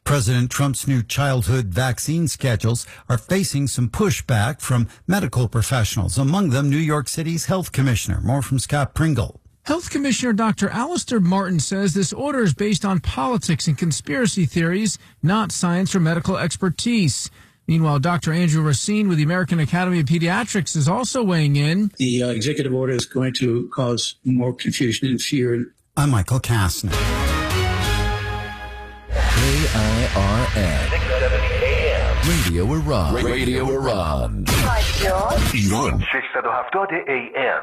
President Trump's new childhood vaccine schedules are facing some pushback from medical professionals, among them New York City's health commissioner. More from Scott Pringle. Health Commissioner Dr. Alistair Martin says this order is based on politics and conspiracy theories, not science or medical expertise. Meanwhile, Dr. Andrew Racine with the American Academy of Pediatrics is also weighing in. The executive order is going to cause more confusion and fear. I'm Michael Kastner. KIRN 670 AM Radio Iran. Radio Iran ایران 670 AM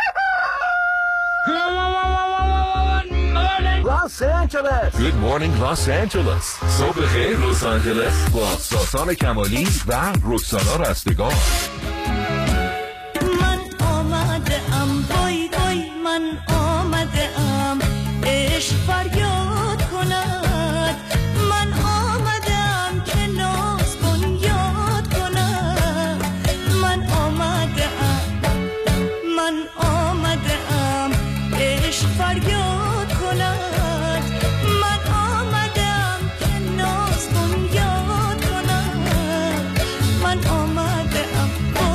Los Angeles. Good morning Los Angeles. صبح خیر لس آنجلس با ساسان کمالی و رکسانا رستگار. من آمده ام بای بای من آمده ام عشق فریاد کند من آمده ام که ناز بنیاد کند من آمده ام عشق فریاد کند من آمده ام که ناز بنیاد کند من آمده ام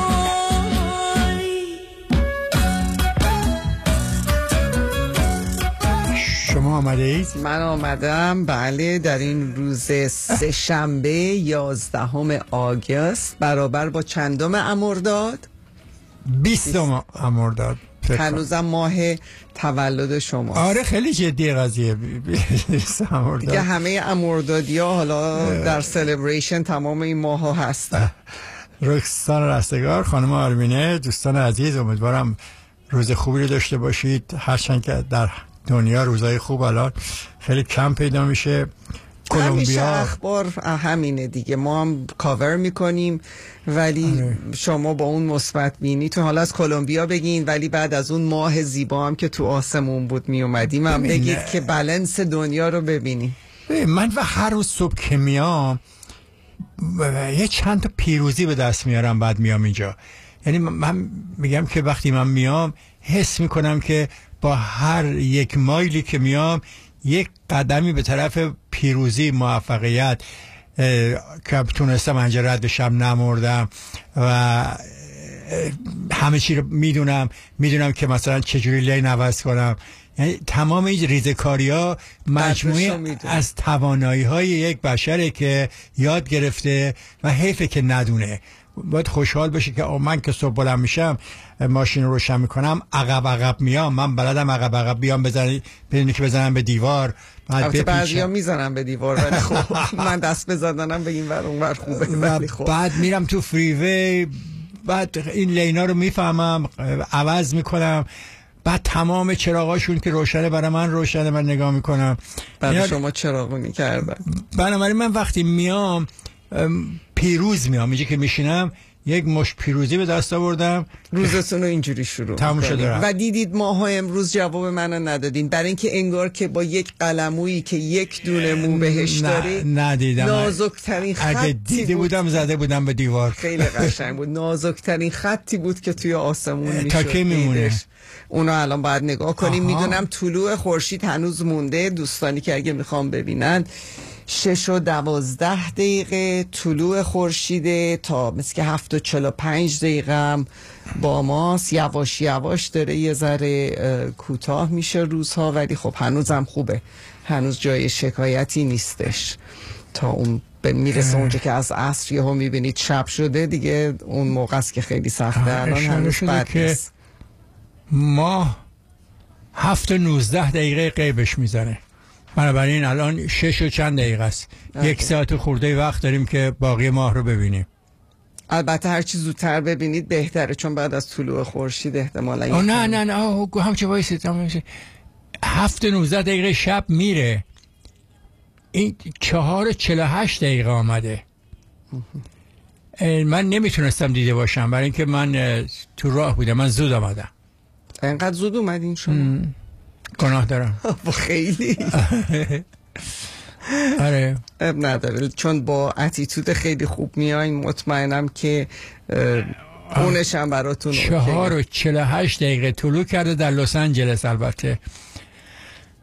شما آمده اید؟ من آمدم بله در این روز سه شنبه 11 آگوست برابر با چندم مرداد 20 مرداد هنوزم ماه تولد شما. آره خیلی جدی قضیه. 20 مرداد دیگه همه مردادی ها حالا در سلبریشن تمام این ماه ها هستن. رکسانا رستگار، خانم آرمینه، دوستان عزیز امیدوارم روز خوبی رو داشته باشید. هرچند که در دنیا روزای خوب الان خیلی کم پیدا میشه. همیشه اخبار همینه دیگه، ما هم کاور میکنیم ولی شما با اون مثبت بینیتون حالا از کلمبیا بگین ولی بعد از اون ماه زیبا هم که تو آسمون بود میومدیم هم بگید که بالانس دنیا رو ببینیم. من و هر روز صبح که میام یه چند تا پیروزی به دست میارم بعد میام اینجا. یعنی من میگم که وقتی من میام حس میکنم که با هر یک مایلی که میام یک قدمی به طرف پیروزی، موفقیت که تونستم انجا رد بشم، نمردم و همه چی رو میدونم که مثلا چجوری لین عوض کنم. یعنی تمام این ریزکاری ها مجموعه از توانایی های یک بشره که یاد گرفته و حیفه که ندونه. باید خوشحال بشه که من که صبح بلند میشم ماشین رو روشن میکنم عقب میام، من بلدم عقب بیام بدونی که بزنم به دیوار. البته بعضیا میزنم به دیوار ولی خب من دست بزدنم به این ور اون ور خوبه ولی خب بعد میرم تو فریوی، بعد این لینا رو میفهمم، عوض میکنم، بعد تمام چراغاشون که روشنه برای من روشنه، من نگاه میکنم. بعد شما چراغونی کردن. بنابراین من وقتی میام پیروز میام، اینجا که میشینم یک مش پیروزی به دست آوردم. روزتون رو اینجوری شروع تموم شده. و دیدید ماها امروز جواب منو ندادین برای اینکه انگار که با یک قلمویی که یک دونه مو بهش داره. ندیدم. نازکترین خطی اگه دیده بودم زده بودم به دیوار. خیلی قشنگ بود. نازکترین خطی بود که توی آسمون میشد. تا کی میمونه؟ اونو الان باید نگاه کنیم. میدونم طلوع خورشید هنوز مونده، دوستانی که اگه میخوام ببینن 6:12 طلوع خورشیده تا مثل که 7:45 هم با ماست. یواش یواش داره یه ذره کوتاه میشه روزها ولی خب هنوزم خوبه، هنوز جای شکایتی نیستش تا اون میرسه اونجا که از عصر یهو میبینید شب شده دیگه، اون موقع است که خیلی سخته. الان هنوز بد نیست. ماه 7:19 غیبش میزنه، بنابراین الان 6 و چند دقیقه است. 1 ساعت خورده وقت داریم که باقی ماه رو ببینیم. البته هر چی زودتر ببینید بهتره چون بعد از طلوع خورشید احتمالاً نه هم چه وایسید 7:19 شب میره، این 4:48 آمده. من نمیتونستم دیده باشم برای اینکه من تو راه بودم، من زود آمدم. اینقدر زود اومدین شما؟ گناه دارم. خیلی. آره اب نداره چون با اتیتود خیلی خوب میاین، مطمئنم که اونش هم براتون 4:48 طلوع کرده در لس آنجلس. البته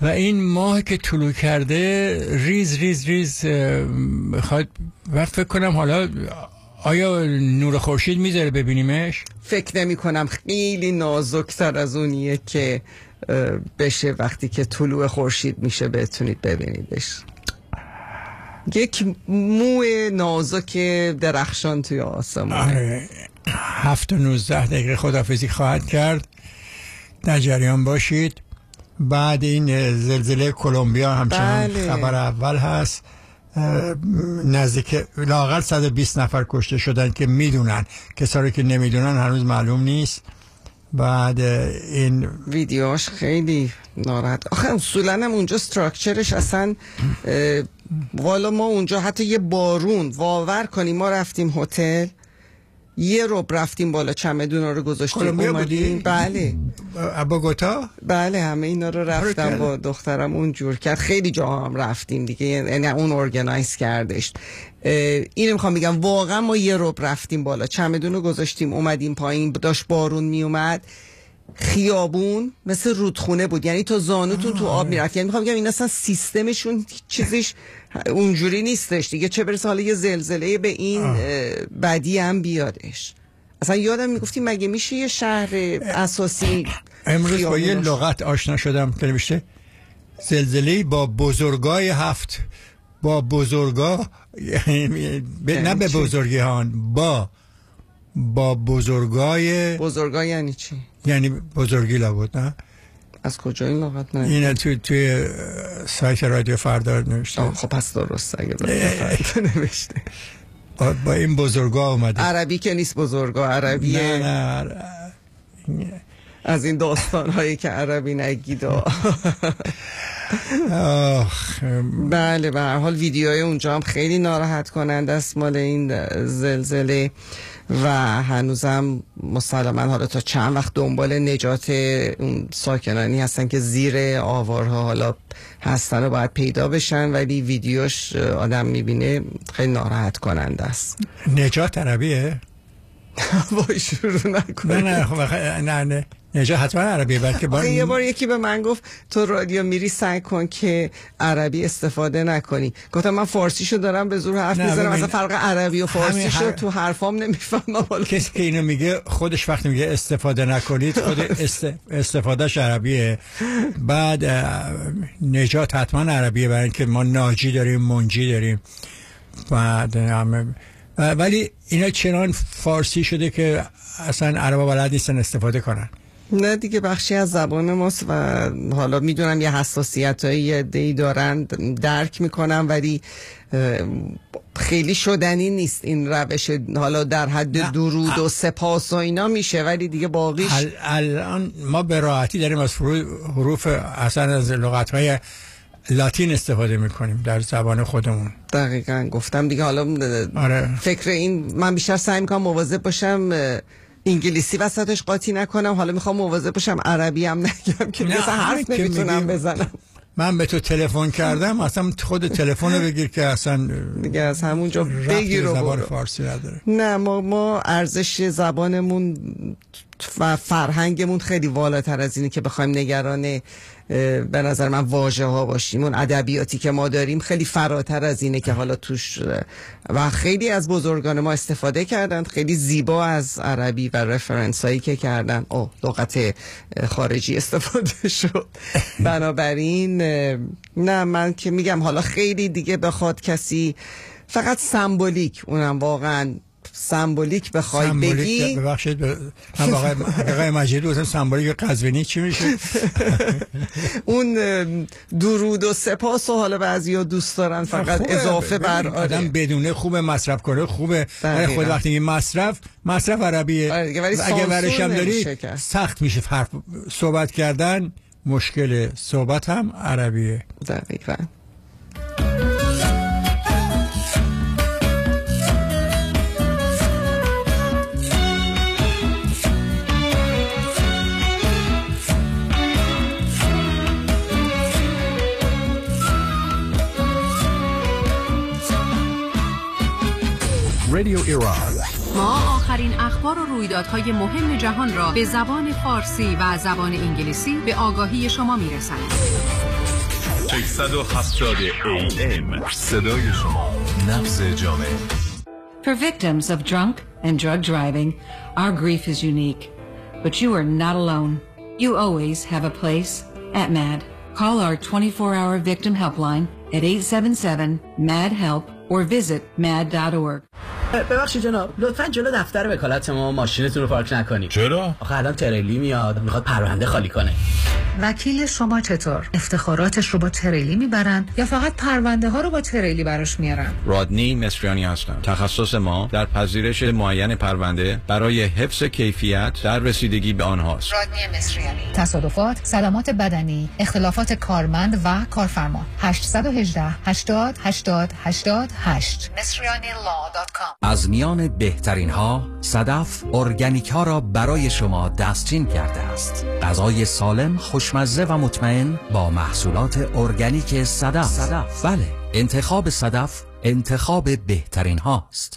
و این ماه که طلوع کرده ریز ریز ریز میخواد و فکر کنم حالا آیا نور خورشید میذاره ببینیمش؟ فکر نمی کنم، خیلی نازکتر از اونیه که بشه وقتی که طلوع خورشید میشه بتونید ببینیدش. یک مو نازک درخشان توی آسمان. آره 7 تا 19 دقیقه خداحافظی خواهد کرد، در جریان باشید. بعد این زلزله کلمبیا همچنان خبر اول هست، نزدیک لااقل 120 نفر کشته شدن که میدونن، کسایی که نمیدونن هنوز معلوم نیست. بعد این ویدیوش خیلی ناراحت. آخه اصولا هم اونجا استراکچرش اصلا والا ما اونجا حتی یه بارون باور کنیم، ما رفتیم هتل یه رب رفتیم بالا چمدونا رو گذاشتیم اومدیم. بله بوگوتا، بله همه اینا رو رفتم با دخترم اونجور کرد. خیلی جاها هم رفتیم دیگه، یعنی اون ارگنایز کردش. اینو میخوام بگم واقعا ما یه رب رفتیم بالا چمدون رو گذاشتیم اومدیم پایین، داشت بارون میومد، خیابون مثل رودخونه بود، یعنی تا زانوتون تو آب میرفت. یعنی میخوام بگم این اصلا سیستمشون چیزش اونجوری نیستش دیگه، چه برسه حالا یه زلزله به این بدی هم بیادش. اصلا یادم میگفتیم مگه میشه یه شهر اساسی. امروز با یه لغت آشنا شدم که نوشته زلزله با بزرگای 7، با بزرگا نه به بزرگی هان، با بزرگای یعنی چی؟ یعنی بزرگی لابد. نه از کجا این لغت؟ نه اینه توی سایت رادیو فردا نوشته. خب پس درست اگه رادیو فردا نوشته با این بزرگا اومده. عربی که نیست بزرگا، عربیه. نه از این داستان هایی که عربی نگید. بله به هر حال ویدیوهای اونجا هم خیلی ناراحت کننده است مال این زلزله و هنوزم مسلما حالا تا چند وقت دنبال نجات اون ساکنانی هستن که زیر آوارها حالا هستن و باید پیدا بشن، ولی ویدیوش آدم میبینه خیلی ناراحت کننده است. نجات عربیه؟ وای شروع نکنه. نه نجات حتما عربیه. بلکه یه بار یکی به من گفت تو رادیو میری سعی کن که عربی استفاده نکنی. گفتم من فارسیشو دارم به زور حرف میزنم، مثلا فرق عربی و فارسیشو تو حرفام نمیفهمم. کسی که اینو میگه خودش وقتی میگه استفاده نکنید خود استفادهش عربیه. بعد نجات حتما عربیه برای اینکه ما ناجی داریم، منجی داریم. بعد ولی اینا چنان فارسی شده که اصلا عربا بلد نیستن استفاده کنن. نه دیگه بخشی از زبان ماست و حالا میدونم یه حساسیتایی عده‌ای دارن درک میکنم، ولی خیلی شدنی نیست این روش. حالا در حد درود و سپاس و اینا میشه، ولی دیگه باقیش الان ما به راحتی داریم از حروف اصلا از لغت‌های لاتین استفاده میکنیم در زبان خودمون. دقیقاً گفتم دیگه. حالا فکر این من بیشتر سعی میکنم مواظب باشم انگلیسی وسطش قاطی نکنم، حالا میخوام مواظب باشم عربی هم نگم که مثلا حرف نمیتونم بزنم. من به تو تلفن کردم اصلا خود تلفن رو بگیر که اصلا دیگه از همونجا بگیر و زبان فارسی نداره. نه ما ارزش زبانمون و فرهنگمون خیلی والاتر از اینه که بخوایم نگران به نظر من واژه ها باشیم. اون ادبیاتی که ما داریم خیلی فراتر از اینه که حالا توش، و خیلی از بزرگان ما استفاده کردن خیلی زیبا از عربی و رفرنس هایی که کردن. لغت خارجی استفاده شد. بنابراین نه من که میگم حالا خیلی دیگه بخواد کسی فقط سمبولیک، اونم واقعا سمبولیک بخوای بگی. ببخشید من آقای مجیدی گفتم سمبولیک قزوینی چی میشه؟ اون درود و سپاس و حالا بعضیا دوست دارن فقط اضافه بر آدم بدونه خوبه، مصرف کنه خوبه. خود وقتی این مصرف عربیه، اگه ورش هم داری سخت میشه صحبت کردن، مشکل صحبت هم عربیه. دقیقاً. رادیو ایران. ما آخرین اخبار و رویدادهای مهم جهان را به زبان فارسی و زبان انگلیسی به آگاهی شما می‌رسانیم. 670 AM صدای شما، نبض جامعه. For victims of drunk and drug driving, our grief is unique. But you are not alone. You always have a place at MAD. Call our 24-hour victim helpline at 877-MAD-HELP or visit mad.org. ببخشید جناب، لطفاً جلو دفتر وکالت ما ماشینتون رو پارک نکنید. چرا؟ آخه الان تریلی میاد میخواد پرونده خالی کنه. وکیل شما چطور؟ افتخاراتش رو با تریلی میبرن یا فقط پرونده ها رو با تریلی براش میارن؟ رادنی مصریانی هستم. تخصص ما در پذیرش معین پرونده برای حفظ کیفیت در رسیدگی به آنهاست. رادنی مصریانی. تصادفات، صدمات بدنی، اختلافات کارمند و کارفرما. 818 80 80 88 مصریانی.law.com. از میان بهترین ها صدف ارگانیک ها را برای شما دستچین کرده است. غذای سالم، خوشمزه و مطمئن با محصولات ارگانیک صدف. بله، انتخاب صدف انتخاب بهترین هاست.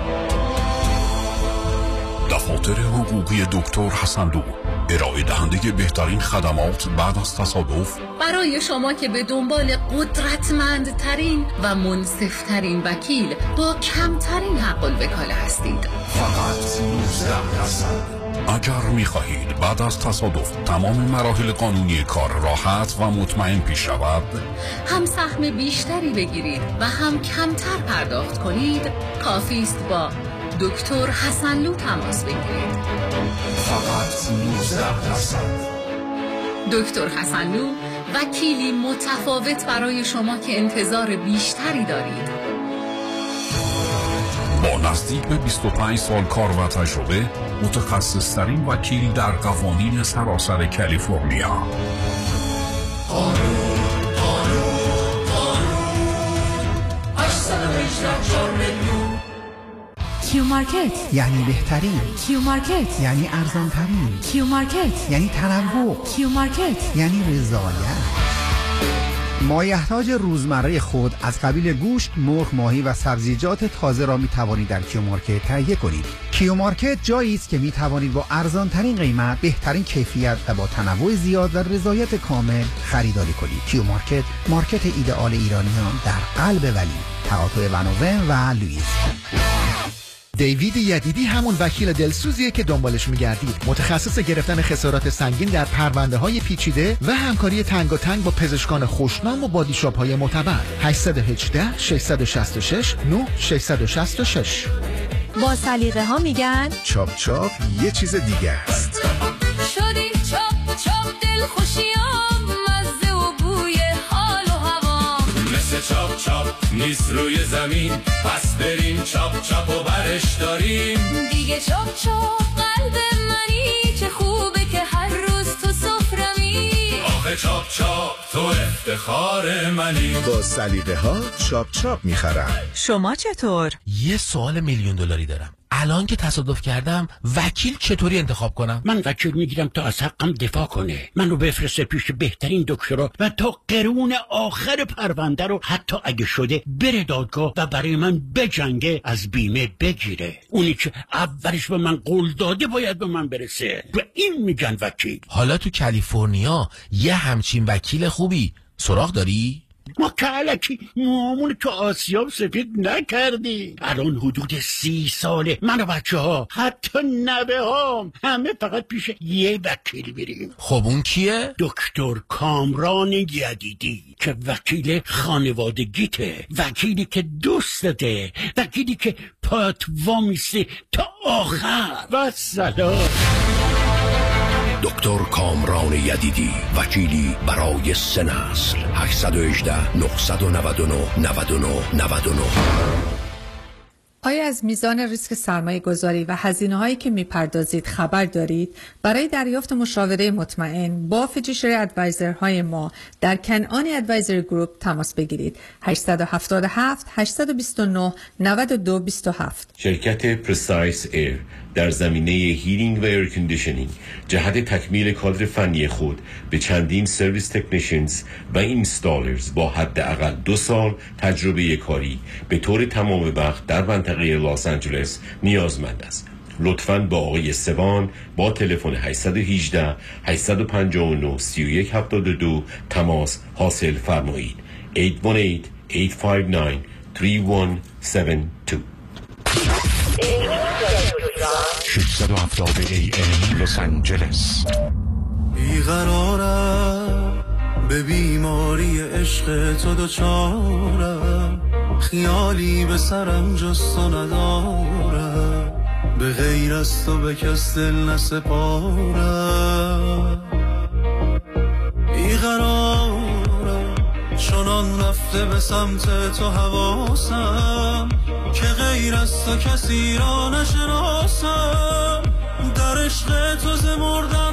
دفاتر حقوقی دکتر حسنلو، ارائه دهنده بهترین خدمات بعد از تصادف برای شما که به دنبال قدرتمندترین و منصف‌ترین وکیل با کمترین حق الوکاله هستید. فقط 19%. اگر می-خواهید بعد از تصادف تمام مراحل قانونی کار راحت و مطمئن پیش رود، هم سهم بیشتری بگیرید و هم کمتر پرداخت کنید، کافی است با دکتر حسنلو تماس بگیرید. فقط 19%. دکتر حسنلو، وکیلی متفاوت برای شما که انتظار بیشتری دارید. با نزدیک به 25 سال کار و تجربه، متخصص‌ترین وکیل در قوانین سراسر کالیفرنیا. قانون 818 میلیون. کیو مارکت یعنی بهترین. کیو مارکت یعنی ارزان ترین. کیو مارکت یعنی تنوع. کیو مارکت یعنی رضایت. مایحتاج روزمره خود از قبیل گوشت، مرغ، ماهی و سبزیجات تازه را می توانید در کیو مارکت تهیه کنید. کیو مارکت جایی است که می توانید با ارزان ترین قیمت، بهترین کیفیت و با تنوع زیاد و رضایت کامل خریداری کنید. کیو مارکت، مارکت ایدئال ایرانیان در قلب ولی، تقاطع ونوون و لوئیس. دیوید یدیدی همون وکیل دلسوزیه که دنبالش میگردید. متخصص گرفتن خسارات سنگین در پرونده های پیچیده و همکاری تنگاتنگ با پزشکان خوشنام و بادی شاپ های معتبر. 818 666 9666. با سلیقه ها میگن چاپ چاپ یه چیز دیگه است. شدی چاپ چاپ دل خوشیام، مزه و بوی حال و هوا. مثل چاپ چاپ نیست روی زمین، پس بریم چاپ چاپ و برش داریم. دیگه چاپ چاپ قلب منی، چه خوبه که هر روز تو سفرمی. آخه چاپ چاپ تو افتخار منی. با سلیقه ها چاپ چاپ میخرم. شما چطور؟ یه سوال میلیون دلاری دارم. الان که تصادف کردم وکیل چطوری انتخاب کنم؟ من وکیل میگیرم تا از حقم دفاع کنه، منو بفرسته پیش بهترین دکترا و تا قرون آخر پرونده رو حتی اگه شده بره دادگاه و برای من بجنگه، از بیمه بگیره. اونی که اولش به من قول داده باید به من برسه. و این میگن وکیل. حالا تو کالیفرنیا یه همچین وکیل خوبی سراغ داری؟ ما که علکی موامون تو آسیاب سفید نکردی. الان حدود 30 ساله من و بچه ها، حتی نوه هام، همه فقط پیش یه وکیل میریم. خب اون کیه؟ دکتر کامران یدیدی که وکیل خانوادگیته، وکیلی که دوستته، وکیلی که پات وامیسته تا آخر. و سلام. دکتر کامران یدیدی، وکیلی برای 3 نسل. 818 999 99 99. آیا از میزان ریسک سرمایه گذاری و هزینه هایی که میپردازید خبر دارید؟ برای دریافت مشاوره مطمئن با فیجیشری ادوایزر های ما در کنعانی ادوایزر گروپ تماس بگیرید. 877 829 9227. شرکت پرسایس ایر در زمینه هیلینگ و ایر کندیشنینگ جهت تکمیل کادر فنی خود به چندین سرویس تکنیشنز و اینستالرز با حداقل 2 سال تجربه کاری به طور تمام وقت در منطقه لس آنجلس نیازمند است. لطفاً با آقای سوان با تلفن 818 859 3172 تماس حاصل فرمایید. 818-859-3172 670 AM لس آنجلس. بیقرارم به بیماری عشق تو دوچارم، خیالی به سرم جز تو ندارم، به غیر از تو به کس دل نسپارم. بیقرارم چنان رفته به سمت تو حواسم که غیر از تو کسی را نشناسم، در عشق تو ز مردن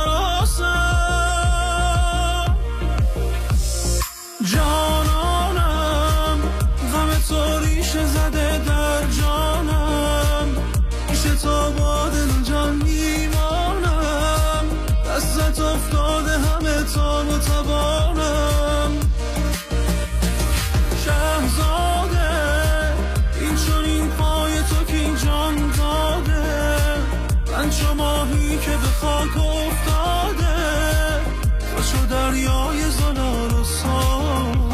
نهراسم. جانانم غم تو ریشه زده در جانم، پیش تو با دل و جان میمانم، دستت افتاده همه تا نتوانم. شهزاده این چون این پای تو که این جان داده، من چو ماهی که به خاک افتاده، تو چو دریای زلال و ساده.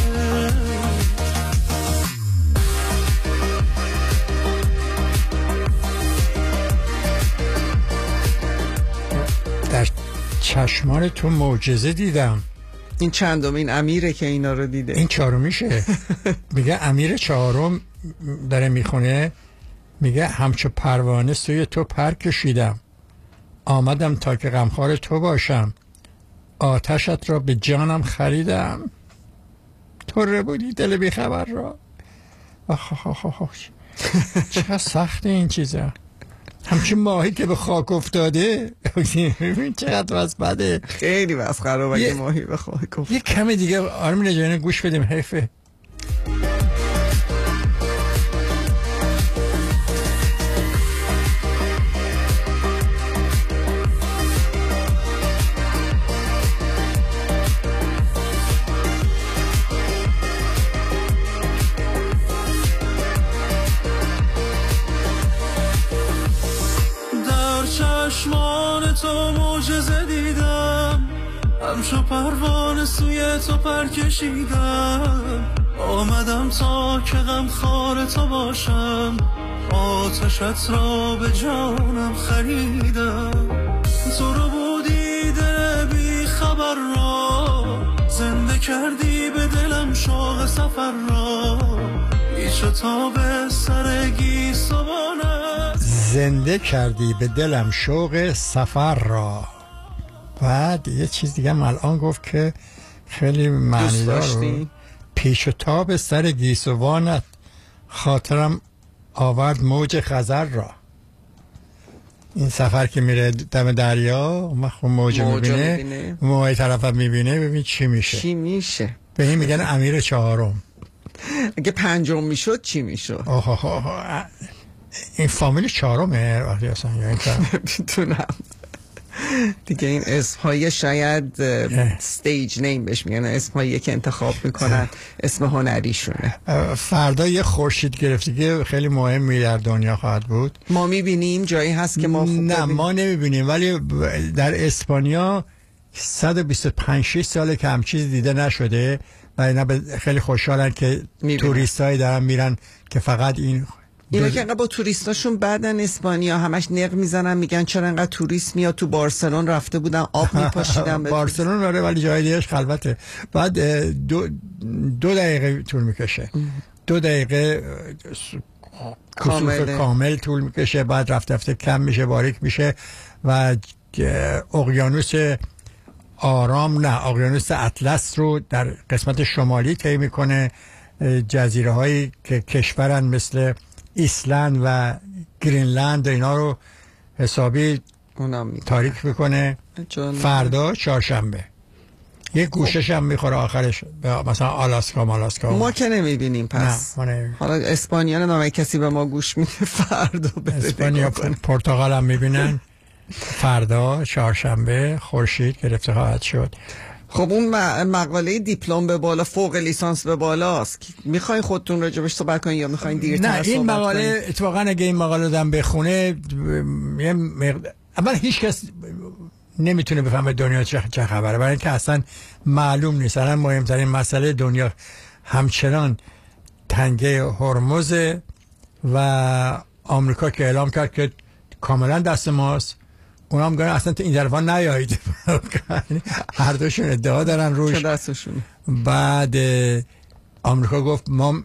در چشمان تو معجزه دیدم. این چندمین امیره که اینا رو دیده؟ این چهارمیشه. میگه امیر چهارم داره میخونه، میگه همچو پروانه سوی تو پر کشیدم، آمدم تا که غمخوار تو باشم، آتشت را به جانم خریدم، تو بودی دل بیخبر را. چقدر سخته این چیزا، همچون ماهی که به خاک افتاده. ببین چقدر وضع بده، خیلی وضع خرابه که ماهی به خاک افتاده. یه کمی دیگه آرمین جان گوش بدیم، حیفه. چشمان تو معجزه دیدم، همچو پروانه سوی تو پر کشیدم، آمدم تا که غمخوار تو باشم، آتشت را به جانم خریدم، تو رو بودی دل بی خبر را، زنده کردی به دلم شوق سفر را، بیچو تا به سر گیسوانم، زنده کردی به دلم شوق سفر را. بعد یه چیز دیگه الان گفت که خیلی معنی داره، پیش و تاب سر گیسوانت، خاطرم آورد موج خزر را. این سفر که میره دم دریا، خب موج میبینه، موج طرف میبینه، ببین چی میشه. به این میگن امیر چهارم. اگه پنجم میشد چی میشد؟ این فامیل چهارمه وقتی اصلا یا این کار میتونم دیگه. این اسمهای شاید استیج نیم بهش میگن، اسمهایی که انتخاب میکنن اسم هنریشونه. فردا یه خورشید گرفتگی خیلی مهمی در دنیا خواهد بود. ما میبینیم جایی هست که ما نه ما نمیبینیم، ولی در اسپانیا 125 ساله که هم چیز دیده نشده و اینا خیلی خوشحالن که توریستایی دارن میرن که فقط اینا که انقدر با توریستاشون بعدن اسپانیا همش نق میزنن، میگن چرا انقدر توریست میاد. تو بارسلون رفته بودن آب میپاشیدن. بارسلون آره، ولی جای دیگهش خلوته. بعد دو دقیقه طول میکشه، 2 دقیقه کسوف کامل طول میکشه، بعد رفته کم میشه، باریک میشه و اقیانوس آرام، نه اقیانوس اطلس رو در قسمت شمالی طی میکنه. جزیره هایی که کشورن مثل ایسلند و گرینلند اینا رو حسابی تاریک میکنه. فردا چهارشنبه یه گوشش هم میخوره آخرش، مثلا آلاسکا ما که نمیبینیم. پس حالا اسپانیا نمیدونم کسی به ما گوش میده فردا بره اسپانیا پرتغال هم میبینن. فردا چهارشنبه خورشید گرفته خواهد شد. خب اون مقاله دیپلم به بالا، فوق لیسانس به بالاست. میخواین خودتون راجبش صحبت کنین یا میخواین دیرتر صحبت کنین؟ نه، این مقاله اتفاقا اگه این مقاله دم بخونه اول هیچ کس نمیتونه بفهمه دنیا چه خبره، برای اینکه اصلا معلوم نیست. الان مهمترین مسئله دنیا همچنان تنگه هرمز و آمریکا که اعلام کرد که کاملا دست ماست، اونا هم گفتن اصلا تو این طرفا نیایید. هر دوشون ادعا دارن روش. دستشون. بعد آمریکا گفت ما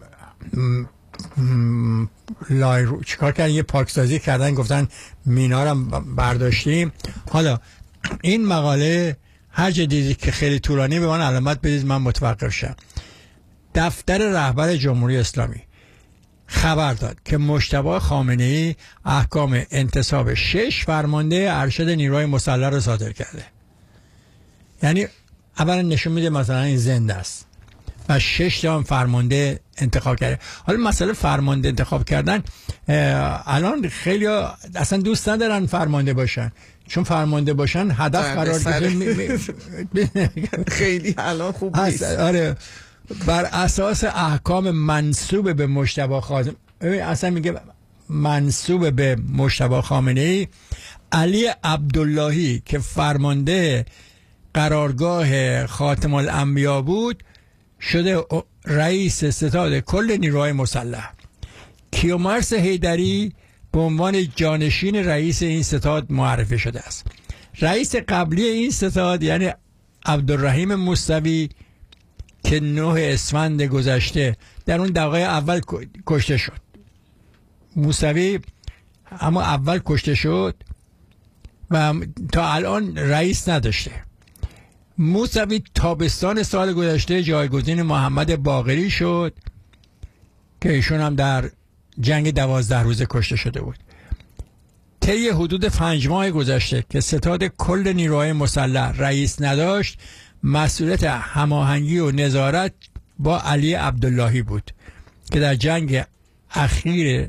چیکار کردن، یه پاکسازی کردن، گفتن مینا رو برداشتیم. حالا این مقاله هر جا دیدید که خیلی طولانی به من علامت بدید من متوقف شم. دفتر رهبر جمهوری اسلامی خبر داد که مجتبی خامنه‌ای احکام انتصاب 6 فرمانده ارشد نیروهای مسلح رو صادر کرده. یعنی اولا نشون میده مثلا این زنده است و 6 تا فرمانده انتخاب کرده. حالا مسئله فرمانده انتخاب کردن، الان خیلی اصلا دوست ندارن فرمانده باشن، چون فرمانده باشن هدف قرار گرفته. خیلی الان خوب نیست. آره، بر اساس احکام منسوب به مجتبی خامنه‌ای، اصلا میگه منسوب به مجتبی خامنه‌ای، علی عبداللهی که فرمانده قرارگاه خاتم الانبیا بود شده رئیس ستاد کل نیروهای مسلح. کیومرث حیدری به عنوان جانشین رئیس این ستاد معرفی شده است. رئیس قبلی این ستاد یعنی عبدالرحیم موسوی که 9 اسفند گذشته در اون دقایق اول کشته شد. موسوی اما اول کشته شد و تا الان رئیس نداشته. موسوی تابستان سال گذشته جایگزین محمد باقری شد که ایشون هم در جنگ 12 روزه کشته شده بود. طی حدود 5 ماه گذشته که ستاد کل نیروهای مسلح رئیس نداشت، مسئولیت هماهنگی و نظارت با علی عبداللهی بود که در جنگ اخیر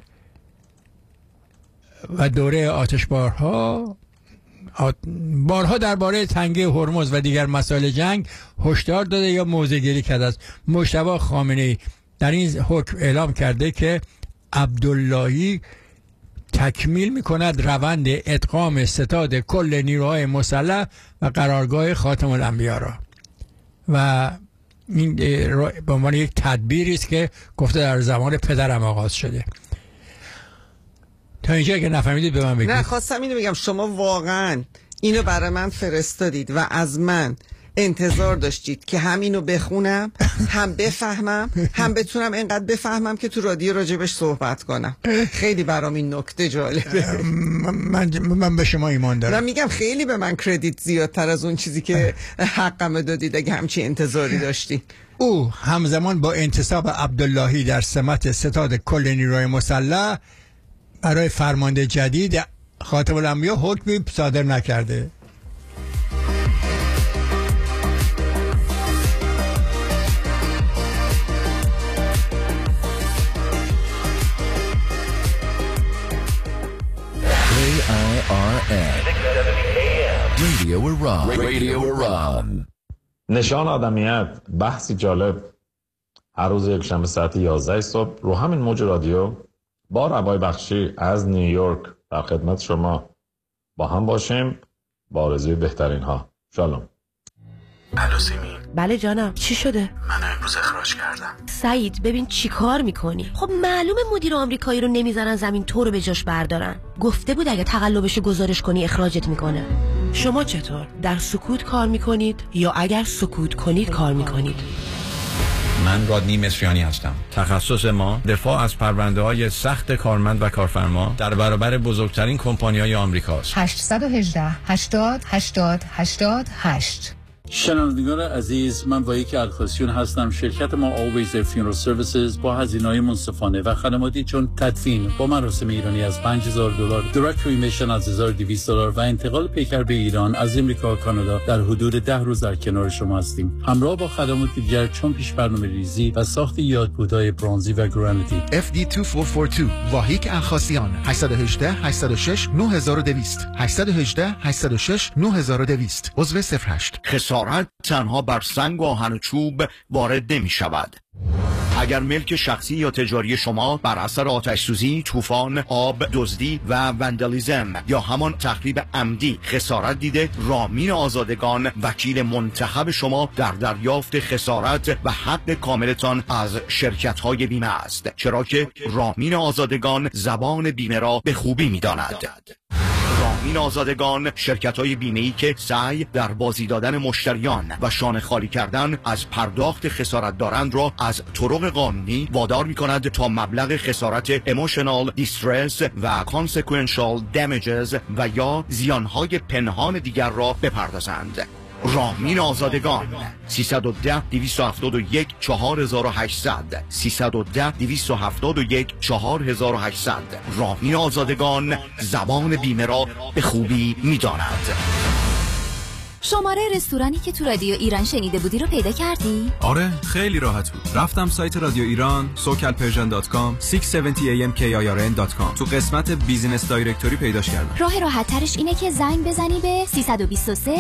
و دوره آتشبارها بارها درباره تنگه هرمز و دیگر مسائل جنگ هشدار داده یا موضع‌گیری کرده است. مجتبی خامنه‌ای در این حکم اعلام کرده که عبداللهی تکمیل می‌کند روند ادغام ستاد کل نیروهای مسلح و قرارگاه خاتم الانبیا را، و این به عنوان یک تدبیری است که گفته در زمان پدرم آغاز شده. تا اینجا که نفهمیدید به من بگید. نه، خواستم اینو بگم شما واقعا اینو برای من فرستادید و از من انتظار داشتید که هم اینو بخونم، هم بفهمم، هم بتونم اینقدر بفهمم که تو رادیو راجبش صحبت کنم. خیلی برام این نکته جالبه. من به شما ایمان دارم. من میگم خیلی به من کردیت زیادتر از اون چیزی که حقم دادید اگه همچی انتظاری داشتید. او همزمان با انتصاب عبداللهی در سمت ستاد کل نیروهای مسلح برای فرمانده جدید خاتم الانبیا حکمی صادر نکرده. Radio Iran. نشان آدمیت، بحثی جالب هر روز یکشنبه ساعت 11 صبح رو همین موج رادیو با ربای بخشی از نیویورک در خدمت شما با هم باشیم با آرزوی بهترین ها. شالوم. الو سیمین. بله جانم، چی شده؟ من امروز اخراج کردم. سعید ببین چی کار میکنی؟ خب معلومه مدیر آمریکایی رو نمیذارن زمین تو رو به جاش بردارن. گفته بود اگه تقلبش گزارش کنی اخراجت میکنه. شما چطور؟ در سکوت کار میکنید یا اگر سکوت کنید کار میکنید؟ من رادنی مصریانی هستم. تخصص ما دفاع از پرونده‌های سخت کارمند و کارفرما در برابر بزرگترین کمپانی‌های آمریکاست. 818 80 80 88. شنوندگان عزیز، من وایک الخاسیون هستم. شرکت ما Always Air Funeral Services با هزینه‌های منصفانه و خدماتی چون تدفین با مراسم ایرانی از $5,000، Direct Cremation از $1,200 و انتقال پیکر به ایران از امریکا و کانادا در حدود 10 روز در کنار شما هستیم، همراه با خدمات دیگر چون پیش برنامه ریزی و ساخت یادبودهای برانزی و گرانیتی. FD2442 واهیک الخاسیان 818 806 9200 818 806 9200 عضو 08. خسارت تنها بر سنگ و آهن و چوب وارد نمی شود. اگر ملک شخصی یا تجاری شما بر اثر آتش سوزی، طوفان، آب، دزدی و وندالیزم یا همان تخریب عمدی خسارت دیده، رامین آزادگان وکیل منتخب شما در دریافت خسارت و حق کاملتان از شرکت‌های بیمه است، چرا که رامین آزادگان زبان بیمه را به خوبی می‌داند. رامین آزادگان شرکت‌های بیمه‌ای که سعی در بازی دادن مشتریان و شانه خالی کردن از پرداخت خسارت دارند را از طرق قانونی وادار می‌کند تا مبلغ خسارت emotional distress و consequential damages و یا زیانهای پنهان دیگر را بپردازند. رامین آزادگان 310-271-4800 310-271-4800. رامین آزادگان زبان بیمه را به خوبی می‌داند. شماره رستورانی که تو رادیو ایران شنیده بودی رو پیدا کردی؟ آره خیلی راحت بود. رفتم سایت رادیو ایران socialpersian.com 670amkirn.com تو قسمت بیزینس دایرکتوری پیداش کردم. راه راحت ترش اینه که زنگ بزنی به 323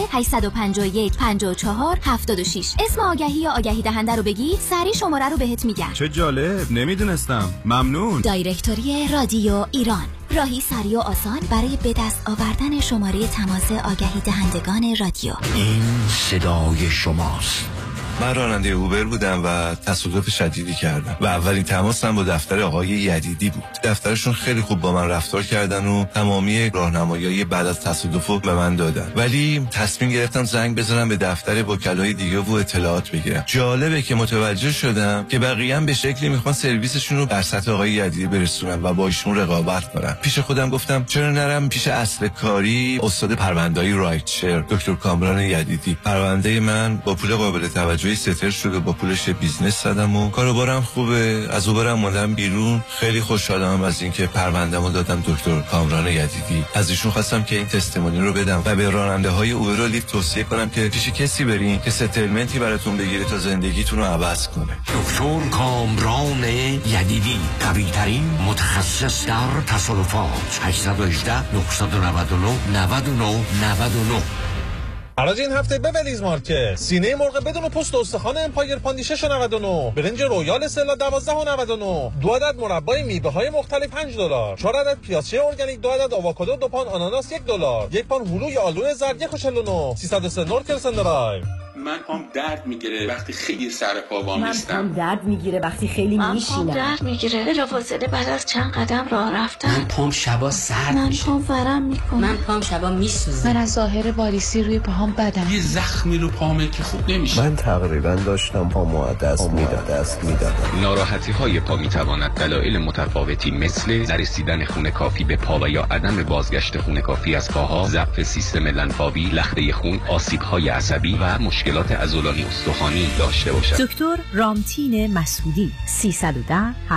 851 54 76. اسم آگهی یا آگهی دهنده رو بگی، سریع شماره رو بهت میگن. چه جالب، نمیدونستم. ممنون. دایرکتوری رادیو ایران، راهی سریع و آسان برای به دست آوردن شماره تماس آگهی دهندگان رادیو. این صدای شماست. من راننده اوبر بودم و تصادف شدیدی کردم و اولین تماسم با دفتر آقای یدیدی بود. دفترشون خیلی خوب با من رفتار کردن و تمامی راهنمایی‌های بعد از تصادف رو به من دادن، ولی تصمیم گرفتم زنگ بزنم به دفتر وکلای دیگه و اطلاعات بگیرم. جالبه که متوجه شدم که بقیه هم به شکلی میخوان سرویسشون رو بر سطح آقای یدیدی برسونن و با ایشون رقابت کنن. پیش خودم گفتم چرا نرم پیش اصل کاری استاد پرونده‌های رایتشر دکتر کامران یدیدی. پرونده من با پول قابل توجهی ستر شده، با پولش بیزنس زدم و کاروبارم خوبه. از اوبرم موندم بیرون. خیلی خوشحالم از اینکه پرونده‌مو دادم دکتر کامران یدیدی. از ایشون خواستم که این تستمونی رو بدم و به راننده‌های اوبر و لیفت توصیه کنم که پیش کسی برین که ستلمنتی براتون بگیره تا زندگیتون رو عوض کنه. دکتر کامران یدیدی، قوی‌ترین متخصص در تصادفات. 818 999 99 99. حراج این هفته به ولیز مارکت سینه مرغ بدون پوست و استخوان امپایر پاندی 6.99، برنج رویال سلا 12.99، 2 عدد مربای میوه‌های مختلف $5، 4 عدد پیازچه ارگانیک، 2 عدد آووکادو، 2 پان آناناس $1، 1 پان هلو یا آلو زرد 1.49، 303 نورکلسن درایو. من پام درد میگیره وقتی خیلی سر پا وا میستم. من پام درد میگیره وقتی خیلی میشینم. من پام درد میگیره بلافاصله بعد از چند قدم راه رفتن. من پام شبا سرد میشه. من پام ورم میکنه. من پام شبا میسوزه. من از ظاهر واریسی روی پاهام بدم. یه زخمی رو پامه که خوب نمیشه. من تقریبا داشتم پامو از دست میدادم. ناراحتی های پا میتواند دلایل متفاوتی مثل نرسیدن خون کافی به پا و یا عدم بازگشت خون کافی از پاها، ضعف سیستم لنفاوی، لخته خون، آسیب های عصبی و مشکلات عضلانی استخوانی داشته باشد. دکتر رامتین مسعودی 310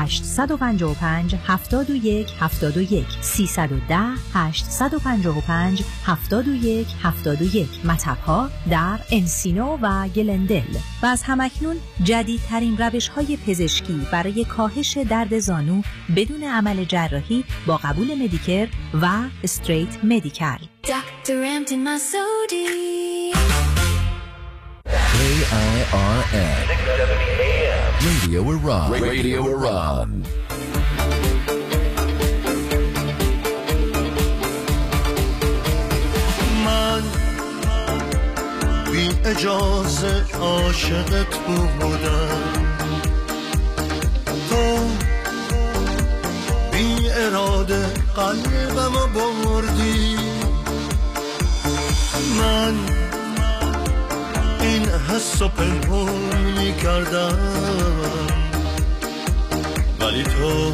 855 71 71 310 855 71 71. مطب‌ها در انسینو و گلندل. و از همکنون جدیدترین روش‌های پزشکی برای کاهش درد زانو بدون عمل جراحی با قبول مدیکر و استریت مدیکال. دکتر رامتین مسعودی. KIRN Radio Iran. Radio Iran. من بی اجازه عاشقت بودم، تو بی اراده قلبمو بردی. من این حسو پنهون می‌کردم ولی تو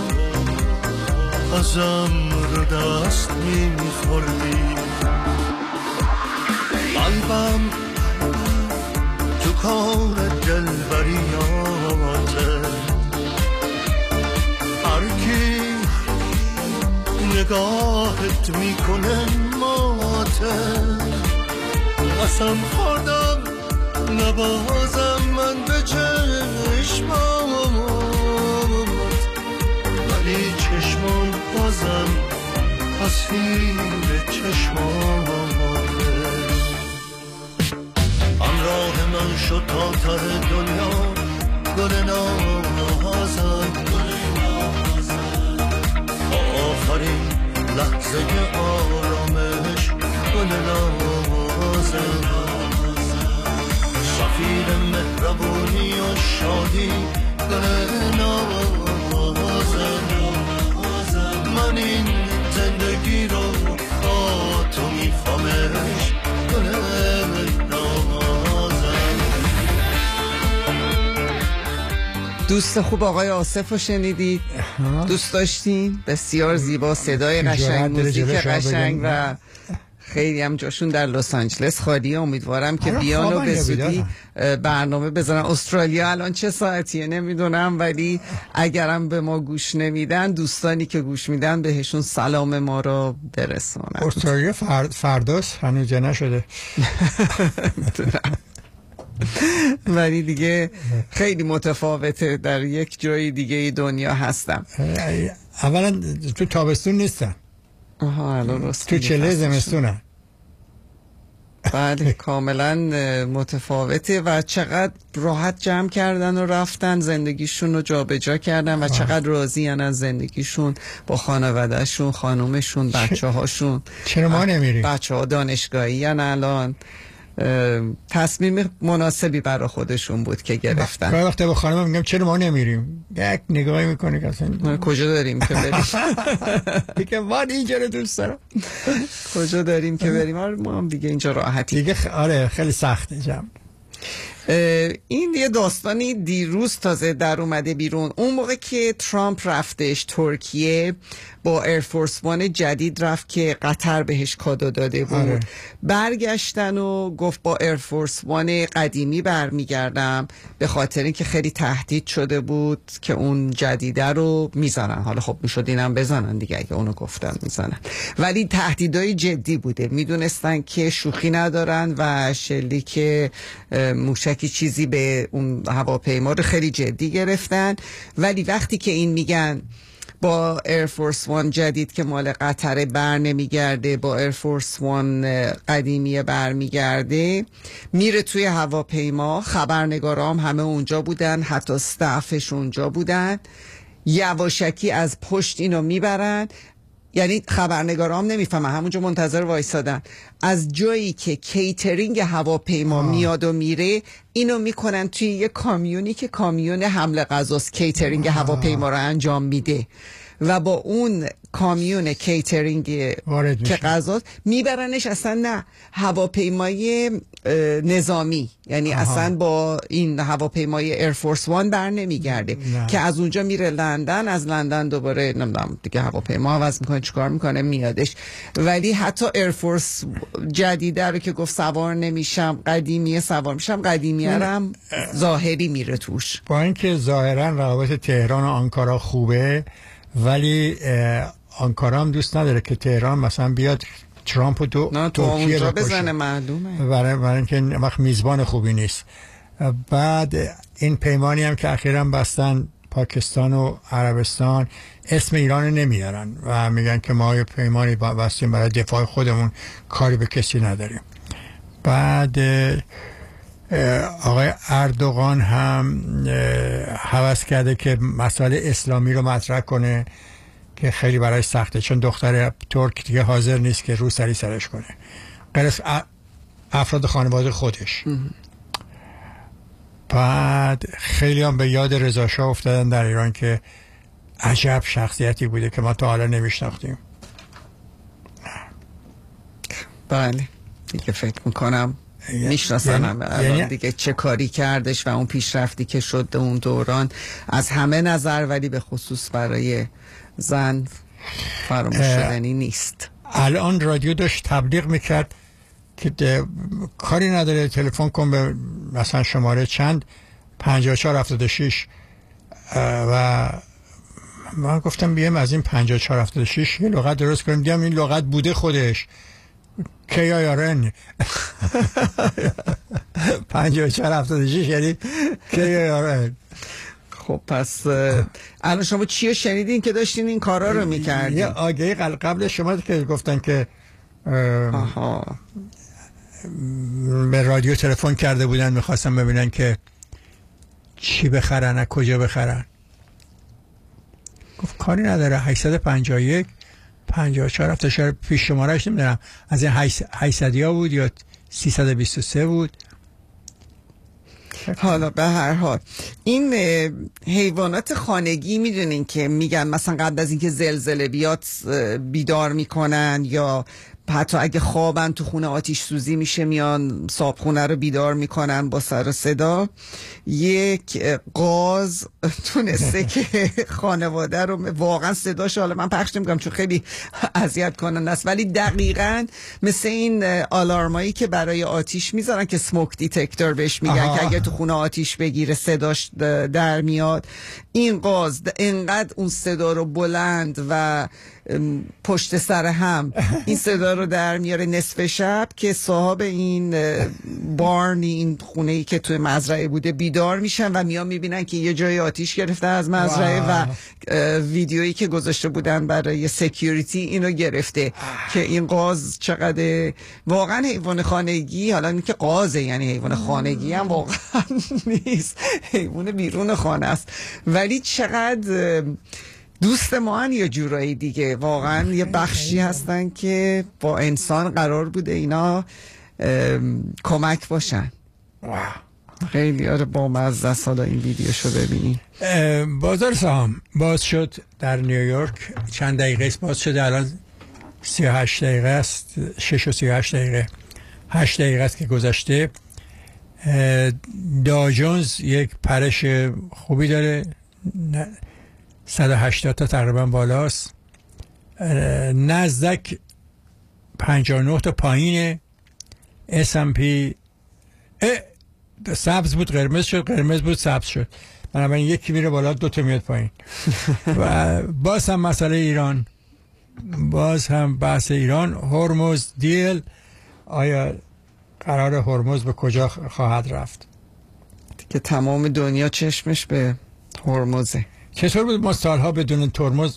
ازم رو دست می‌خوردی. قلبم تو کار دلبریاته، هر کی نگاهت میکنه ماته. قسم خوردم نبازم من به چشمات، ولی چشمان بازم اسیر چشماته. لحظه آرامش گل نازم شفیع مهربونی و شادی گل نازم من این زندگی رو با تو میخوامش گل نازم. دوست خوب آقای آصف رو شنیدید؟ دوست داشتین؟ بسیار زیبا، صدای قشنگ، موزیک قشنگ و خیلی هم جاشون در لس آنجلس خالیه. امیدوارم که بیان و به زودی برنامه بزنن. استرالیا الان چه ساعتیه نمیدونم، ولی اگرم به ما گوش نمیدن، دوستانی که گوش میدن بهشون سلام ما رو برسونن. استرالیا فرداست، هنوز نشده. ولی دیگه خیلی متفاوته، در یک جای دیگه دنیا هستم. اولا تو تابستون نیستن، تو چله زمستونن. بله کاملا متفاوته و چقدر راحت جمع کردن و رفتن زندگیشون رو جا به جا کردن و چقدر راضی از زندگیشون با خانوادهشون، خانومشون، بچه هاشون. چرا ما نمیریم؟ بچه ها دانشگاهی الان تصمیم مناسبی برای خودشون بود که گرفتن. گاهی وقتا به خانم میگم چرا ما نمیریم، یک نگاهی میکنه که اصلا کجا داریم که بریم. دیگه من اینجا رو دوست دارم، کجا داریم که بریم. ما هم دیگه اینجا راحتی دیگه. آره خیلی سخته جمع. این یه داستانی دیروز تازه در اومده بیرون. اون موقع که ترامپ رفتش ترکیه با ایرفورس وان جدید رفت که قطر بهش کادو داده بود. برگشتن و گفت با ایرفورس وان قدیمی برمیگردم، به خاطر اینکه خیلی تهدید شده بود که اون جدیده رو میزنن. حالا خب میشد اینم بزنن دیگه، اگه اونو گفتن میزنن، ولی تهدیدای جدی بوده. میدونستن که شوخی ندارن و شلیک موشکی چیزی به اون هواپیما رو خیلی جدی گرفتن. ولی وقتی که این میگن با ایرفورس وان جدید که مال قطر بر نمیگرده، با ایرفورس وان قدیمی بر میگرده، میره توی هواپیما. خبرنگارام همه اونجا بودن، حتی استافش اونجا بودن. یواشکی از پشت اینو میبرن، یعنی خبرنگارام نمیفهمن، همونجا منتظر وایسادن. از جایی که کیترینگ هواپیما میاد و میره، اینو میکنن توی یه کامیونی که کامیون حمل غذاست، کیترینگ هواپیما رو انجام میده و با اون کامیون کیترینگ که غذا میبرنش اصلا نه هواپیمای نظامی، یعنی اصلا با این هواپیمای ایرفورس وان بر نمیگرده که از اونجا میره لندن، از لندن دوباره نمیدونم دیگه هواپیما عوض میکنه چیکار میکنه میادش. ولی حتی ایرفورس جدیده رو که گفت سوار نمیشم، قدیمیه سوار میشم، قدیمیه هم ظاهری میره توش. با اینکه ظاهرا روابط تهران و آنکارا خوبه، ولی آنکارا هم دوست نداره که تهران مثلا بیاد ترامپ و تو اونجا بزنه، معلومه، برای اینکه وقت میزبان خوبی نیست. بعد این پیمانی هم که اخیراً بستن پاکستان و عربستان، اسم ایران رو نمیارن و میگن که ما یه پیمانی بستیم برای دفاع خودمون، کاری به کسی نداریم. بعد آقای اردوغان هم هوس کرده که مسائل اسلامی رو مطرح کنه که خیلی برای سخته، چون دختر ترک دیگه حاضر نیست که رو سری سرش کنه، غیر از افراد خانواده خودش. بعد خیلی هم به یاد رضا شاه افتادن در ایران که عجب شخصیتی بوده که ما تا حالا نمیشناختیم. بله دیگه فکر میکنم میشناسن الان دیگه چه کاری کردش و اون پیشرفتی که شد اون دوران از همه نظر، ولی به خصوص برای زن فراموش شدنی نیست. الان رادیو داشت تبلیغ میکرد که کاری نداره تلفن کن به مثلا شماره چند 5476 و من گفتم بیام از این 5476 یه لغت درست کنیم. دیدم این لغت بوده خودش KIRN 5476 یعنی KIRN. خب پس الان شما چی رو شنیدین که داشتین این کارا رو میکردین؟ یه آگهی قبل شما که گفتن که به رادیو تلفن کرده بودن میخواستم ببینن که چی بخرن از کجا بخرن. گفت کاری نداره 851 54 هفته شهر پیش شمارهش نمیدونم از این 800 بود یا 323 بود. حالا به هر حال این حیوانات خانگی میدونین که میگن مثلا قبل از اینکه زلزله بیاد بیدار میکنن، یا حتی اگه خوابن تو خونه آتیش سوزی میشه میان صابخونه رو بیدار میکنن با سر و صدا. یک قاز تونسته که خانواده رو واقعا صداش، حالا من پخش نمیکنم چون خیلی اذیت کننده است، ولی دقیقاً مثل این آلارمایی که برای آتیش میذارن که سموک دیتکتور بهش میگن که اگه تو خونه آتیش بگیره صداش در میاد. این قاز اینقدر اون صدا رو بلند و پشت سر هم این صدا رو در میاره نصف شب که صاحب این بارن، این خونه‌ای که توی مزرعه بوده، بیدار میشن و میان میبینن که یه جای آتیش گرفته از مزرعه و ویدیویی که گذاشته بودن برای سکیوریتی اینو گرفته که این قاز چقدر واقعا حیوان خانگی. حالا این که قازه یعنی حیوان خانگی هم واقعا نیست، حیوان بیرون خانه است، ولی چقدر دوست ما هن یه جورایی دیگه. واقعا یه بخشی هستن که با انسان قرار بوده اینا کمک باشن. خیلی با مزه است. حالا این ویدیوشو ببینیم. بازار سهام باز شد در نیویورک، چند دقیقه است باز شده، الان 38 دقیقه است، 6 و 38 دقیقه، 8 دقیقه است که گذشته. داو جونز یک پرش خوبی داره، 180 تا تقریبا بالاست. نزدک 59 تا پایینه. S&P سبز بود قرمز شد، قرمز بود سبز شد، بنابراین یکی میره بالا 2 تا میاد پایین. و باز هم مسئله ایران، باز هم بحث ایران. هرمز دیل، آیا قرار هرمز به کجا خواهد رفت؟ که تمام دنیا چشمش به هرمزه. چطور بود ما سالها بدون ترمز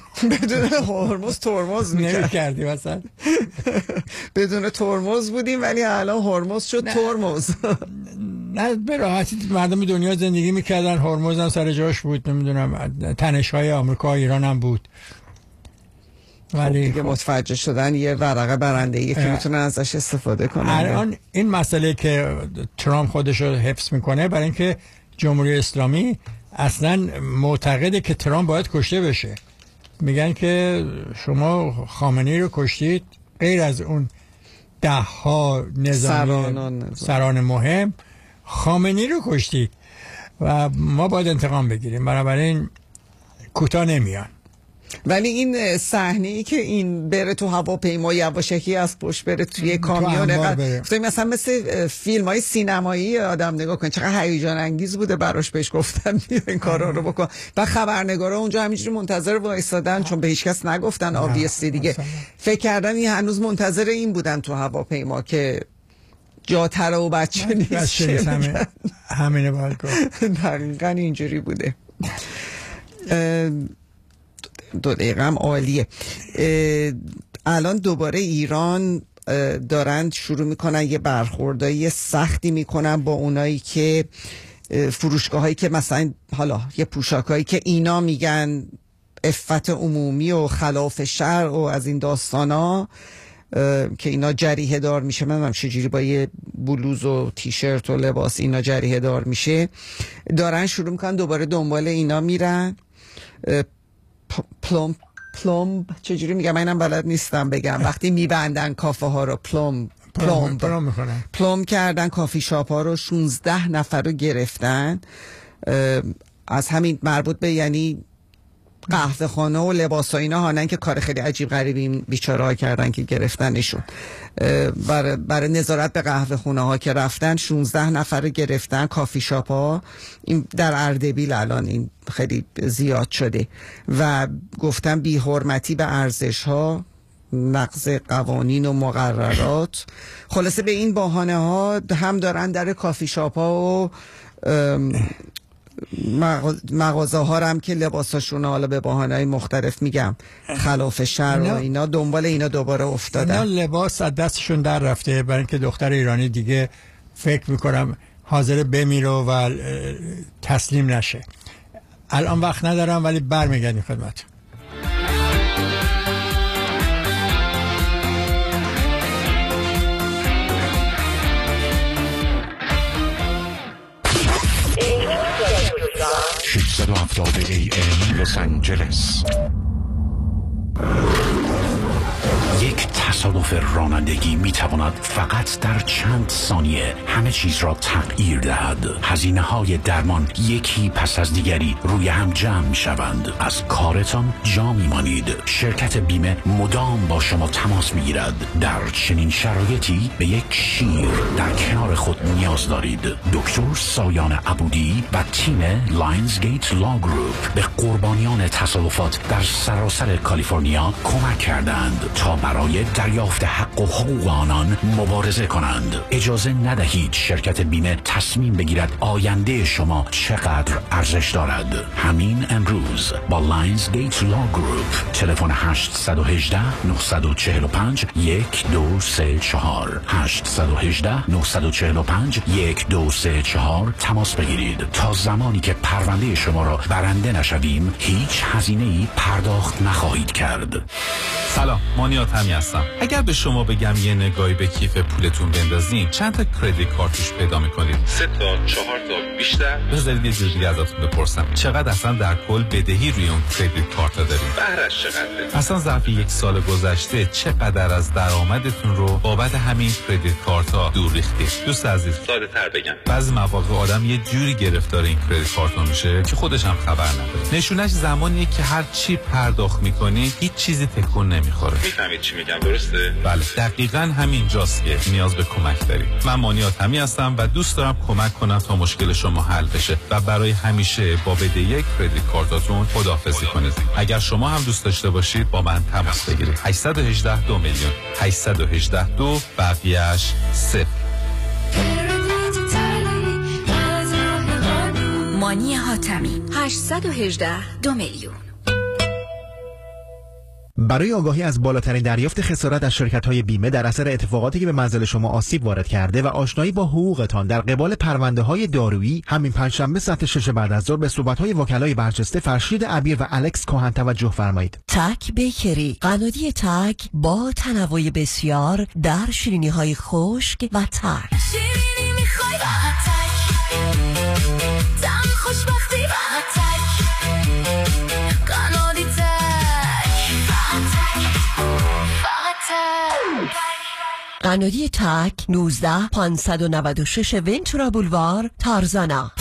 ترمز نمی‌کردیم مثلا بدون ترمز بودیم، ولی الان هرمز شد ترمز. نه به راحتی مردم دنیا زندگی میکردن، هرمز هم سر جاش بود، نمیدونم تنش‌های آمریکا و ایران هم بود، ولی دیگه متوجه شدن یه ورقه برنده‌ای که میتونن ازش استفاده کنن. الان این مسئله که ترامپ خودش رو حفظ میکنه برای اینکه جمهوری اسلامی اصلا معتقده که ترامپ باید کشته بشه. میگن که شما خامنه‌ای رو کشتید، غیر از اون 10 نظامی سران مهم خامنه‌ای رو کشتید و ما باید انتقام بگیریم، بنابراین کوتاه نمیان. ولی این صحنه‌ای که این بره تو هواپیما یواشکی از پشت بره توی کامیون، گفتم مثلا مثل فیلم‌های سینمایی آدم نگاه کن چقدر هیجان انگیز بوده براش، بهش گفتن این کارا رو بکن و خبرنگارا اونجا همینجوری منتظر وایسادن چون به هیچ کس نگفتن obviously دیگه. فکر کردن این هنوز منتظر این بودن تو هواپیما که جاتره و بچه نیست. همینه باید گفت. دقیقاً اینجوری بوده. 2 دقیقه هم عالیه. الان دوباره ایران دارن شروع میکنن یه برخوردای سختی میکنن با اونایی که فروشگاه هایی که مثلا حالا یه پوشاک هایی که اینا میگن عفت عمومی و خلاف شرع و از این داستان ها که اینا جریحه دار میشه. من هم چجوری با یه بلوز و تیشرت و لباس اینا جریحه دار میشه، دارن شروع میکنن دوباره دنبال اینا میرن. پلوم چجوری میگم، اینم بلد نیستم بگم، وقتی میبندن کافه ها رو پلوم کردن، کافی شاپ ها رو 16 نفر رو گرفتن. از همین مربوط به یعنی قهوه خانه و لباس ها اینا هانن که کار خیلی عجیب غریبی این بیچاره ها کردن که گرفتنشون. برای نظارت به قهوه خونه ها که رفتن 16 نفر رو گرفتن. کافی شاپ ها این در اردبیل الان این خیلی زیاد شده و گفتن بی حرمتی به ارزش ها، نقض قوانین و مقررات. خلاصه به این بهانه ها هم دارن در کافی شاپ ها و مغازه ها هم که لباساشون حالا به بهانه‌های مختلف میگم خلاف شرع و اینا دنبال اینا دوباره افتادن. اینا لباس از دستشون در رفته، برای اینکه دختر ایرانی دیگه فکر میکنم حاضر بمیره و تسلیم نشه. الان وقت ندارم ولی برمیگردیم خدمت. 970 AM لس آنجلس. یک تصادف رانندگی می تواند فقط در چند ثانیه همه چیز را تغییر دهد. هزینه های درمان یکی پس از دیگری روی هم جمع می شوند. از کارتان جا می مانید. شرکت بیمه مدام با شما تماس می گیرد. در چنین شرایطی به یک شیر در کنار خود نیاز دارید. دکتر سایان عبودی و تیم لاینز گیت لا گروپ به قربانیان تصادفات در سراسر کالیفرنیا کمک کردند تا برای دریافت حق و حقوق آنان مبارزه کنند. اجازه ندهید شرکت بیمه تصمیم بگیرد آینده شما چقدر ارزش دارد. همین امروز با لاینز گیت لا گروپ تلفن 818 945 1234 818 945 1234 تماس بگیرید. تا زمانی که پرونده شما را برنده نشویم هیچ هزینه‌ای پرداخت نخواهید کرد. سلام، مانیات همی هستم. اگر به شما بگم یه نگاهی به کیف پولتون بندازین چند تا کریدیت کارت توش پیدا میکنید؟ 3 تا 4 تا بیشتر؟ بذارید یه جور دیگه ازتون بپرسم، چقدر اصلا در کل بدهی روی اون کریدیت کارت دارید؟ بهرش چقدره؟ اصلا ظرف یک سال گذشته چقدر از درآمدتون رو بابت همین کریدیت کارت ها دور ریختید؟ دوست عزیز، ساده تر بگم، بعضی مواقع آدم یه جوری گرفتار این کریدیت کارت میشه که خودش هم خبر نداره. نشونش زمانیه که هر چی پرداخت میکنی هیچ چیزی تکون نمیخوره. میفهمید چی میگم، درسته؟ بله، دقیقاً همین جاست که نیاز به کمک دارید. من مانیات همی هستم و دوست دارم کمک کنم تا مشکل شما حل بشه و برای همیشه با بدهی کریدیت کارتاتون خداحافظی کنید. اگر شما هم دوست داشته باشید با من تماس بگیرید. 818 2 میلیون 818 2 بقیه‌اش 0. مانی حاتمی 818 2 میلیون. برای آگاهی از بالاترین دریافت خسارت از شرکت‌های بیمه در اثر اتفاقاتی که به منزل شما آسیب وارد کرده و آشنایی با حقوقتان در قبال پرونده‌های دارویی، همین پنجشنبه ساعت 6 بعد از ظهر به صحبت‌های وکلای برجسته فرشید عبیر و الکس کهن توجه فرمایید. تک بیکری، قنادی تک با تنوع بسیار در شیرینی‌های خشک و تر. شیرینی میخوای فقط تک، دم خوشبختی فقط تک، قنادی قنادی تک 19 596 ونتورا بولوار تارزانا.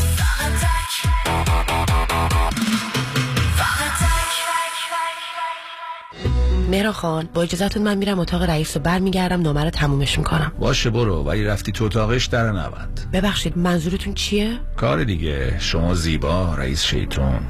مهران خان، با اجازهتون من میرم اتاق رئیس و برمیگردم نامه رو تمومش میکنم. باشه برو، ولی رفتی تو اتاقش در نبند. ببخشید منظورتون چیه؟ کار دیگه، شما زیبا رئیس شیطون.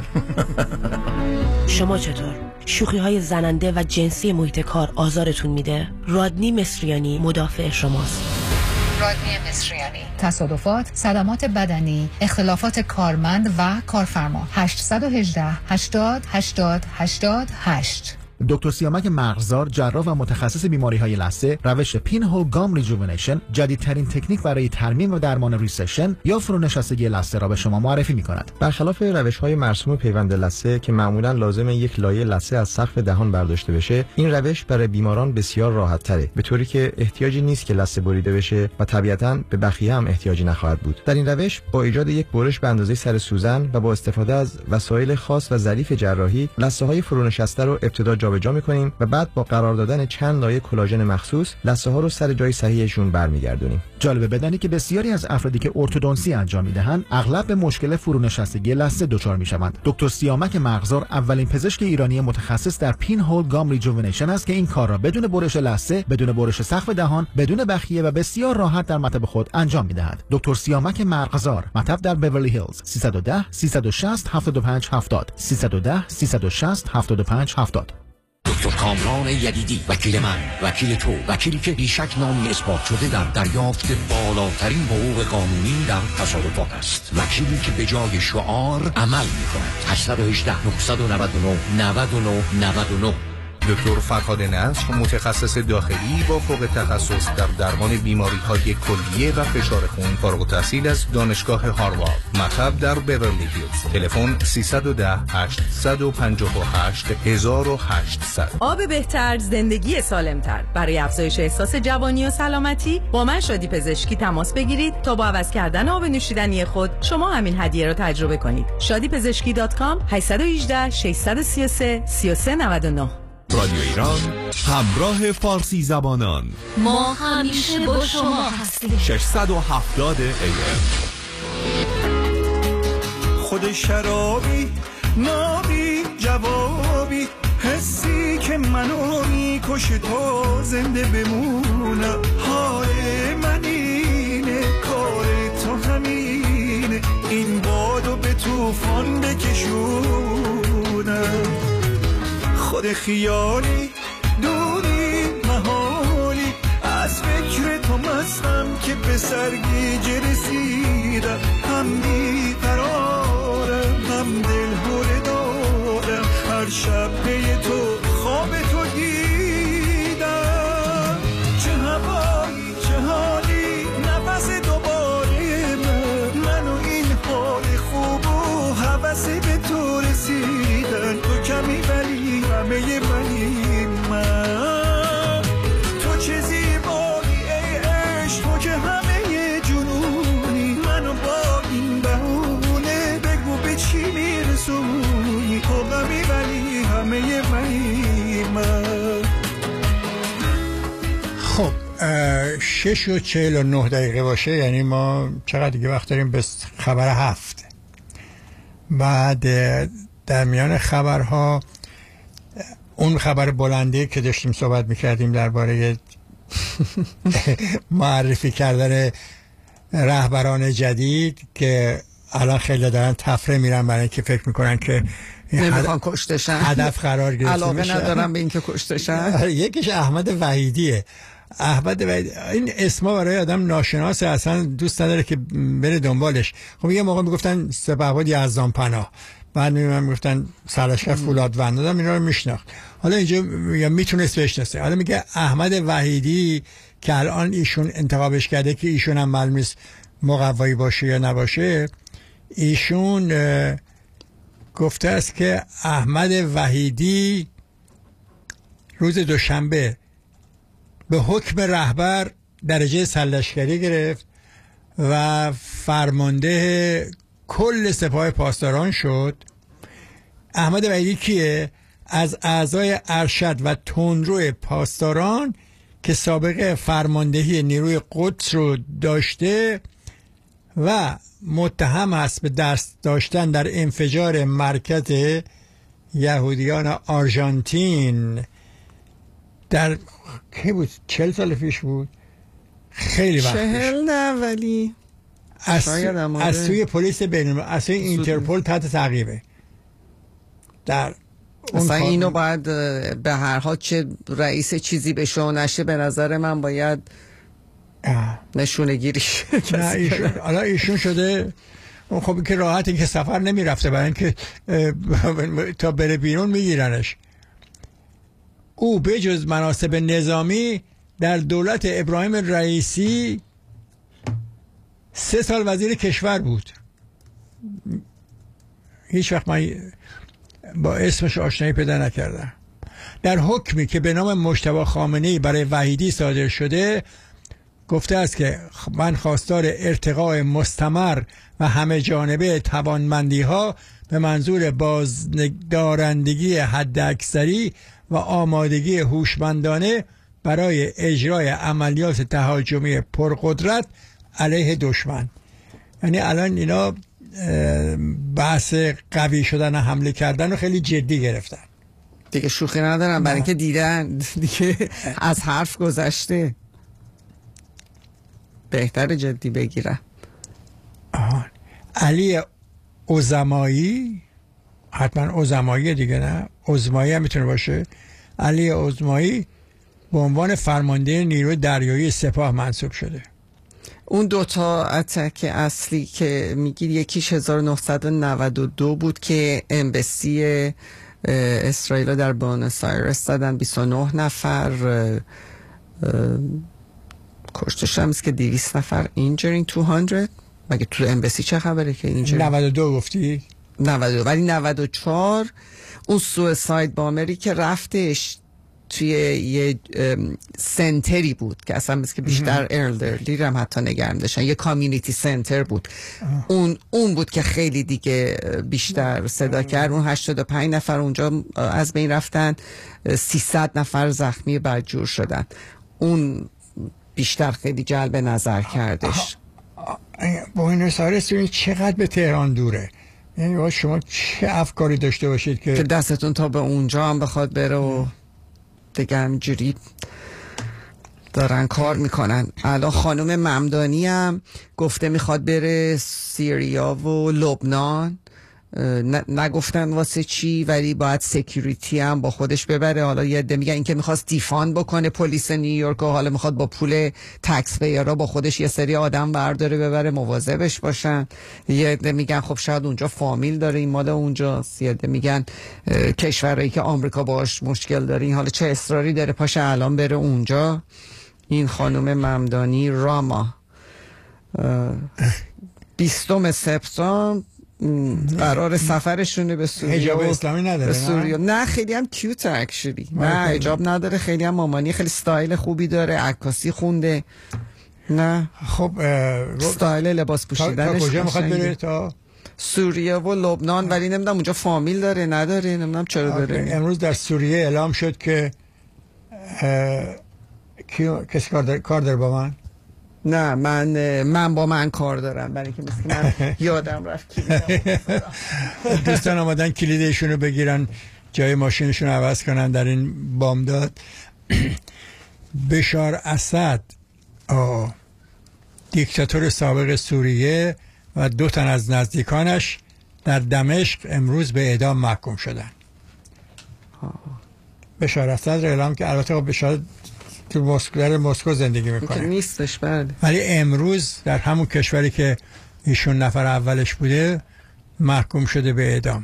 شما چطور؟ شوخی های زننده و جنسی محیط کار آزارتون میده؟ رادنی مصریانی مدافع شماست. رادنی مصریانی، تصادفات، صدمات بدنی، اختلافات کارمند و کارفرما. 818 80 80 88. دکتر سیامک مغزار، جراح و متخصص بیماری‌های لثه، روش پین هول گام ریجوونیشن، جدیدترین تکنیک برای ترمیم و درمان ریسشن یا فرونشستگی لثه را به شما معرفی می‌کند. برخلاف روش‌های مرسوم پیوند لثه که معمولاً لازم یک لایه لثه از سقف دهان برداشته بشه، این روش برای بیماران بسیار راحت‌تره، به طوری که احتیاجی نیست که لثه بریده بشه و طبیعتاً به بخیه هم احتیاجی نخواهد بود. در این روش با ایجاد یک برش به اندازه سر سوزن و با استفاده از وسایل خاص و ظریف جراحی، لثه‌های فرونشسته رو ابتدا جابجا می‌کنیم و بعد با قرار دادن چند لایه کلاژن مخصوص لثه‌ها رو سر جای صحیحشون برمیگردونیم. جالبه بدانی که بسیاری از افرادی که ارتودنسی انجام میدهند اغلب به مشکل فرونشستگی لثه دچار میشوند. دکتر سیامک مغزار اولین پزشک ایرانی متخصص در پین هول گام ریجوونیشن است که این کار را بدون برش لثه، بدون برش سقف دهان، بدون بخیه و بسیار راحت در مطب خود انجام میدهد. دکتر سیامک مغزار، مطب در بیورلی هیلز، 310 360 75 70 310 360 75 70. دکتر کامران یدیدی، وکیل من، وکیل تو، وکیلی که بیشک نامی اثبات شده در دریافت بالاترین حقوق قانونی در تصادفات است، وکیلی که به جای شعار عمل می‌کند. 818 999 99 99 دکتر فرهاد نصر متخصص داخلی با فوق تخصص در درمان بیماری‌های کلیه و فشار خون، فارغ التحصیل از دانشگاه هاروارد، مطب در بیورلی هیلز. تلفن 310 858 1800. آب بهتر، زندگی سالمتر. برای افزایش احساس جوانی و سلامتی با من شادی پزشکی تماس بگیرید تا با عوض کردن آب نوشیدنی خود شما همین هدیه رو تجربه کنید. شادیپزشکی.com 818 633 3399. رادیو ایران همراه فارسی زبانان. ما همیشه با شما هستیم. 670 AM. خود شرابی نابی جوابی، حسی که منو میکشه تا زنده بمونم. حال من اینه، کار تو همینه، این بادو به طوفان بکشونم. خود خیالی دوری محالی، از فکر تو مستم که به سرگیجه رسیدم. هم بیقرارم هم دل هره دارم، هر شب پی تو خواب تو دیدم. چه هوایی چه حالی، نفس دوباره من و این حال خوب و هوس به تو رسیدن. تو کمی ولی همه منی من، تو چه زیبایی ای عشق، تو که همه جنونی. منو با این بهونه بگو به چی میرسونی، تو غمی ولی همه منی من. خب 6:49 باشه، یعنی ما چقدر دیگه وقت داریم به خبر 7. بعد در میان خبرها اون خبر بلنده که داشتیم صحبت میکردیم درباره معرفی کردن رهبران جدید که الان خیلی دارن تفره میرن برای اینکه فکر میکنن که نمیخوان کشتشن، هدف قرار گرفته علاقه ندارن به اینکه کشتشن. یکیش احمد وحیدیه. احمد وحیدی این اسما برای آدم ناشناسه، اصلا دوست نداره که بره دنبالش. خب یه موقع میگفتن سپهبد یزدان پناه، بعد میگفتن سرلشکر فولادوند، آدم اینا رو میشناخت. حالا اینجا میتونست بشناسه. حالا میگه احمد وحیدی که الان ایشون انتخابش کرده که ایشون هم معلوم نیست مقوایی باشه یا نباشه. ایشون گفته است که احمد وحیدی روز دوشنبه به حکم رهبر درجه سرلشکری گرفت و فرمانده کل سپاه پاسداران شد. احمد وحیدی کیه؟ از اعضای ارشد و تندرو پاسداران که سابقه فرماندهی نیروی قدس رو داشته و متهم است به دست داشتن در انفجار مرکز یهودیان آرژانتین در کی بود؟ 40 سال پیش بود، خیلی وقت 40 نه ولی از سوی پلیس بین‌المللی، از سوی اینترپول تحت تعقیبه. در اصلا اینو باید به هر حال چه رئیس چیزی بشه و نشه، به نظر من باید نشونه گیریش. حالا ایشون شده خب که راحت این که سفر نمی رفته، برای اینکه تا بره بیرون میگیرنش. او به جز مناصب نظامی در دولت ابراهیم رئیسی 3 سال وزیر کشور بود. هیچ وقت من با اسمش آشنایی پیدا نکردم. در حکمی که به نام مجتبی خامنه‌ای برای وحیدی صادر شده گفته است که من خواستار ارتقاء مستمر و همه جانبه توانمندی ها به منظور بازدارندگی حداکثری و آمادگی هوشمندانه برای اجرای عملیات تهاجمی پرقدرت علیه دشمن. یعنی الان اینا بحث قوی شدن و حمله کردن رو خیلی جدی گرفتن دیگه، شوخی ندارن، برای اینکه دیدن دیگه از حرف گذشته، بهتر جدی بگیرن. علی عظمایی، حتما عظمایی دیگه، نه عظمایی هم میتونه باشه. علی عظمایی به عنوان فرمانده نیروی دریایی سپاه منصوب شده. اون دوتا اتک اصلی که میگید یکیش 1992 بود که امبسی اسرائیل در بونس آیرس زدن، 29 نفر کشتش هم است که 200 نفر اینجرینگ 200. مگه تو امبسی چه خبره که اینجرینگ 92 گفتی؟ 92 ولی 94 اون سویساید بامری که رفتش توی یه سنتری بود که اصلا مثل که بیشتر ارلدرلی هم حتی نگرم داشتن، یه کامیونیتی سنتر بود. اون بود که خیلی دیگه بیشتر صدا کرد. اون 85 نفر اونجا از بین رفتن، 300 نفر زخمی بدجور شدن. اون بیشتر خیلی جلب نظر کردش. بوینس آیرس چقدر به تهران دوره؟ یعنی شما چه افکاری داشته باشید که دستتون تا به اونجا هم بخواد بره و دیگه همجوری دارن کار میکنن. الان خانم ممدانی هم گفته میخواد بره سیریا و لبنان، نگفتن واسه چی، ولی باید سکیوریتی هم با خودش ببره. حالا یه عده میگن اینکه میخواست دیفان بکنه پلیس نیویورک و حالا میخواد با پول تکس پیرا با خودش یه سری آدم برداره ببره مواظبش باشن. یه عده میگن خب شاید اونجا فامیل داره، این مال اونجاست. یه عده میگن کشورایی که آمریکا باهاش مشکل داره، این حالا چه اصراری داره پاشه الان بره اونجا. این خانم ممدانی راما 20 سپتامبر قرار سفرشونه به سوریه. حجاب اسلامی نداره؟ به سوریه نه، خیلی هم کیوت اکچولی. نه حجاب نداره، خیلی هم مامانی، خیلی ستایل خوبی داره، عکاسی خونده. نه خب ستایل لباس پوشیدنش. تا کجا میخواد بره؟ تا سوریه و لبنان، ولی نمیدونم اونجا فامیل داره نداره، نمیدونم چرا داره. امروز در سوریه اعلام شد که کسی کار داره با من؟ نه من با من کار دارم، برای که مثل من یادم رفت کلیدم. دوستان آمدن کلیدشون رو بگیرن، جای ماشینشون رو عوض کنن در این بامداد. بشار اسد دیکتاتور سابق سوریه و 2 تن از نزدیکانش در دمشق امروز به اعدام محکوم شدن. بشار اسد اعلام که البته بشار تو مسکو زندگی میکنه نیستش، بله، ولی امروز در همون کشوری که ایشون نفر اولش بوده محکوم شده به اعدام.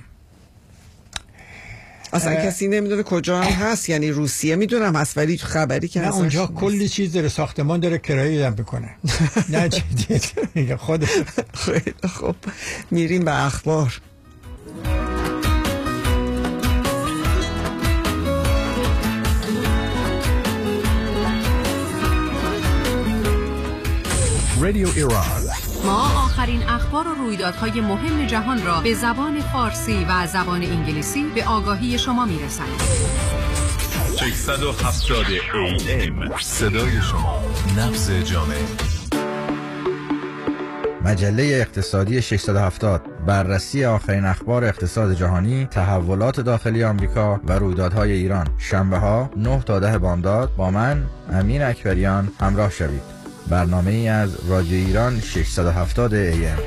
اصلا کسی نمیدونه کجا هم هست. یعنی روسیه میدونم هست ولی خبری که نه اونجا کلی چیز داره، ساختمان داره، کرایه دم بکنه. نه جدی خود. خیلی خب میریم به اخبار. رادیو ایران. ما آخرین اخبار و رویدادهای مهم جهان را به زبان فارسی و زبان انگلیسی به آگاهی شما میرسانیم. 670 AM صدای شما، نبض جامعه. مجله اقتصادی 670، بررسی آخرین اخبار اقتصاد جهانی، تحولات داخلی آمریکا و رویدادهای ایران. شنبه ها 9 تا 10 بامداد با من امین اکبریان همراه شوید. برنامه ای از رادیو ایران 670 AM.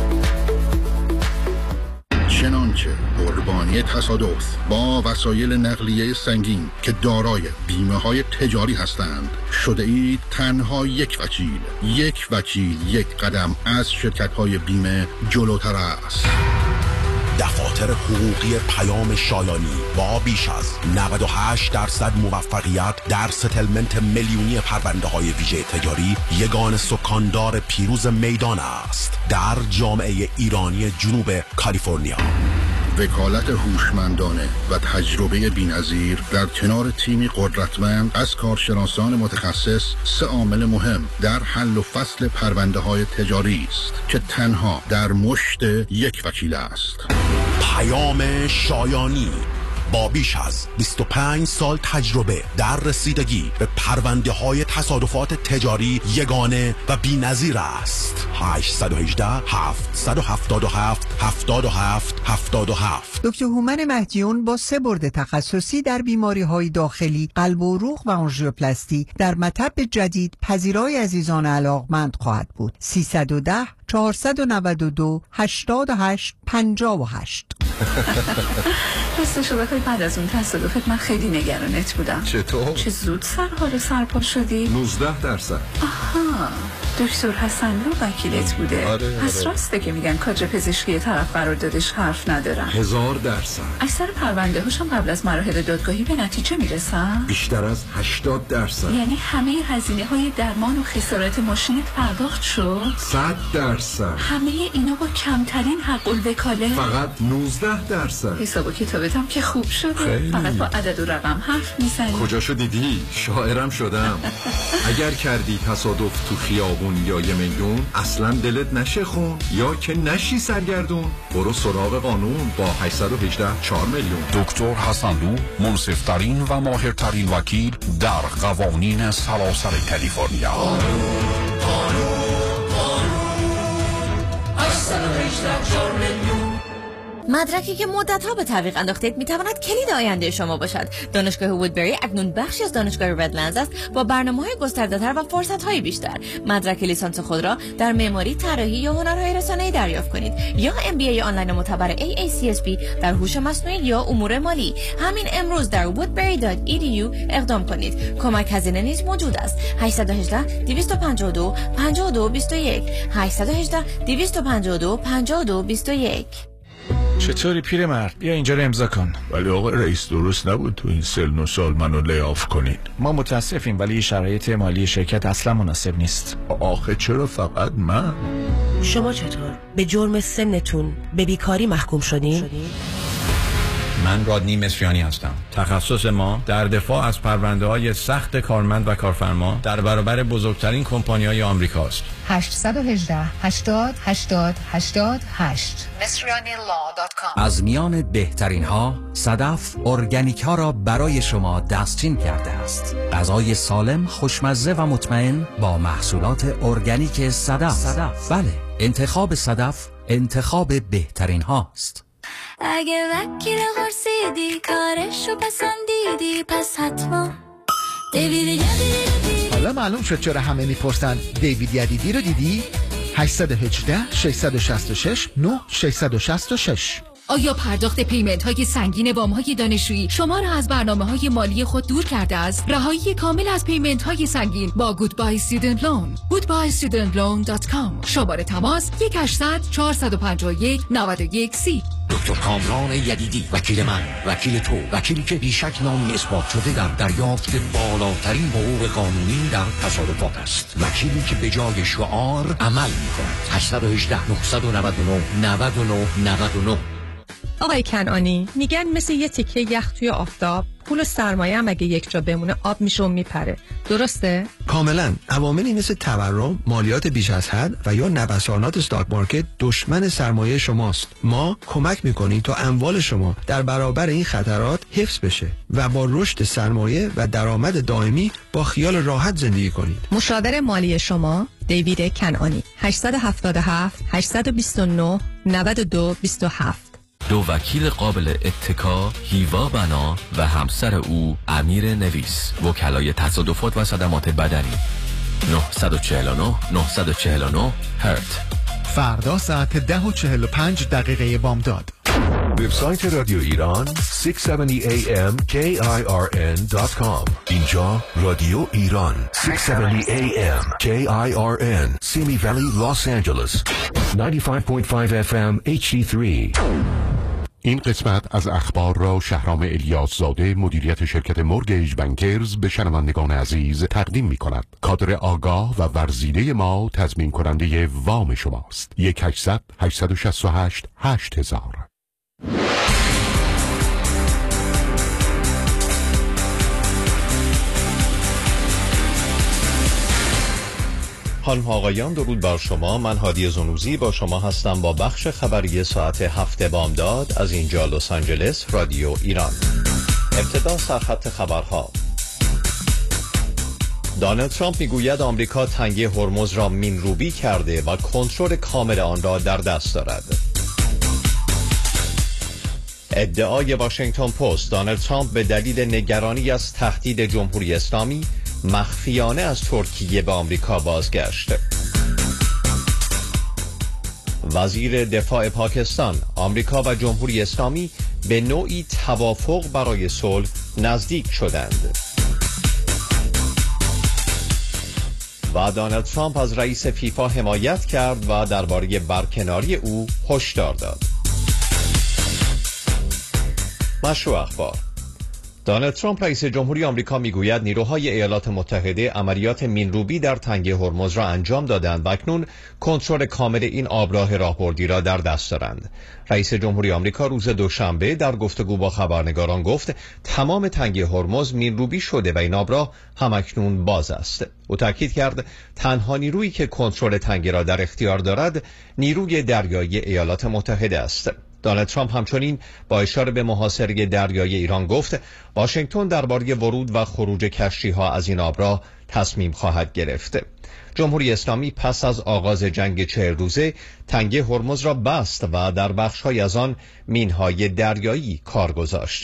چنانچه قربانی تصادف با وسایل نقلیه سنگین که دارای بیمه های تجاری هستند شده اید تنها یک وکیل یک قدم از شرکت های بیمه جلوتر است. دفاتر حقوقی پیام شایانی با بیش از 98% موفقیت در ستلمنت میلیونی پرونده های ویژه تجاری یگان سکاندار پیروز میدان است در جامعه ایرانی جنوب کالیفرنیا. وکالت هوشمندانه و تجربه بی‌نظیر در کنار تیمی قدرتمند از کارشناسان متخصص 3 عامل مهم در حل و فصل پرونده های تجاری است که تنها در مشت یک وکیل است. پیام شایانی با بیش از 25 سال تجربه در رسیدگی به پرونده های تصادفات تجاری یگانه و بی‌نظیر است. 818 777 77 77. دکتر هومن مهدیون با 3 برد تخصصی در بیماری‌های داخلی، قلب و عروق و آنژیوپلاستی در مطب جدید پذیرای عزیزان علاقمند خواهد بود. 310 492 88 58. راستشو بخوای بعد از اون تصادفت من خیلی نگرانت بودم. چطور؟ چه زود سر حال سرپا شدی؟ 19%. آها، دکتر حسنلو وکیلت بوده. پس راسته که میگن کادر پزشکی طرف قراردادش حرف ندارن. 1000%. اکثر پرونده هاشون قبل از مراحل دادگاهی به نتیجه میرسن. بیشتر از 80%. یعنی همه هزینه های درمان و خسارت ماشینت پرداخت شد؟ 100%. همه اینا با کمترین حق الوکاله؟ فقط 19%. حساب و کتابتم که خوب شده. خیلی. فقط با عدد و رقم حرف میزنی. کجاشو دیدی؟ شاعرم شدم. اگر کردی تصادف تو خیابون یا یه میدون، اصلا دلت نشه خون یا که نشی سرگردون، برو سراغ قانون با 818 4 میلیون. دکتر حسنلو، منصف‌ترین و ماهرترین وکیل در قوانین سراسر کالیفرنیا. 818 4 میلیون. مدرکی که مدت‌ها به تعویق انداختید می‌تواند کلید آینده شما باشد. دانشگاه وودبری اکنون بخشی از دانشگاه ردلندز است با برنامه‌های گسترده‌تر و فرصت‌های بیشتر. مدرک لیسانس خود را در معماری، طراحی یا هنرهای رسانه‌ای دریافت کنید یا MBA آنلاین معتبر AACSB در هوش مصنوعی یا امور مالی. همین امروز در woodbury.edu اقدام کنید. کمک هزینه نیز موجود است. 818 252 5221 818 252 5221. چطوری پیرمرد؟ بیا اینجا رو امضا کن. ولی آقا رئیس درست نبود تو این سن و سال منو لیاف کنین. ما متاسفیم ولی شرایط مالی شرکت اصلا مناسب نیست. آخه چرا فقط من؟ شما چطور؟ به جرم سنتون به بیکاری محکوم شدین؟ من رادنی مصریانی هستم. تخصص ما در دفاع از پرونده‌های سخت کارمند و کارفرما در برابر بزرگترین کمپانی‌های آمریکاست. 818 80 80 88 MisrianiLaw.com. از میان بهترین ها صدف ارگانیک ها را برای شما دستچین کرده است. غذای سالم، خوشمزه و مطمئن با محصولات ارگانیک صدف. بله، انتخاب صدف انتخاب بهترین هاست. اگه وکیل خورسیدی کارشو پسندیدی پس حتما دیوید جدیدی. حالا معلوم شد چرا همه میپرسن دیوید یدیدی رو دیدی؟ 818 666 9666. آیا پرداخت پیمنت های سنگین وام های دانشجویی شما را از برنامه های مالی خود دور کرده است؟ رهایی کامل از پیمنت های سنگین با Goodbye Student Loan. goodbyestudentloan.com. شماره تماس 1-800-451-9130. دکتر کامران یدیدی، وکیل من، وکیل تو، وکیلی که بیشک نامی اثبات شده در دریافت بالاترین حقوق قانونی در تصادفات است. وکیلی که به جای شعار عمل می‌کند. 818 999 99 99. آقای کنعانی، میگن مثل یه تیکه یخ توی آفتاب، پول و سرمایه هم اگه یک جا بمونه آب میشه و میپره. درسته؟ کاملا. عواملی مثل تورم، مالیات بیش از حد و یا نوسانات استاک مارکت دشمن سرمایه شماست. ما کمک میکنیم تا اموال شما در برابر این خطرات حفظ بشه و با رشد سرمایه و درآمد دائمی با خیال راحت زندگی کنید. مشاور مالی شما دیوید کنعانی. 877 829 92 27. دو وکیل قابل اتکا، هیوا بنا و همسر او امیر نویس، وکلای تصادفات و صدمات بدنی. 949 949 هرت. فردا ساعت 10:45 بامداد. وبسایت رادیو ایران 670 AM KIRN.com. اینجا رادیو ایران 670 AM KIRN Simi Valley Los Angeles 95.5 FM HD3. این قسمت از اخبار را شهرام الیاس زاده مدیریت شرکت مورگیج بانکرز به شنوندگان عزیز تقدیم می کند. کادر آگاه و ورزیده ما تضمین کننده وام شماست. 1-800-868-8000. خانم ها آقایان، درود بر شما. من هادی زنوزی با شما هستم با بخش خبری ساعت 7 بامداد از اینجا لس آنجلس، رادیو ایران. ابتدا سرخط خبرها. دونالد ترامپ میگوید آمریکا تنگه هرمز را مینروبی کرده و کنترل کامل آن را در دست دارد. ادعای واشنگتن پست: دونالد ترامپ به دلیل نگرانی از تهدید جمهوری اسلامی مخفیانه از ترکیه به آمریکا بازگشت. وزیر دفاع پاکستان: آمریکا و جمهوری اسلامی به نوعی توافق برای صلح نزدیک شدند. و دونالد ترامپ از رئیس فیفا حمایت کرد و درباره برکناری او هشدار داد. مشروع اخبار. دونالد ترامپ رئیس جمهوری آمریکا میگوید نیروهای ایالات متحده عملیات مین‌روبی در تنگه هرمز را انجام دادند و اکنون کنترل کامل این آبراه راهبردی را در دست دارند. رئیس جمهوری آمریکا روز دوشنبه در گفتگو با خبرنگاران گفت تمام تنگه هرمز مین‌روبی شده و این آبراه همکنون باز است. او تاکید کرد تنها نیرویی که کنترل تنگه را در اختیار دارد نیروی دریایی ایالات متحده است. دونالد ترامپ همچنین با اشاره به محاصره دریایی ایران گفت واشنگتن درباره ورود و خروج کشتی‌ها از این آبراه تصمیم خواهد گرفت. جمهوری اسلامی پس از آغاز جنگ 40 روزه تنگه هرمز را بست و در بخش‌های از آن مین‌های دریایی کار گذاشت.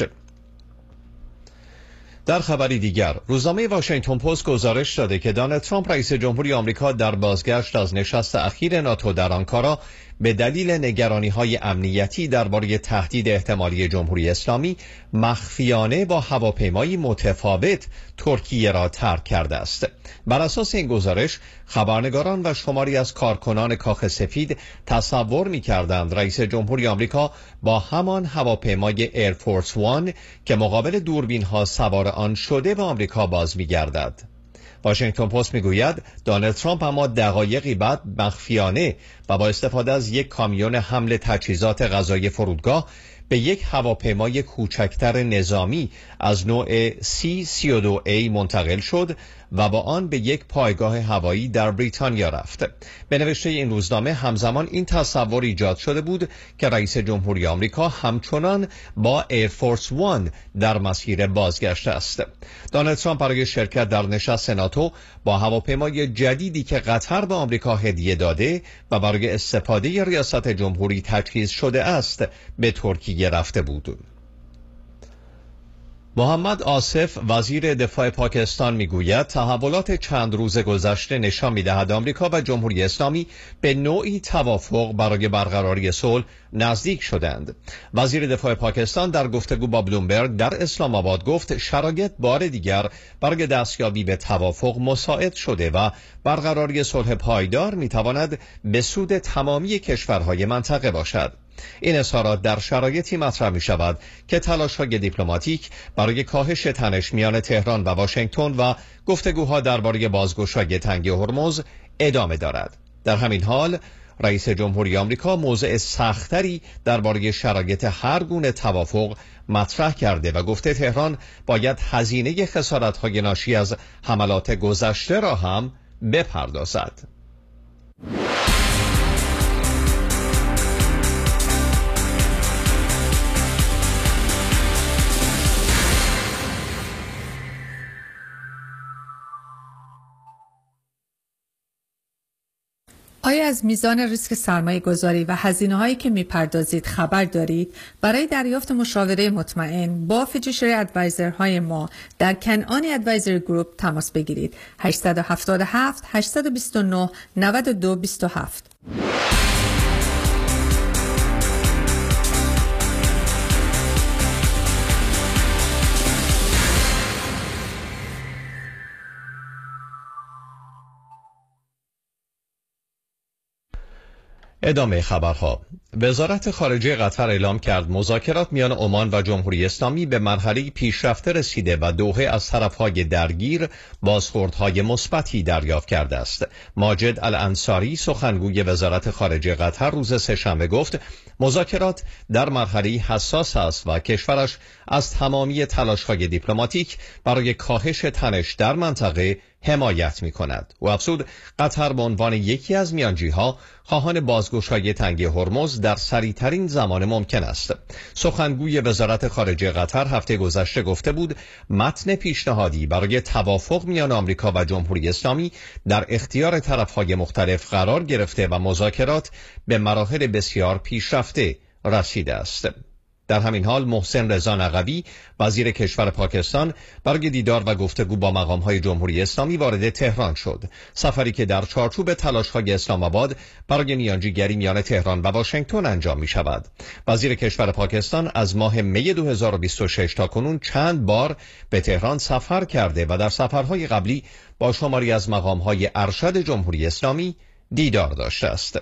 در خبری دیگر، روزنامه واشنگتن پست گزارش داده که دونالد ترامپ رئیس جمهوری آمریکا در بازگشت از نشست اخیر ناتو در آنکارا به دلیل نگرانی‌های امنیتی درباره تهدید احتمالی جمهوری اسلامی مخفیانه با هواپیمایی متفاوت ترکیه را ترک کرده است. بر اساس این گزارش خبرنگاران و شماری از کارکنان کاخ سفید تصور می‌کردند رئیس جمهوری آمریکا با همان هواپیمای ایرفورس وان که مقابل دوربین‌ها سوار آن شده به آمریکا باز می‌گردد. واشنگتن پست میگوید دونالد ترامپ اما دقایقی بعد مخفیانه و با استفاده از یک کامیون حمل تجهیزات غذایی فرودگاه به یک هواپیمای کوچکتر نظامی از نوع C-32A منتقل شد و با آن به یک پایگاه هوایی در بریتانیا رفت. به نوشته این روزنامه همزمان این تصور ایجاد شده بود که رئیس جمهوری آمریکا همچنان با ایرفورس وان در مسیر بازگشت است. دونالد ترامپ برای شرکت در نشست ناتو با هواپیمای جدیدی که قطر به آمریکا هدیه داده و برای استفاده ریاست جمهوری تجهیز شده است به ترکیه رفته بود. محمد آصف وزیر دفاع پاکستان میگوید تحولات چند روز گذشته نشان میدهد آمریکا و جمهوری اسلامی به نوعی توافق برای برقراری صلح نزدیک شدند. وزیر دفاع پاکستان در گفتگو با بلومبرگ در اسلام آباد گفت شرایط بار دیگر برای دستیابی به توافق مساعد شده و برقراری صلح پایدار میتواند به سود تمامی کشورهای منطقه باشد. این اظهارات در شرایطی مطرح می شود که تلاش‌های دیپلماتیک برای کاهش تنش میان تهران و واشنگتن و گفتگوها درباره بازگشایی تنگه هرمز ادامه دارد. در همین حال رئیس جمهوری آمریکا موضع سخت‌تری درباره شرایط هر گونه توافق مطرح کرده و گفته تهران باید هزینه خسارت‌های ناشی از حملات گذشته را هم بپردازد. آیا از میزان ریسک سرمایه گذاری و هزینه هایی که میپردازید خبر دارید؟ برای دریافت مشاوره مطمئن با فیدوشری ادوایزر های ما در کنعانی ادوایزر گروپ تماس بگیرید. 877 829 9227. ادامه خبرها. وزارت خارجه قطر اعلام کرد مذاکرات میان عمان و جمهوری اسلامی به مرحله پیشرفته رسیده و دوحه از طرفهای درگیر بازخوردهای مثبتی دریافت کرده است. ماجد الانصاری سخنگوی وزارت خارجه قطر روز سه‌شنبه گفت مذاکرات در مرحله حساس است و کشورش از تمامی تلاش‌های دیپلماتیک برای کاهش تنش در منطقه حمایت می کند. و افزود قطر به عنوان یکی از میانجی‌ها خواهان بازگشایی تنگه هرمز در سریع‌ترین زمان ممکن است. سخنگوی وزارت خارجه قطر هفته گذشته گفته بود متن پیشنهادی برای توافق میان آمریکا و جمهوری اسلامی در اختیار طرف‌های مختلف قرار گرفته و مذاکرات به مراحل بسیار پیشرفته رسیده است. در همین حال محسن رضا نقوی وزیر کشور پاکستان برای دیدار و گفتگو با مقام‌های جمهوری اسلامی وارد تهران شد. سفری که در چارچوب تلاش‌های اسلام آباد برای میانجیگری میان تهران و واشنگتن انجام می‌شود. وزیر کشور پاکستان از ماه می 2026 تا کنون چند بار به تهران سفر کرده و در سفرهای قبلی با شماری از مقام‌های ارشد جمهوری اسلامی دیدار داشته است.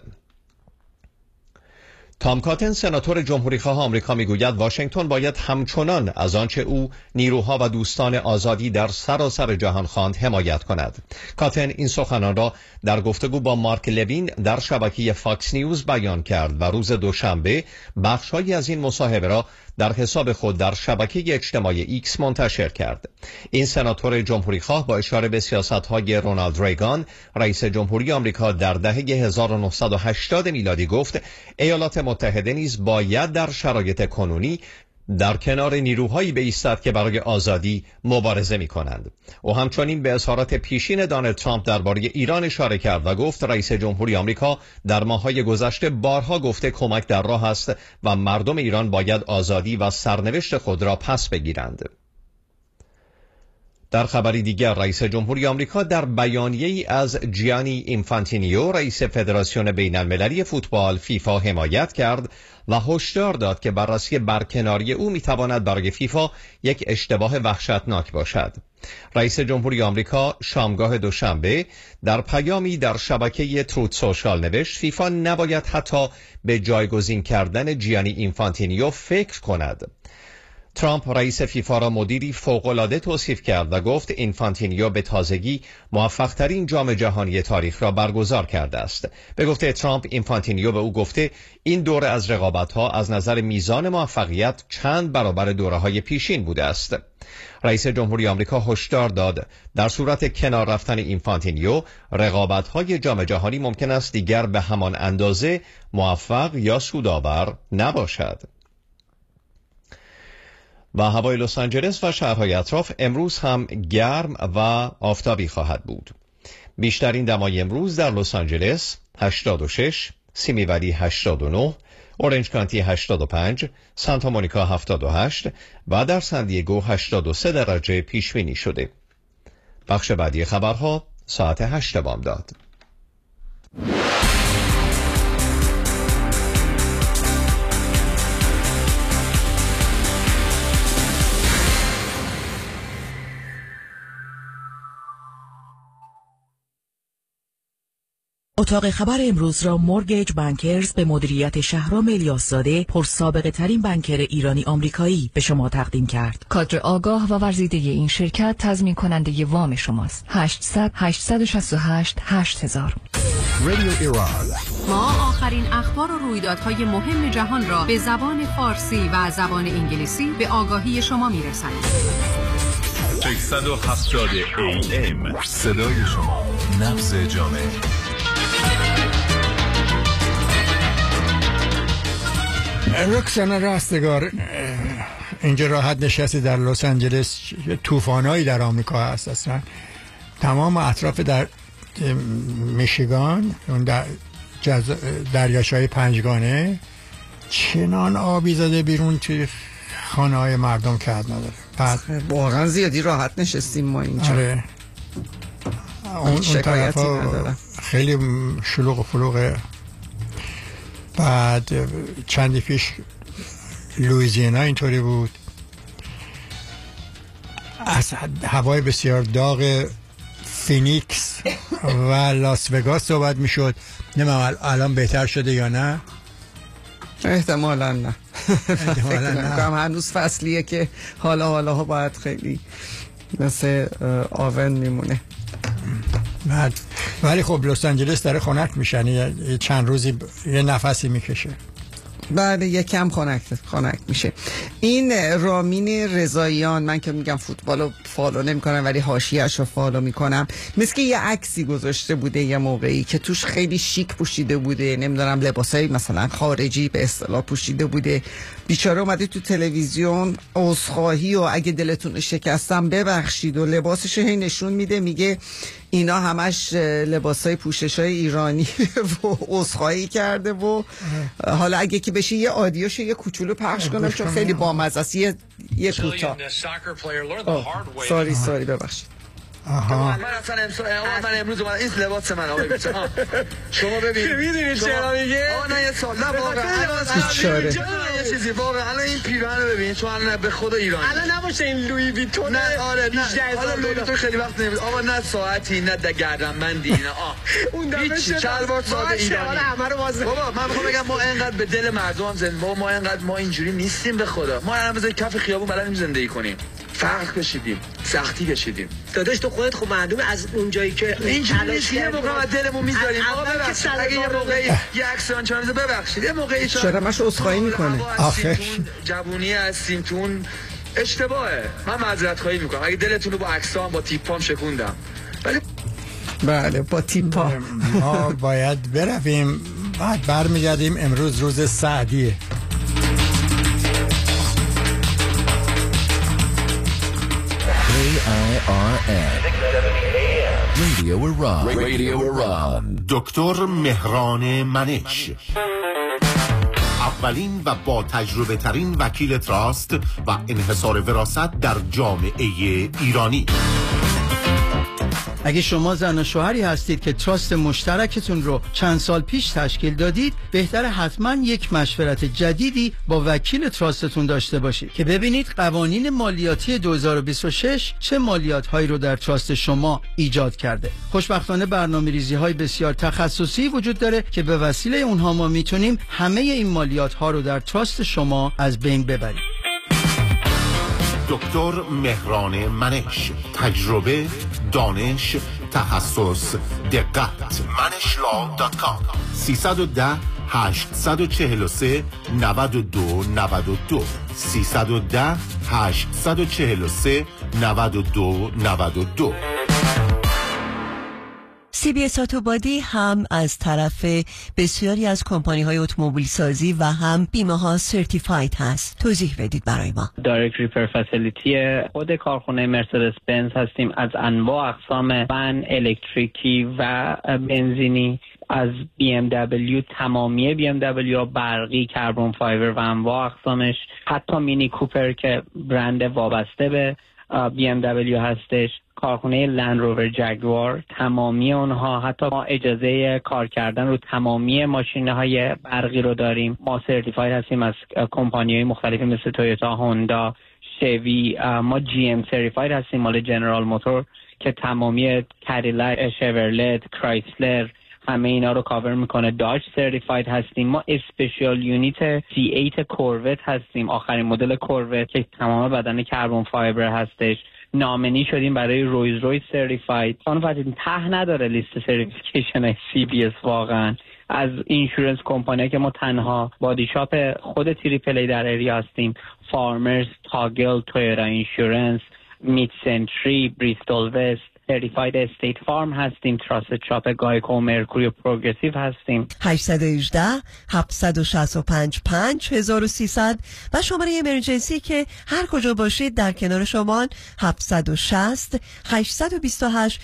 تام کاتن سناتور جمهوریخواه آمریکا میگوید واشنگتن باید همچنان از آنچه او نیروها و دوستان آزادی در سراسر جهان خواند حمایت کند. کاتن این سخنان را در گفتگو با مارک لوین در شبکه فاکس نیوز بیان کرد و روز دوشنبه بخش‌هایی از این مصاحبه را در حساب خود در شبکه اجتماعی ایکس منتشر کرد. این سناتور جمهوریخواه با اشاره به سیاست‌های رونالد ریگان رئیس جمهوری آمریکا در دهه 1980 میلادی گفت ایالات متحده نیز باید در شرایط کنونی در کنار نیروهایی بایستد که برای آزادی مبارزه می‌کنند. او همچنین به اظهارات پیشین دونالد ترامپ درباره ایران اشاره کرد و گفت رئیس جمهوری آمریکا در ماه‌های گذشته بارها گفته کمک در راه است و مردم ایران باید آزادی و سرنوشت خود را پس بگیرند. در خبری دیگر رئیس جمهوری آمریکا در بیانیه‌ای از جیانی اینفانتینیو رئیس فدراسیون بین‌المللی فوتبال فیفا حمایت کرد و هشدار داد که بررسی برکناری او میتواند برای فیفا یک اشتباه وحشتناک باشد. رئیس جمهوری آمریکا شامگاه دوشنبه در پیامی در شبکه تروت سوشال نوشت فیفا نباید حتی به جایگزین کردن جیانی اینفانتینیو فکر کند. ترامپ رئیس فیفا را مدیری فوق‌العاده توصیف کرد و گفت اینفانتینیو به تازگی موفق‌ترین جام جهانی تاریخ را برگزار کرده است. به گفته ترامپ اینفانتینیو به او گفته این دوره از رقابت‌ها از نظر میزان موفقیت چند برابر دوره‌های پیشین بوده است. رئیس جمهوری آمریکا هشدار داد در صورت کنار رفتن اینفانتینیو رقابت‌های جام جهانی ممکن است دیگر به همان اندازه موفق یا سودآور نباشد. و هوای لس آنجلس و شهرهای اطراف امروز هم گرم و آفتابی خواهد بود. بیشترین دمای امروز در لس آنجلس 86، سیمی ولی 89، اورنج کانتی 85، سانتا مونیکا 78 و در سان دیگو 83 درجه پیش بینی شده. بخش بعدی خبرها ساعت 8 بامداد. اتاق خبر امروز را مورگیج بانکرز به مدیریت شهرام الیاس‌زاده پرسابقه ترین بانکر ایرانی آمریکایی به شما تقدیم کرد. کادر آگاه و ورزیده این شرکت تضمین کننده وام شماست. 800 868 8000. رادیو ایران. ما آخرین اخبار و رویدادهای مهم جهان را به زبان فارسی و زبان انگلیسی به آگاهی شما میرسانیم. 670 AM صدای شما، نبض جامعه. رکسانا رستگار، اینجا راحت نشستی در لس آنجلس، طوفانایی در آمریکا هست اصلا. تمام اطراف در میشیگان، اون در دریاچه‌های پنجگانه چنان آبی زده بیرون توی خانه های مردم که حد نداره. بعد واقعا زیادی راحت نشستیم ما اینجا. آره. اون طرفا خیلی شلوغ و فلوغه. بعد چندی پیش لویزیانا اینطوری بود، از هوای بسیار داغ فینیکس و لاس وگاس صحبت میشد. نمیدونم الان بهتر شده یا نه. احتمالا نه. هنوز فصلیه که حالا باید خیلی مثل آون میمونه. ولی خب لس آنجلس داره خنک میشن، یه چند روزی یه نفسی میکشه. بعد یکم خنک میشه. این رامین رضاییان، من که میگم فوتبالو فالو نمیکنم ولی حاشیه‌اش رو فالو میکنم، مثل که یه عکسی گذاشته بوده یه موقعی که توش خیلی شیک پوشیده بوده، نمیدونم لباسای مثلا خارجی به اصطلاح پوشیده بوده بیچاره اومده تو تلویزیون عذرخواهی و اگه دلتون شکستم ببخشید و لباسش هی نشون میده، میگه اینا همش لباسای پوششای ایرانی و عذرخواهی کرده و حالا اگه که بشه یه آدیوشو یه کوچولو پخش کنم چون خیلی بامزه است. یه کوتاه. ساری ببخشید. من امروز اومدم این لباس من آقای بیچاره. شما ببین میدونید چرا میگه نه یه سال نه واقعا یه چیزی واقعا این پیراهن رو ببین چون الان به خدا ایرانی الان نباشه این لویی ویتون. نه آره نه حالا لویی ویتون خیلی وقت نمیاد آقا، نه ساعتی نه گردنبندی نه اون دفعه شلوار ساده ایرانی همه رو باز. بابا من میخوام بگم ما اینقدر به دل مردم زندگی، ما اینقدر ما اینجوری نیستیم به خدا. ما الان بذار کف خیابون بلدیم زندگی کنیم، فرق کشیدیم، سختی کشیدیم. داداش تو خودت خب معلومه از اون جایی که اینجوری نیست یه موقع از دلمون میذاریم آقا ببخشید اگه یه موقعی یه عکسان چون ببخشید یه موقعی چرامش عذرخواهی میکنه آخه جوونی هستیم تون اشتباهه، من معذرت خواهی میکنم اگه دلتون رو با عکسام با تیپام شکوندم. ولی بله با تیپا ما باید برویم، بعد برمیگردیم. امروز روز سعدیه. Radio Iran. دکتر مهران منش، اولین و با تجربه ترین وکیل تراست و انحصار وراثت در جامعه ایرانی. اگه شما زن و شوهری هستید که تراست مشترکتون رو چند سال پیش تشکیل دادید، بهتره حتما یک مشورت جدیدی با وکیل تراستتون داشته باشید که ببینید قوانین مالیاتی 2026 چه مالیات‌هایی رو در تراست شما ایجاد کرده. خوشبختانه برنامه‌ریزی‌های بسیار تخصصی وجود داره که به وسیله اونها ما میتونیم همه این مالیات‌ها رو در تراست شما از بین ببریم. دکتر مهران منش، تجربه، دانش، تخصص، دقت. manishLaw.com 310 843 92 92 310 843 92 92. CBS اتوبادی هم از طرف بسیاری از کمپانی‌های اتومبیل سازی و هم بیمه ها سرتیفاید هست. توضیح بدید برای ما. دایرکت ریپر فسیلیتی خود کارخونه مرسدس بنز هستیم. از انواع اقسام ون الکتریکی و بنزینی، از BMW تمامی BMW برقی، کربن فایبر و انواع اقسامش، حتی مینی کوپر که برند وابسته به BMW هستش، کارخونه لند روور جگوار، تمامی اونها، حتی ما اجازه کار کردن رو تمامی ماشین‌های برقی رو داریم. ما سرتیفاید هستیم از کمپانی‌های مختلفی مثل تویوتا، هوندا، شوی. ما GM سرتیفاید هستیم مال جنرال موتور که تمامی کادیلاک، شورلت، کرایسلر همه اینا رو کاور میکنه. داج سرتیفاید هستیم. ما اسپشیال یونیت C8 کوروت هستیم، آخرین مدل کوروت که تمام بدن کربن فایبر هستش. نامنی شدیم برای رویز رویز سرتیفاید. خانم فتحی ته نداره لیست سرتیفیکیشن CBS واقعا. از اینشورنس کمپانی که ما تنها بادی شاپ خود تریپل ای در اریا هستیم، فارمرز، تاگل، تویوتا اینشورنس، میت سنتری، بریستول وست، سرتیفاید استیت فارم هستیم، تراست شاپ گایکو، مرکوری و پروگرسیو هستیم. 818 765 5300 و شماره امرجنسی که هر کجا باشید در کنار شما 760 828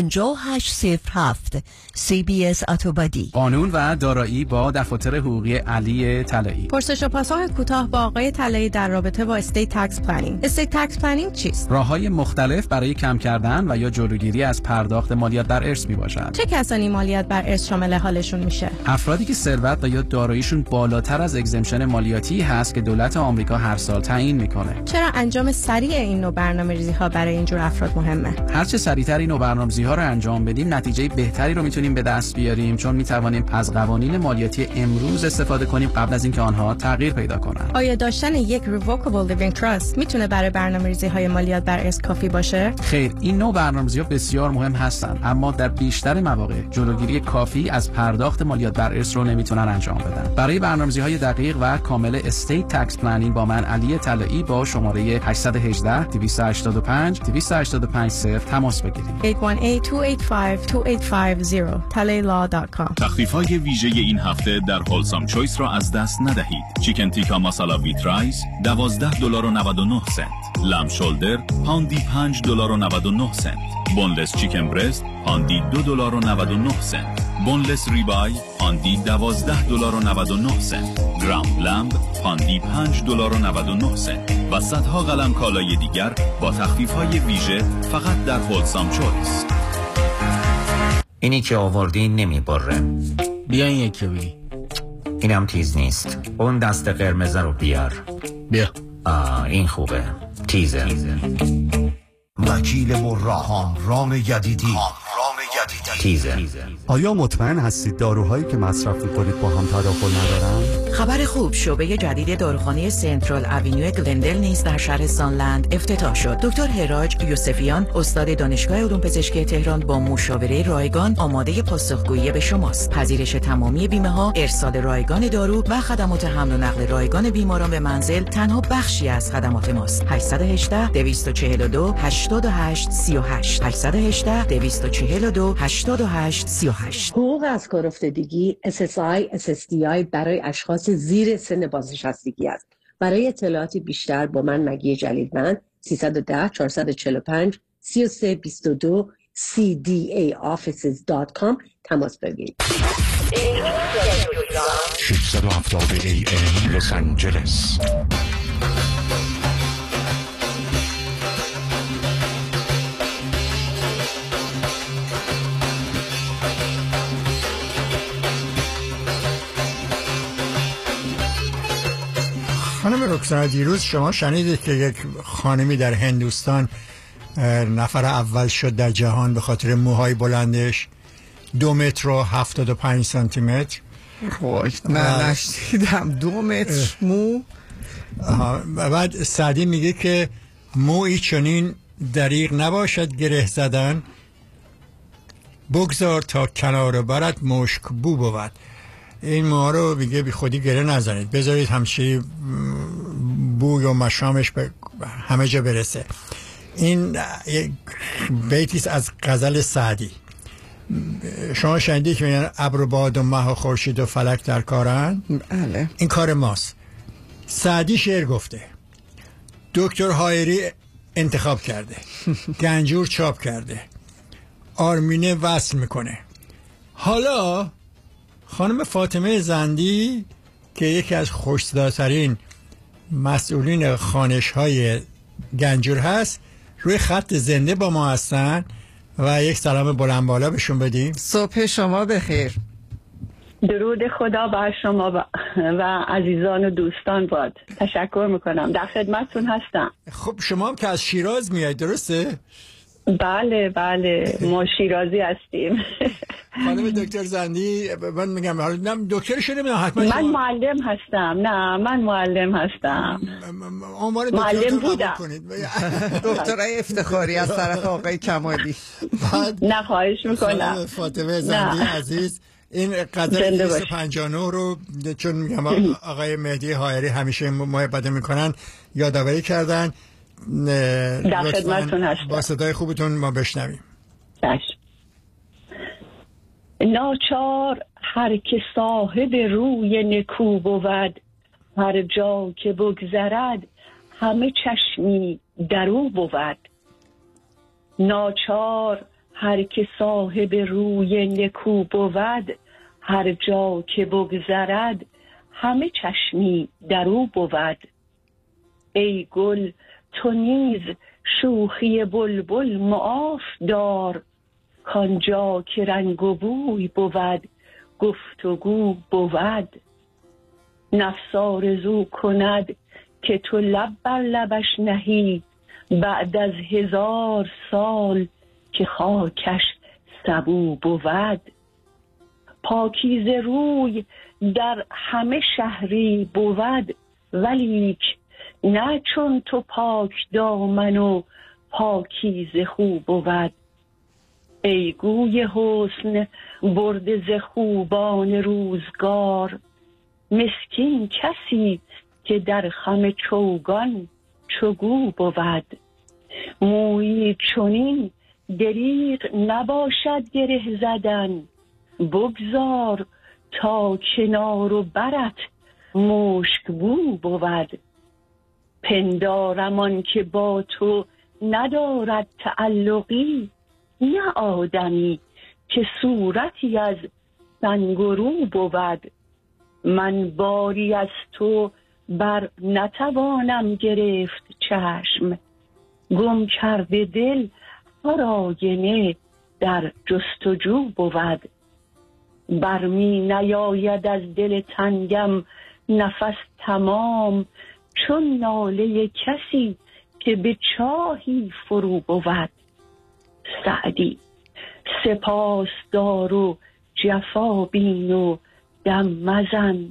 5807. CBS اتوبادی. قانون و دارایی با دفاتر حقوقی علی طلایی. پرسش و پاسخ کوتاه با آقای طلایی در رابطه با استیت تکس پلنینگ. استیت تکس پلنینگ چیست؟ راههای مختلف برای کم کردن و یا جلوگیری از پرداخت مالیات بر ارث میباشد. چه کسانی مالیات بر ارث شامل حالشون میشه؟ افرادی که ثروت و یا داراییشون بالاتر از اگزمشن مالیاتی هست که دولت آمریکا هر سال تعیین میکنه. چرا انجام سریع این نوع برنامه‌ریزی‌ها برای اینجور افراد مهمه؟ هر چه سریعتر این نوع برنامه‌ریزی‌ها رو انجام بدیم، نتیجه بهتری رو میتونیم به دست بیاریم، چون میتوانیم از قوانین مالیاتی امروز استفاده کنیم قبل از اینکه آنها تغییر پیدا کنند. آیا داشتن یک ریووکبل لیوینگ تراست میتونه برای برنامه‌ریزی‌های مالیات بر ارث کافی باشه؟ خیر، این نوع برنامه‌ریزی ها بسیار مهم هستند، اما در بیشتر مواقع جلوگیری کافی از پرداخت مالیات بر ارث رو نمیتونن انجام بدن. برای برنامه‌ریزی‌های دقیق و کامل استیت تکس پلنینگ با من علی طلایی با شماره 818 285 285 تماس بگیرید. 818-285-2850 talaylaw.com. تخفیف‌های ویژه این هفته در هولسام چویس را از دست ندهید. چیکن تیکا مسالا ویت رایس $12.99. لام شولدر پاندی $5.99. بونلس چیکن برست پاندی $2.99. بونلس ریبای پاندی $12.99. گراند لمب پاندی $5.99 و صدها قلم کالای دیگر با تخفیف‌های ویژه فقط در هولسام چویس. اینی که آوردین نمیبره. بیاین یکی بگی. اینم تیز نیست. اون دست قرمز رو بیار. بیا. این خوبه. تیزه. وکیل مراهان رام یدیدی. تیزه. آیا مطمئن هستید داروهایی که مصرف می‌کنید با هم تداخل ندارن؟ خبر خوب، شعبه جدید داروخانه سنترال اوینیو گلندل نیز در شهر سانلند افتتاح شد. دکتر هراج یوسفیان، استاد دانشگاه علوم پزشکی تهران، با مشاوره رایگان آماده پاسخگویی به شماست. پذیرش تمامی بیمه‌ها، ارسال رایگان دارو و خدمات حمل و نقل رایگان بیماران به منزل تنها بخشی از خدمات ماست. 818 242 88 38 818 242 88 38. حقوق از کار افتادگی SSI SSDI برای اشخاص زیر سن بازنشستگی است. برای اطلاعاتی بیشتر با من مگی جلیلوند 310 445 3322 cdaoffices.com تماس بگیرید. 670 AM لس آنجلس. خانم رکسانا، دیروز شما شنیدید که یک خانمی در هندوستان نفر اول شد در جهان به خاطر موهای بلندش 2 متر و 75 سانتی متر. نه نشدیدم 2 متر مو. و بعد سعدی میگه که مویی چنین دریغ نباشد گره زدن، بگذار تا کنار برد مشک بو بود. این موها رو میگه بی خودی گره نزنید، بذارید همچی بوی و مشامش به همه جا برسه. این بیتیست از غزل سعدی. شما شنیدید که میگن ابر و باد و مه و خورشید و فلک در کارن؟ بله. این کار ماست. سعدی شعر گفته، دکتر هایری انتخاب کرده، گنجور چاپ کرده، آرمینه وصل میکنه. حالا خانم فاطمه زندی که یکی از خوش‌صداترین مسئولین خانش‌های گنجور هست روی خط زنده با ما هستن و یک سلام بلند بالا بهشون بدیم. صبح شما بخیر. درود خدا بر شما و عزیزان و دوستان باد. تشکر میکنم، در خدمتتون هستم. خب شما هم که از شیراز میایید درسته؟ بله بله، ما شیرازی هستیم. خانم دکتر زندی، من میگم حالا دکتر شده حتما من معلم هستم. نه من معلم هستم. معلم بودم. دکترای افتخاری از طرف آقای کمالی. نه خواهش میکنم. فاطمه زندی عزیز، این قدر 259 رو چون میگم آقای مهدی هایری همیشه محبت میکنن یادآوری کردن. در خدمتتون هستم. با صدای خوبتون ما بشنویم. ناچار هر که صاحب روی نکو بود، هر جا که بگذرد همه چشمی درو بود. ناچار هر که صاحب روی نکو بود، هر جا که بگذرد همه چشمی درو بود. ای گل تو نیز شوخی بلبل معاف دار، کانجا که رنگ و بوی بود گفتگو بود. نفس آرزو کند که تو لب بر لبش نهی، بعد از 1000 سال که خاکش سبو بود. پاکیزه روی در همه شهری بود، ولیک نه چون تو پاک دامن و پاکیزه خو بود. ای گوی حسن برده ز خوبان روزگار، مسکین کسی که در خم چوگان چگو بود. مویی چنین دریغ نباشد گره زدن، بگذار تا کنار و برت مشک بو بود. پندارم آن که با تو ندارد تعلقی، نه آدمی که صورتی از سنگ و رو بود. من باری از تو بر نتوانم گرفت چشم، گم کرده دل هر آینه در جستجو بود. برمی نیاید از دل تنگم نفس تمام، چون ناله کسی که به چاهی فرو بود. سعدی سپاس دار و جفا بین و دم مزن،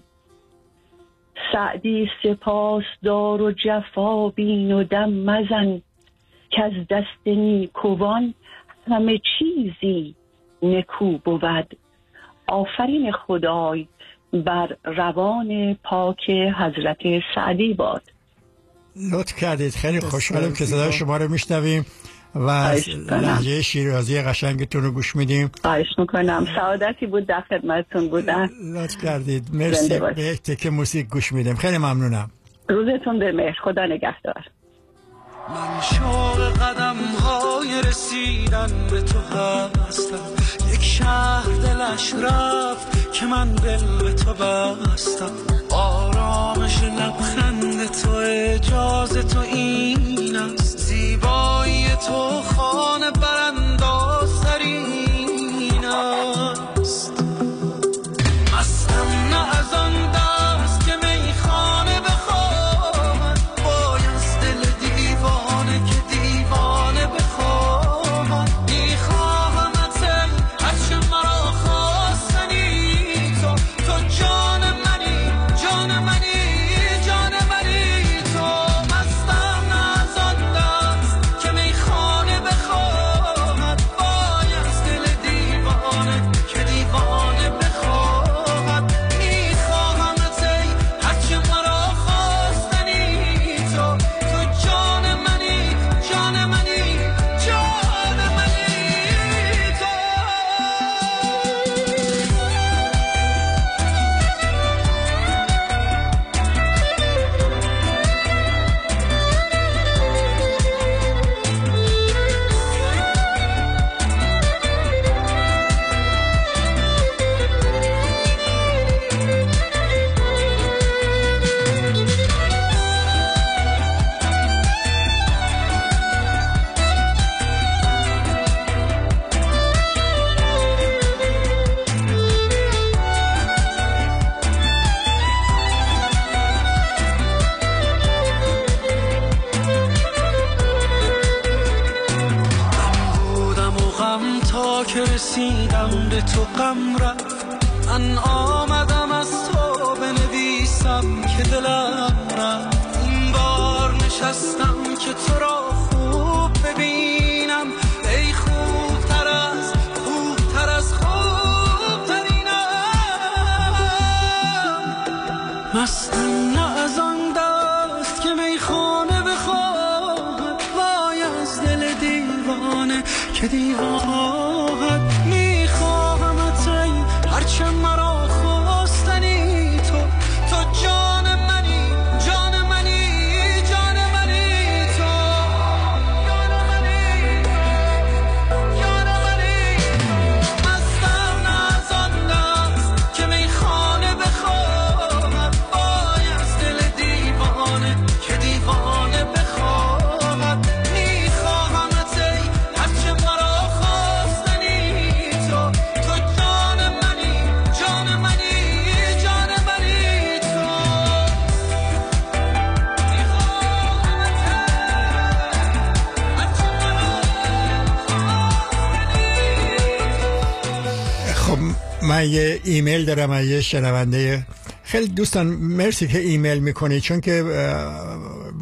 سعدی سپاس دار و جفا بین و دم مزن، که از دست نیکوان همه چیزی نکو بود. آفرین خدای بر روان پاک حضرت سعدی باد. لطف کردید، خیلی خوشحالم که صدای شما رو میشنویم و لهجه شیرازی قشنگتون رو گوش میدیم. خواهش میکنم، سعادتی بود در خدمتتون بودن. لطف کردید، مرسی. به تک موسیقی گوش میدیم، خیلی ممنونم. روزتون به مهر، خدا نگهدار. من شوق قدم های رسیدن به تو هستم، یک شهر دلش رفت که من دل به تو بستم. آرامش لبخند تو اجازه تو این است، زیبایی تو خانه براندازترین است. مستم نه از آن دست که میخانه بخواهد، بایست دل دیوانه که دیوانه بخواهد. میخواهمت هرچه مرا خواستنی تو، تو جان منی، جان منی، جان منی تو. مستم نه از آن دست که میخانه بخواهد، بایست دل دیوانه که دیوانه بخواهد. میخواهمت هرچه مرا خواستنی تو، تو جان منی، جان منی، جان منی تو. تا که رسیدم به تو غم رفت. من آمدم از تو بنویسم که دلم رفت. این بار نشستم که تو را خوب ببینم، ای خوبتر از خوبتر از خوبترینم. مستم نه از آن دست که میخانه بخواهد، وای از دل دیوانه که دیوانه. میخواهمت ای هرچه مرا خواستنی تو، تو جان منی، جان منی، جان منی تو. جان منی، جان منی. مستم نه از آن دست که میخانه بخواهد، وای از دل دیوانه که دیوانه بخواهد. میخواهمت ای هرچه مرا خواستنی تو، تو جان منی، جان منی، جان منی تو. خب من یه ایمیل دارم از یه شنونده. خیلی دوستان مرسی که ایمیل میکنید، چون که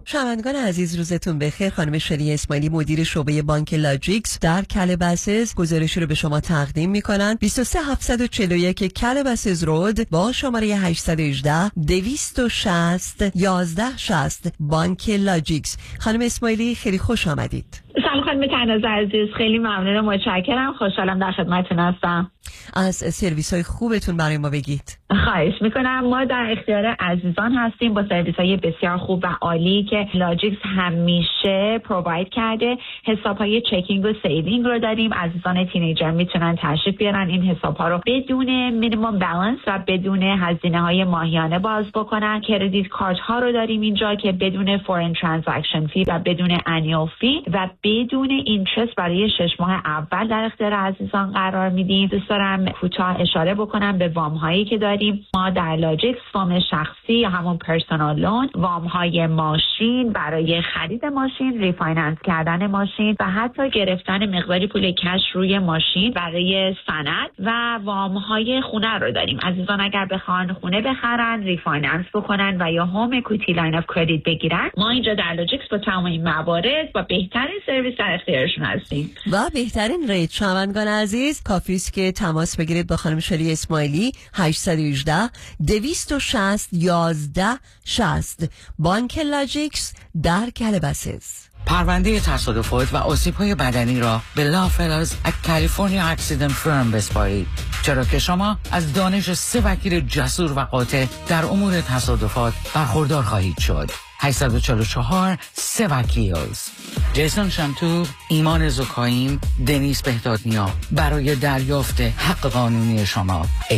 شنوندگان عزیز روزتون بخیر. خانم شری اسماعیلی مدیر شعبه بانک لاجیکس در کلبسز گزارش رو به شما تقدیم میکنن. 23741 کلبسز رود با شماره 818 260 1160 بانک لاجیکس. خانم اسماعیلی خیلی خوش آمدید. سلام خانم تناز عزیز، خیلی ممنونم، متشکرم، خوشحالم در خدمتتون هستم. از سرویس های خوبتون برای ما بگید. خواهش میکنم. ما در اختیار عزیزان هستیم با سرویس های بسیار خوب و عالی که لاجیکس همیشه پروواید کرده. حساب های چکینگ و سیوینگ رو داریم. عزیزان تینیجر میتونن تشریف بیارن این حساب ها رو بدون مینیمم بالانس و بدون هزینه های ماهیانه باز بکنن. کردیت کارت ها رو داریم اینجا که بدون فورین ترانزکشن فی و بدون انیول فی و بدون اینترست برای 6 ماه اول در اختیار عزیزان قرار میدیم. دوست دارم کوتاه اشاره بکنم به وام هایی که داریم. ما در لاجیکس وام شخصی یا همون پرسونال لون، وام های ماشین برای خرید ماشین، ریفایننس کردن ماشین و حتی گرفتن مقداری پول کش روی ماشین برای سند و وام های خونه رو داریم. عزیزان اگر بخوان خونه بخرن، ریفایننس بکنن و یا هوم اکویتی لاین اف کردیت بگیرن، ما اینجا در لاجیکس با تمام این موارد و بهترین سرویس در اختیارشون هستیم و بهترین ریت. شنوندگان عزیز کافی است که تماس بگیرید با خانم شری اسماعیلی 818 260 1160 بانک لاجیکس در کلبسز. پرونده تصادفات و آسیب‌های بدنی را به لافلرز از کالیفرنیا اکسیدنت فرم بسپارید، چرا که شما از دانش 3 وکیل جسور و قاطع در امور تصادفات برخوردار خواهید شد. 844 3 وکیل. جیسون شمتو، ایمان زکاییم، دنیس بهدادنیا برای دریافت حق قانونی شما. 844-382-5457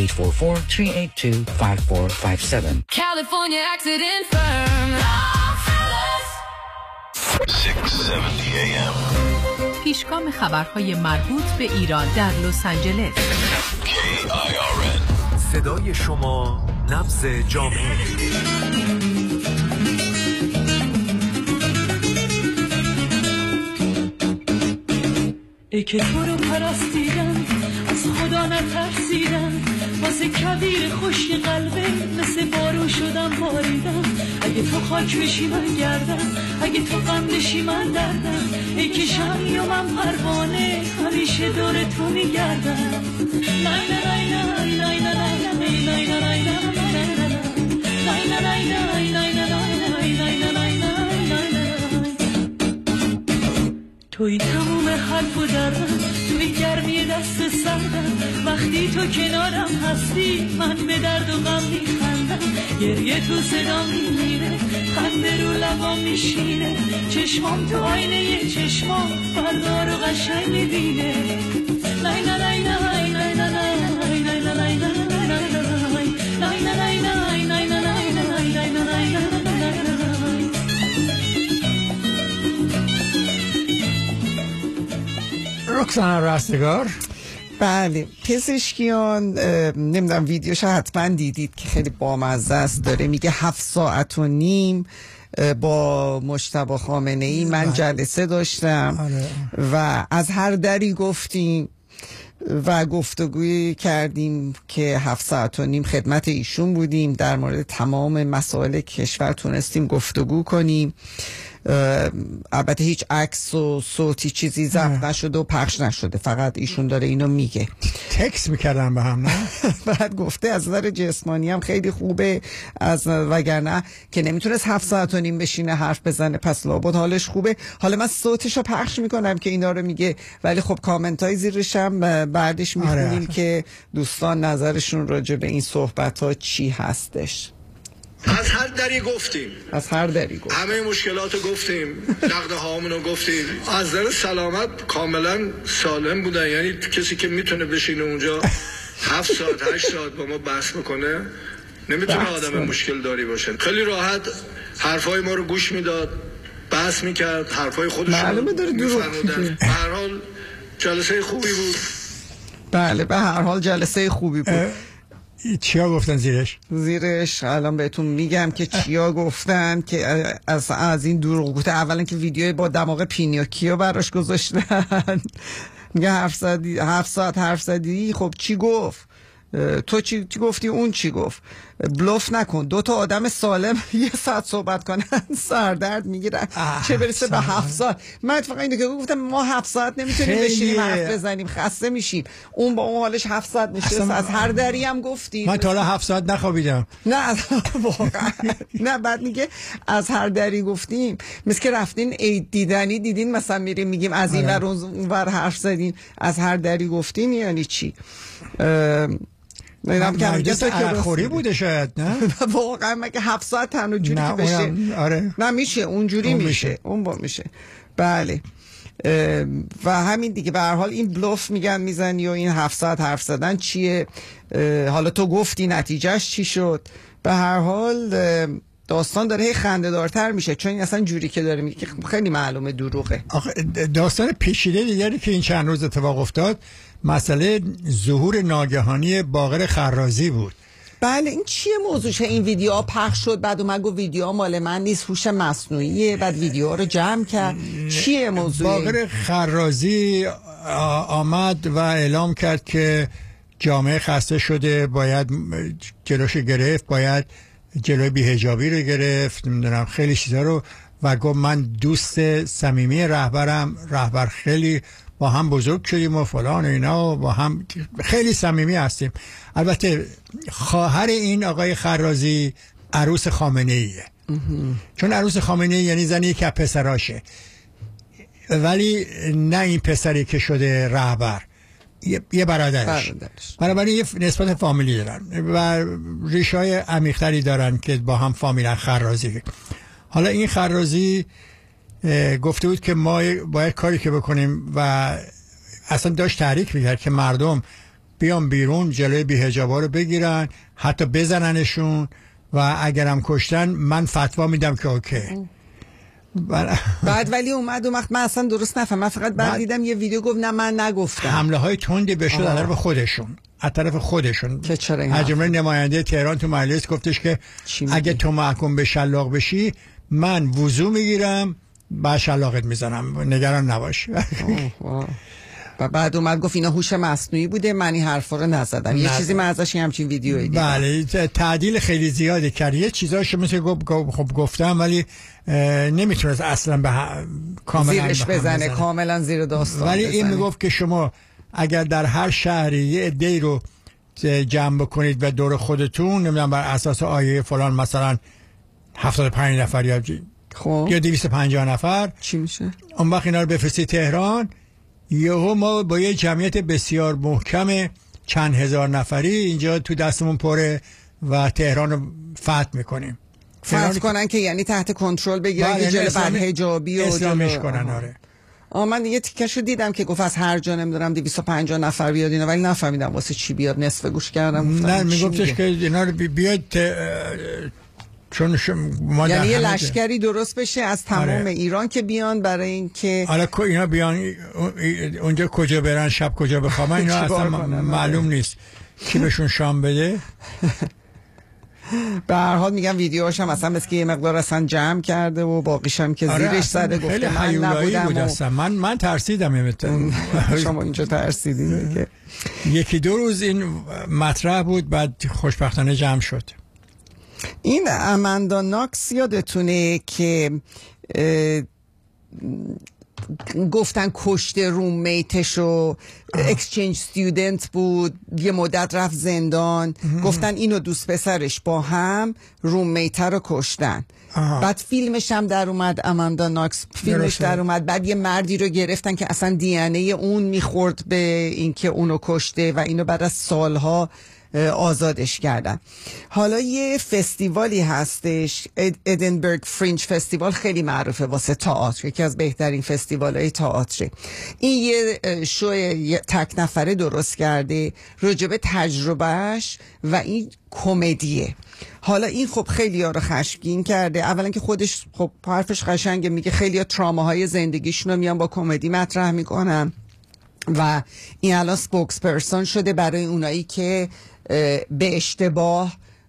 California Accident Firm. 670 AM. پیشگام خبرهای مربوط به ایران در لس آنجلس. KIRN. صدای شما، نبض جامعه. ای که تو رو پرستیدم، از خدا نترسیدم، واسه کویر خشک قلبه مثل بارون شدم باریدم. اگه تو خاک بشی من گردم، اگه تو غم بشی من دردم. ای که شمی و من پروانه همیشه دور تو میگردم. لای لای لای لای لای لای لای لای توی تموم حرف و دردم، توی گرمی دست سردم. وقتی تو کنارم هستی من به درد و غم میخندم. گریه تو صدا میمیره، خنده رو لبام میشینه. چشمام تو آینه چشمام فردا رو قشنگ میبینه. لای لای لای لای لای لای لای لای رکسانا رستگار. بله، پزشکیان نمیدونم ویدیوش حتما دیدید که خیلی بامزه است. داره میگه 7 ساعت و نیم با مجتبی خامنه‌ای من جلسه داشتم و از هر دری گفتیم و گفتگوی کردیم که 7 ساعت و نیم خدمت ایشون بودیم. در مورد تمام مسائل کشور تونستیم گفتگو کنیم. البته هیچ عکس و صوتی چیزی ضبط نشده و پخش نشده، فقط ایشون داره اینو میگه. تکست میکردن به هم نه؟ بعد گفته از نظر جسمانی هم خیلی خوبه، از وگرنه که نمیتونست 7 ساعت و نیم بشینه حرف بزنه، پس لابد حالش خوبه. حالا من صوتشو پخش میکنم که اینا رو میگه، ولی خب کامنت های زیرش هم بعدش میخونیم که دوستان نظرشون راجع به این صحبت ها چی هستش. از هر دری گفتیم، از هر دری گفتیم، همه مشکلات رو گفتیم، نقده هامون رو گفتیم. از نظر سلامت کاملا سالم بودن، یعنی کسی که میتونه بشینه اونجا 7 ساعت 8 ساعت با ما بحث بکنه نمیتونه آدم مشکل داری باشه. خیلی راحت حرفای ما رو گوش میداد، بحث میکرد، حرفای خودش رو میفرمودن. به هر حال جلسه خوبی بود. بله، به هر حال جلسه خوبی بود. چیا گفتن زیرش؟ زیرش الان بهتون میگم که چیا گفتن که از این دروغ گفته. اولا که ویدیو با دماغ پینوکیو براش گذاشتن. میگه 7 ساعت حرف زدی، خب چی گفت؟ تو چی گفتی اون چی گفت. بلوف نکن. 2 تا آدم سالم 1 ساعت صحبت کنن سردرد میگیرن، چه برسه به 7 ساعت. من اتفاقا اینو که گفتم ما 7 ساعت نمیتونیم بشینیم حرف بزنیم، خسته میشیم. اون با اون حالش 7 ساعت نشست. از هر دری هم گفتی. من تا حالا 7 ساعت نخوابیدم. نه واقعا نه. بعد میگه از هر دری گفتیم، مثل که رفتین عید دیدنی دیدین مثلا میریم میگیم از این ور اون ور حرف زدین، از هر دری گفتیم یعنی چی؟ نمیدونم که مجلس عرقخوری بوده شاید. نه واقعا مگه 7 ساعت تنها جوری که بشه. آره. نه میشه اونجوری میشه. اون با میشه. بله. و همین دیگه به هر حال این بلوف میگن میزنی و این 7 ساعت حرف زدن چیه. حالا تو گفتی نتیجهش چی شد. به هر حال داستان داره هی خنده دارتر میشه، چون این اصلا جوری که داره میگه خیلی معلومه دروغه. داستان پیچیده دیگری که این چند روز اتفاق افتاد مسئله ظهور ناگهانی باقر خرازی بود. بله این چیه موضوعشه؟ این ویدیو پخش شد بعد اومد گفت ویدیو مال من نیست، هوش مصنوعیه، بعد ویدیو رو جمع کرد. چیه موضوع؟ باقر خرازی آمد و اعلام کرد که جامعه خسته شده، باید جلوش گرفت، باید جلوی بی‌حجابی رو گرفت، نمیدونم خیلی چیزا رو، و گفت من دوست صمیمی رهبر خیلی با هم بزرگ شدیم و فلان و اینا و با هم خیلی صمیمی هستیم. البته خواهر این آقای خرازی عروس خامنه ایه، چون عروس خامنه ای یعنی زنی که پسراشه، ولی نه این پسری که شده رهبر، یه برادرش. بنابراین یه نسبت فامیلی دارن و ریشه‌های عمیق‌تری دارن که با هم فامیلن خرازی. حالا این خرازی گفته بود که ما باید کاری که بکنیم و اصلا داشت تحریک میکرد که مردم بیان بیرون جلوی بی‌حجابا رو بگیرن، حتی بزننشون و اگرم کشتن من فتوا میدم که اوکی. بعد ولی اومد من اصلا درست نفهم. من فقط بعد دیدم یه ویدیو گفت نه من نگفتم. حمله های تندی بشد از طرف خودشون که چرا از جمله نماینده تهران تو مجلس گفتش که اگه تو محکوم به شلاق بشی من وضو میگیرم با شلاقت میزنم، نگران نباش. و بعد اومد گفت اینا هوش مصنوعی بوده، من این حرفا رو نزدم. یه چیزی من ازش همچین ویدیویی دیدم. بله تعدیل خیلی زیادی کرد. یه چیزاشو مثل خب گفتم ولی نمیتونست اصلا به کاملا زیرش بزنه، کاملا زیر داستان ولی بزنه. این میگفت که شما اگر در هر شهری یه عده‌ای رو جمع بکنید و دور خودتون نمیدونم بر اساس آیه فلان مثلا 75 نفر یا 250 نفر چی میشه؟ اون وقت اینا رو بفرستید تهران، یهو ما با یه جمعیت بسیار محکم چند هزار نفری اینجا تو دستمون پره و تهران رو فتح میکنیم. فتح کنن که یعنی تحت کنترل بگیرن که جلو بدحجابی و اسلامیش کنن. آره من یه تیکشو دیدم که گفت از هر جا نمیدونم 250 نفر بیاد اینا، ولی نفهمیدم واسه چی بیاد. نصف گوش کردم. نه میگفتش که اینا رو بیاد چون ما یعنی یه لشکری درست بشه از تمام ایران که بیان برای این که حالا اینا بیان اونجا کجا برن، شب کجا بخوابن، اینا اصلا معلوم نیست کی بهشون شام بده. به هر حال میگم ویدیوهاش هم اصلا مثل که یه مقدار اصلا جمع کرده و باقیش هم که زیرش زده گفته من نبودم. من ترسیدم. شما اینجا ترسیدین که یکی دو روز این مطرح بود بعد خوشبختانه جمع شد. این اماندا ناکس یادتونه که گفتن کشته روممیتش و اکسچنج استودنت بود، یه مدت رفت زندان. گفتن اینو دوست پسرش با هم روممیت رو کشتن. بعد فیلمش هم در اومد، اماندا ناکس فیلمش در اومد. بعد یه مردی رو گرفتن که اصلا دی ان ای اون میخورد به اینکه اونو کشته و اینو بعد از سالها آزادش کردن. حالا یه فستیوالی هستش، ادینبرگ فرینج فستیوال، خیلی معروفه واسه تئاتر، یکی از بهترین فستیوال‌های تئاتر. این یه شو تک نفره درست کرده راجب تجربهش و این کمدیه. حالا این خب خیلی ها رو خشمگین کرده. اولا که خودش خب حرفش قشنگه، میگه خیلی ها تراماهای زندگیشون رو میان با کمدی مطرح میکنن و این الان سپوکس پرسون شده برای اونایی که به اشتباه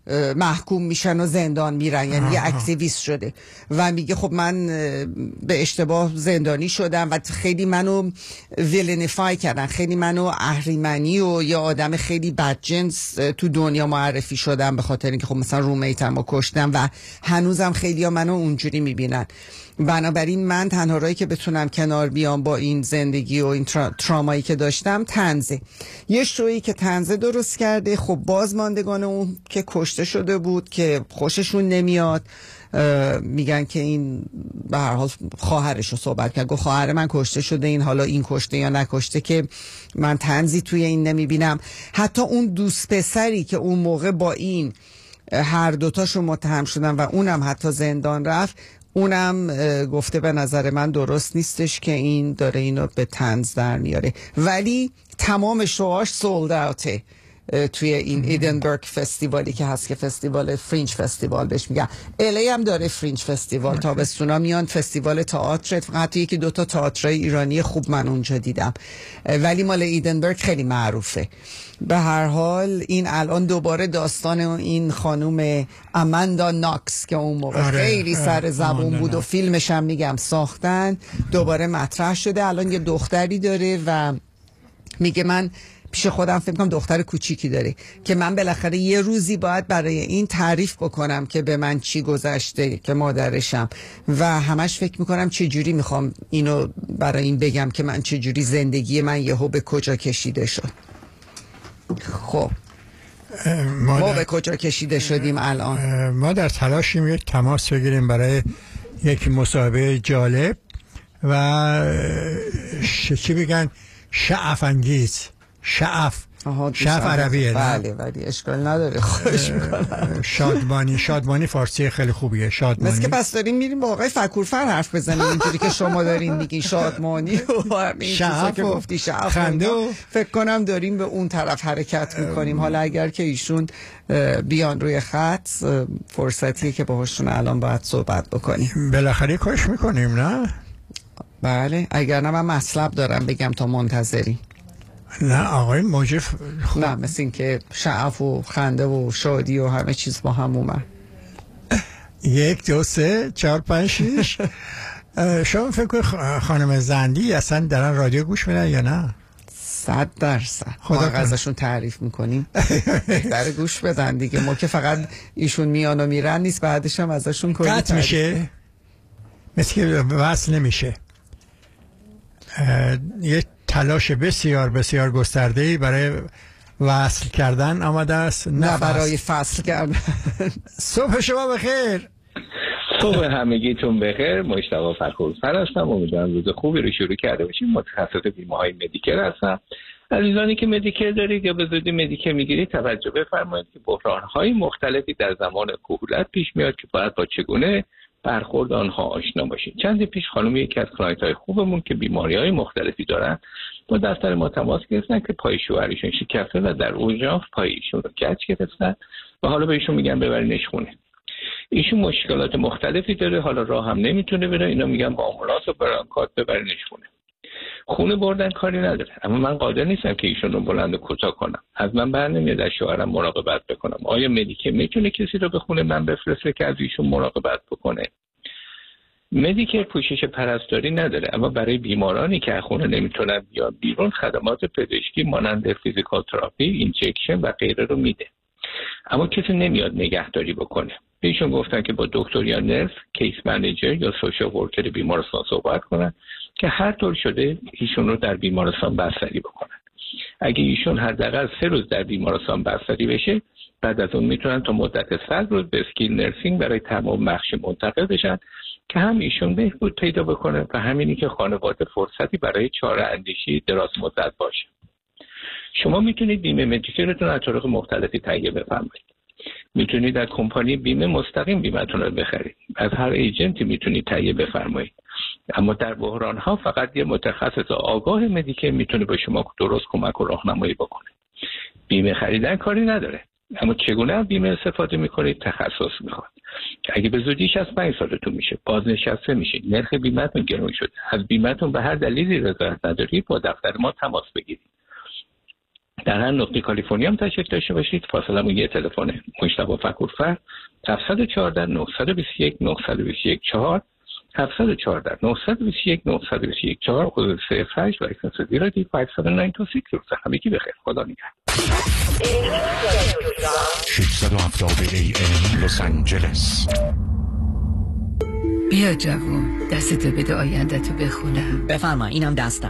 محکوم میشن و زندان میرن، یعنی یه اکتیویست شده و میگه خب من به اشتباه زندانی شدم و خیلی منو ویلنیفای کردن، خیلی منو اهریمنی و یه آدم خیلی بدجنس تو دنیا معرفی شدم به خاطر اینکه خب مثلا رومیتمو کشتم و هنوزم خیلیا منو اونجوری میبینن. بنابراین من تنها راهی که بتونم کنار بیام با این زندگی و این ترامایی که داشتم طنزه. یه شویی که طنزه درست کرده، خب بازماندگان اون که کشته شده بود که خوششون نمیاد، میگن که این به هر حال خواهرش رو صحبت کرد، گفت خواهر من کشته شده، این حالا این کشته یا نکشته که من طنزی توی این نمیبینم. حتی اون دوست پسری که اون موقع با این هر دوتاشون متهم شدن و اونم حتی زندان رفت، اونم گفته به نظر من درست نیستش که این داره اینو به طنز در میاره. ولی تمام شوهاش سولد اوته توی این ایدنبرگ فستیوالی که هست که فستیوال فرینج فستیوال بهش میگن. الی هم داره فرینج فستیوال، تابستونا میان فستیوال تئاتر، فقط یکی دوتا تئاترای ایرانی خوب من اونجا دیدم، ولی مال ایدنبرگ خیلی معروفه. به هر حال این الان دوباره داستان این خانوم اماندا ناکس که اون موقع خیلی سر زبون بود و فیلمش هم میگم ساختن، دوباره مطرح شده. الان یه دختری داره و میگه من پیش خودم فکر کنم دختر کوچیکی داره که من بالاخره یه روزی باید برای این تعریف بکنم که به من چی گذشته که مادرشم و همش فکر میکنم چه جوری میخوام اینو برای این بگم که من چه جوری زندگی من یهو به کجا کشیده شد. خب ما به کجا کشیده شدیم الان؟ ما در تلاشیم یک تماس بگیریم برای یک مصاحبه جالب و چی بگن شعف انگیز، شعف عربیه. بله ولی اشکال نداره، خوش میکنم. شادمانی فارسی خیلی خوبیه، شادمانی. مثل که پس داریم میریم با آقای فکورفر حرف بزنیم اینطوری که شما دارین میگین شادمانی و همین چیزا که گفتی شعف خنده و فکر کنم داریم به اون طرف حرکت میکنیم. حالا اگر که ایشون بیان روی خط، فرصتیه که باهاشون الان باید صحبت بکنیم. بالاخره کاش میکنیم نه؟ بله اگر نه من مطلب دارم بگم تا منتظری. نه آقای موجف نه مثل این که شعف و خنده و شادی و همه چیز با هم اومد. 1 2 3 4 5 6 شما فکر کنید خانم زندی اصلا دارن رادیو گوش میدن یا نه؟ 100% خدا ازشون تعریف میکنیم در گوش بدن دیگه. ما که فقط ایشون میان و میرن نیست، بعدش هم ازشون کلی قطع میشه، مثل که وصل نمیشه. یه تلاش بسیار بسیار گسترده‌ای برای وصل کردن آمده است، نه برای فصل کردن. صبح شما بخیر. صبح همگیتون بخیر. مجتبی فکورفر هستم. امیدوارم روز خوبی رو شروع کرده باشیم. متخصص بیمه‌های مدیکر هستم. عزیزانی که مدیکر دارید یا به زودی مدیکر میگیرید توجه بفرمایید که بحران‌های مختلفی در زمان کهولت پیش میاد که باید با چگونه برخورد آنها آشنا باشید. چند پیش خانم یکی از کلاینت‌های خوبمون که بیماری‌های مختلفی دارن با دفتر ما تماس گرفتن که پای شوهرشون شکسته و در اورژانس پای ایشون رو گچ گرفتن و حالا بهشون میگن ببرینش خونه. ایشون مشکلات مختلفی داره، حالا راه هم نمیتونه بره، اینا میگن با آمبولانس و برانکارد ببرینش خونه بردن کاری نداره، اما من قادر نیستم که ایشون رو بلند و کوتاه کنم. از من برنمیاد از شوهرم مراقبت بکنم. آیا مدیکر میتونه کسی رو به خونه من بفرسته که از ایشون مراقبت بکنه؟ مدیکر پوشش پرستاری نداره، اما برای بیمارانی که از خونه نمیتونن بیان بیرون خدمات پزشکی مانند فیزیکال تراپی، اینجکشن و غیره رو میده، اما کسی نمیاد نگهداری بکنه. ایشون گفتن که با دکتر یا نرس، کیس منیجر یا سوشال ورکر بیمارستان صحبت کنن که هر طور شده ایشون رو در بیمارستان بستری بکنن. اگه ایشون حداقل 3 روز در بیمارستان بستری بشه، بعد از اون میتونن تا مدت 100 روز به اسکیل نرسینگ برای تمام بخش منتقل بشن که هم ایشون بهبود پیدا بکنه و همینی که خانواده فرصتی برای چاره اندیشی دراز مدت باشه. شما میتونید بیمه مدیکرتون از طرق مختلفی تهیه بفرمایید. میتونید از کمپانی بیمه مستقیم بیمه‌تون رو بخرید. از هر ایجنتی میتونید تهیه بفرمایید. اما در بحران‌ها فقط یه متخصص آگاه مدیکر میتونه به شما درست کمک و راهنمایی بکنه. بیمه خریدن کاری نداره، اما چگونه از بیمه استفاده میکنید تخصص میخواد. اگه به زودیش از 5 سالتون میشه، بازنشسته میشید، نرخ بیمه‌تون گرون شده، از بیمه‌تون به هر دلیلی رضایت ندارید، با دفتر ما تماس بگیرید. در هر نقطه کالیفرنیا هم تشریف داشته باشید. فاصله یه تلفن مجتبی فکورفر 714 921 921 4 714 921 921 4 خود 08 و اکسنس دیرادی 5796 همگی بخیر. خدا نگهدار. 670 AM لس آنجلس. بیا جوون دستتو بده آینده‌تو بخونم. بفرما اینم دستم.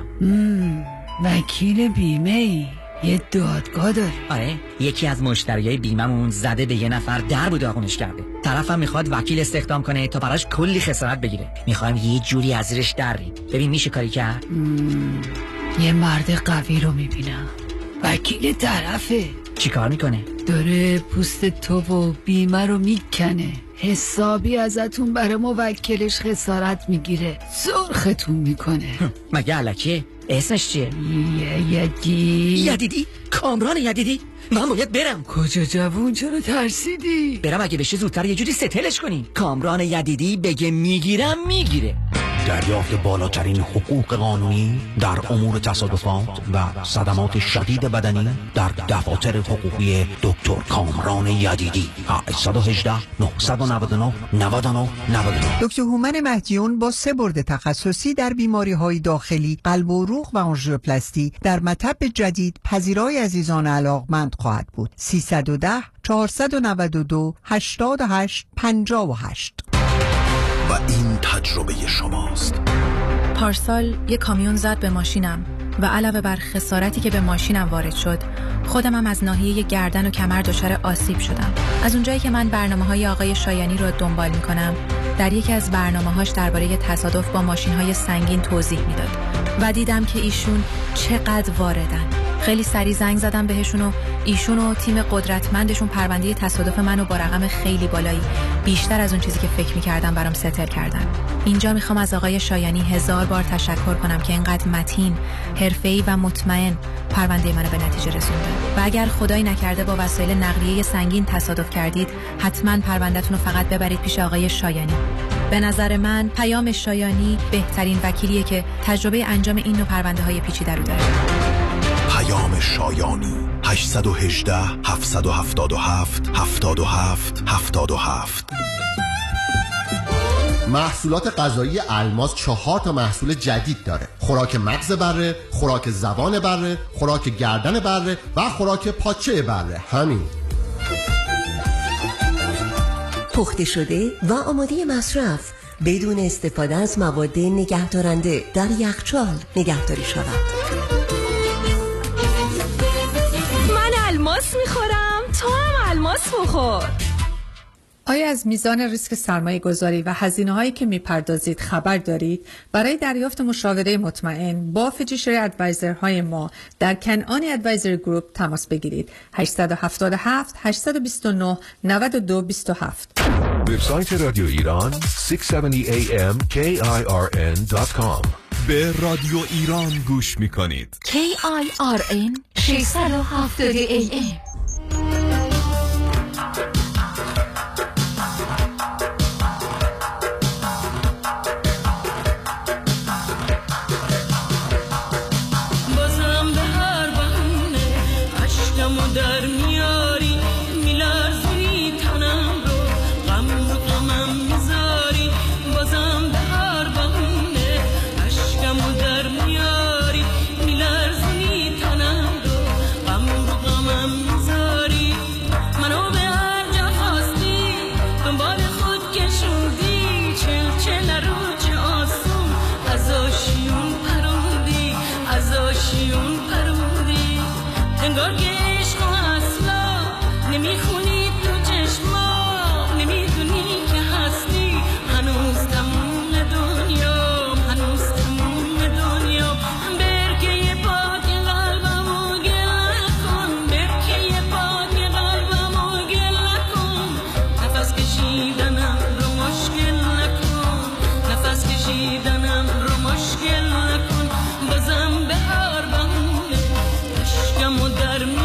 وکیل بیمه ای؟ یه دادگاه داری؟ آره، یکی از مشتریای بیممون زده به یه نفر در و داغونش کرده. طرفم میخواد وکیل استخدام کنه تا براش کلی خسارت بگیره. میخوایم یه جوری از زیرش دریم. ببین میشه کاری کرد؟ یه مرد قوی رو میبینم. وکیل طرفه. چی کار میکنه؟ داره پوست تو و بیمه رو میکنه. حسابی ازتون برای موکلش خسارت میگیره. سرختون میکنه. مگه الکیه؟ اسمش چیه؟ یدیدی؟ کامران یدیدی؟ من باید برم. کجا جوون؟ چرا ترسیدی؟ برم اگه بشه زودتر یه جوری ستلش کنی. کامران یدیدی بگه میگیرم میگیره. دریافت بالاترین حقوق قانونی در امور تصادفات و صدمات شدید بدنی در دفاتر حقوقی دکتر کامران یدیدی. 818 999 99 99. دکتر هومن مهدیون با 3 برد تخصصی در بیماری‌های داخلی، قلب و عروق و آنژیوپلاستی در مطب جدید پذیرای عزیزان علاقمند خواهد بود. 310 492 88 58. و این تجربه شماست. پارسال یک کامیون زد به ماشینم و علاوه بر خسارتی که به ماشینم وارد شد، خودمم از ناحیه گردن و کمر دچار آسیب شدم. از اونجایی که من برنامه‌های آقای شایانی رو دنبال می‌کنم، در یکی از برنامه‌هاش درباره تصادف با ماشین‌های سنگین توضیح میداد و دیدم که ایشون چقدر واردن. خیلی سریع زنگ زدم بهشون و ایشون و تیم قدرتمندشون پرونده تصادف منو با رقم خیلی بالایی، بیشتر از اون چیزی که فکر می‌کردم برام ستل کردن. اینجا میخوام از آقای شایانی 1000 بار تشکر کنم که اینقدر متین، حرفه‌ای و مطمئن پرونده منو به نتیجه رسوندن. و اگر خدایی نکرده با وسایل نقلیه سنگین تصادف کردید، حتما پرونده‌تون رو فقط ببرید پیش آقای شایانی. به نظر من پیام شایانی بهترین وکیلیه که تجربه انجام این نوع پرونده‌های پیچیده رو داره. پیام شایانی 818 777 77 77. محصولات غذایی الماس 4 تا محصول جدید داره. خوراک مغز بره، خوراک زبان بره، خوراک گردن بره و خوراک پاچه بره. همین. پخته شده و آماده مصرف بدون استفاده از مواد نگهدارنده در یخچال نگهداری شود. من الماس میخورم، تو هم الماس بخور. آیا از میزان ریسک سرمایه گذاری و هزینه هایی که میپردازید خبر دارید؟ برای دریافت مشاوره مطمئن با فیژیشری ادوایزر های ما در کنعانی ادوایزر گروپ تماس بگیرید. 877 829 9227. وبسایت رادیو ایران 670amkirn.com. به رادیو ایران گوش میکنید. KIRN 670 AM. مشکل نکن، بازم به هر بهونه عشقمو در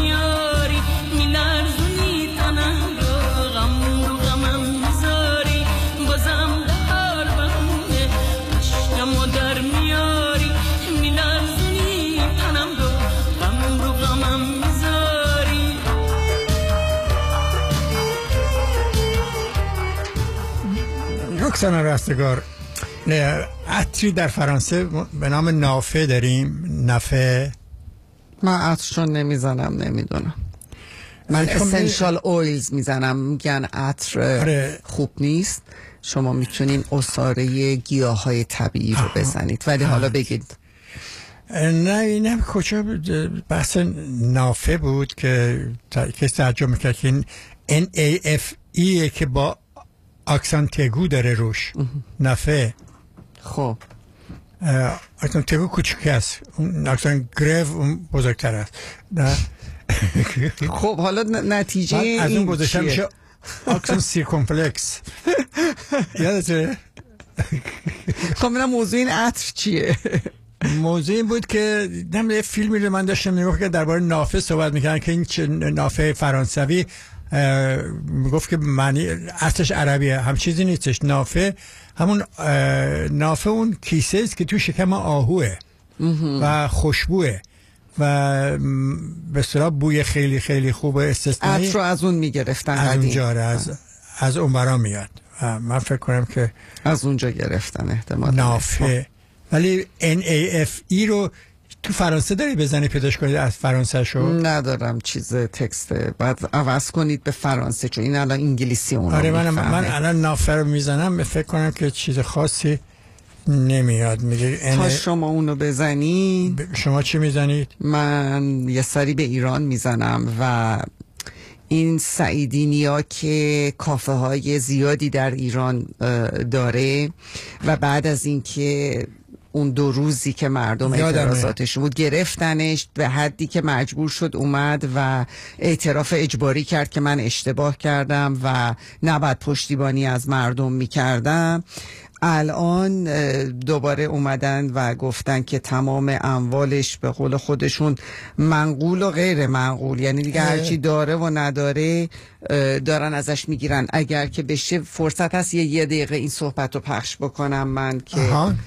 دوستان رستگار، عطری در فرانسه به نام نافه داریم. نافه من عطرشون نمیزنم، نمیدونم. من اسنشال اویلز میزنم. میگن عطر خوب نیست، شما میتونین عصاره گیاهای طبیعی رو بزنید. ولی حالا بگید. نه کجا بحث نافه بود که ترجمه میکرد که این NAFE که با اکسان تگو داره روش. نافه. خب اکسان تگو کوچیک است، اون اکسان گریو اون بزرگتر است. خب حالا نتیجه از اون گذاشتم چیه؟ اکسان سیرکمفلکس. یادته؟ خب من موضوع این عطر چیه؟ موضوع این بود که یه فیلمی رو من داشتم میگفت که درباره نافه صحبت میکنن که این نافه فرانسوی میگفت که معنی اصلش عربیه، هم چیزی نیستش. نافه همون نافه اون کیسه است که تو شکم آهوه و خوشبوه و به اصطلاح بوی خیلی خیلی خوب استثنایی. عطر رو از اون میگرفتن از اونجا، از اون برا میاد. من فکر کنم که از اونجا گرفتن احتمال نافه. ولی NAFE رو تو فرانسه داری بزنی پیداش کنید از فرانسه شو؟ ندارم چیز تکست، باید عوض کنید به فرانسه چون این الان انگلیسی اون. آره من الان نافه رو میزنم، فکر کنم که چیز خاصی نمیاد. میگه تا شما اونو بزنی. شما چی میزنید؟ من یه سری به ایران میزنم و این سعیدینیا که کافه های زیادی در ایران داره و بعد از اینکه اون 2 روزی که مردم اعتراضاتش بود گرفتنش به حدی که مجبور شد اومد و اعتراف اجباری کرد که من اشتباه کردم و نباید پشتیبانی از مردم میکردم. الان دوباره اومدن و گفتن که تمام اموالش به قول خودشون منقول و غیر منقول، یعنی دیگه هرچی داره و نداره دارن ازش میگیرن. اگر که بشه فرصت هست یه دقیقه این صحبت رو پخش بکنم من که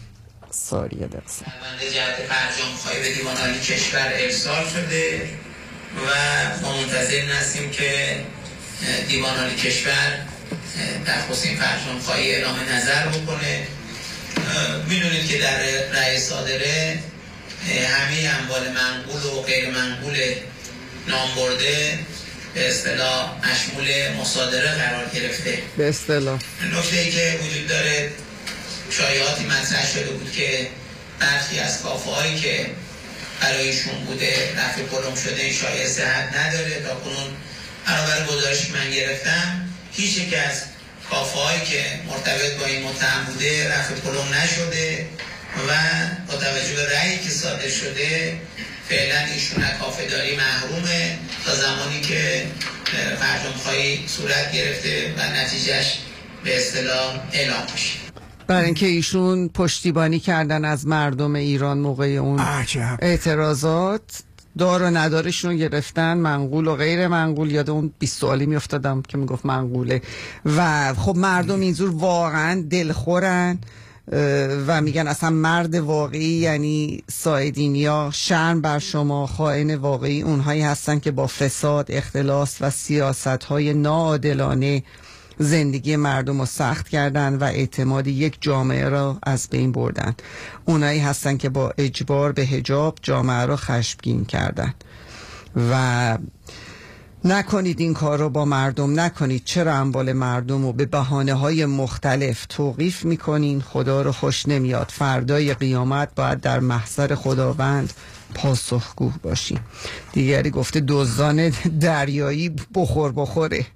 ساری یه دقیقه. پرونده جهت فرجام‌خواهی به دیوان عالی کشور ارسال شده و ما منتظر هستیم که دیوان عالی کشور درخواست این فرجام‌خواهی اعلام نظر بکنه. میدونید که در رأی صادره همه اموال منقول و غیر منقول نامبرده به اصطلاح مشمول مصادره قرار گرفته. به اصطلاح نکته‌ای که وجود داره، شایعاتی مطرح شده بود که برخی از کافه‌هایی که برایشون بوده رفع پلم شده، این شایعه صحت نداره. تا کنون برابر گزارشی من گرفتم هیچ یک از کافه‌هایی که مرتبط با این متهم بوده رفع پلم نشده و با توجه به رأیی که صادر شده فعلا ایشون از کافه‌داری محرومه تا زمانی که فرجام‌خواهی صورت گرفته و نتیجهش به اصطلاح اعلام بشه. برای اینکه ایشون پشتیبانی کردن از مردم ایران موقع اون اعتراضات، دار و ندارشون رو گرفتن، منقول و غیر منقول. یاد اون 20 سوالی میافتادم که میگفت منقوله و خب مردم اینجور واقعا دلخورن و میگن اصلا مرد واقعی یعنی سایدینیا، شرم بر شما، خائن واقعی اونهایی هستن که با فساد، اختلاس و سیاست‌های ناعادلانه زندگی مردم رو سخت کردن و اعتماد یک جامعه را از بین بردن. اونایی هستن که با اجبار به حجاب جامعه را خشمگین کردن و نکنید این کار رو با مردم نکنید. چرا اموال مردم رو به بهانه‌های مختلف توقیف میکنین؟ خدا رو خوش نمیاد. فردای قیامت باید در محضر خداوند پاسخگو باشین. دیگری گفته دزدان دریایی بخوره.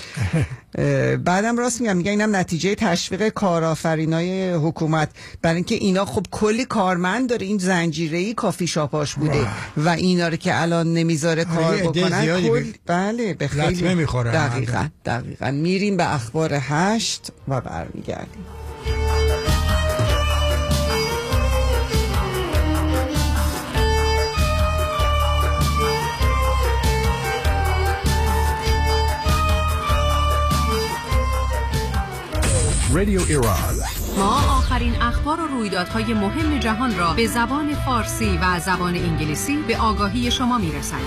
بعدم راست میگم اینم نتیجه تشویق کارآفرینای حکومت، برای اینکه اینا خب کلی کارمند داره. این زنجیره‌ای کافی شاپاش بوده و اینا رو که الان نمیذاره کار بکنن بله به خیلی میخوره. دقیقاً میریم به اخبار 8 و برمیگردیم. رادیو ایران، ما آخرین اخبار و رویدادهای مهم جهان را به زبان فارسی و زبان انگلیسی به آگاهی شما میرسانیم.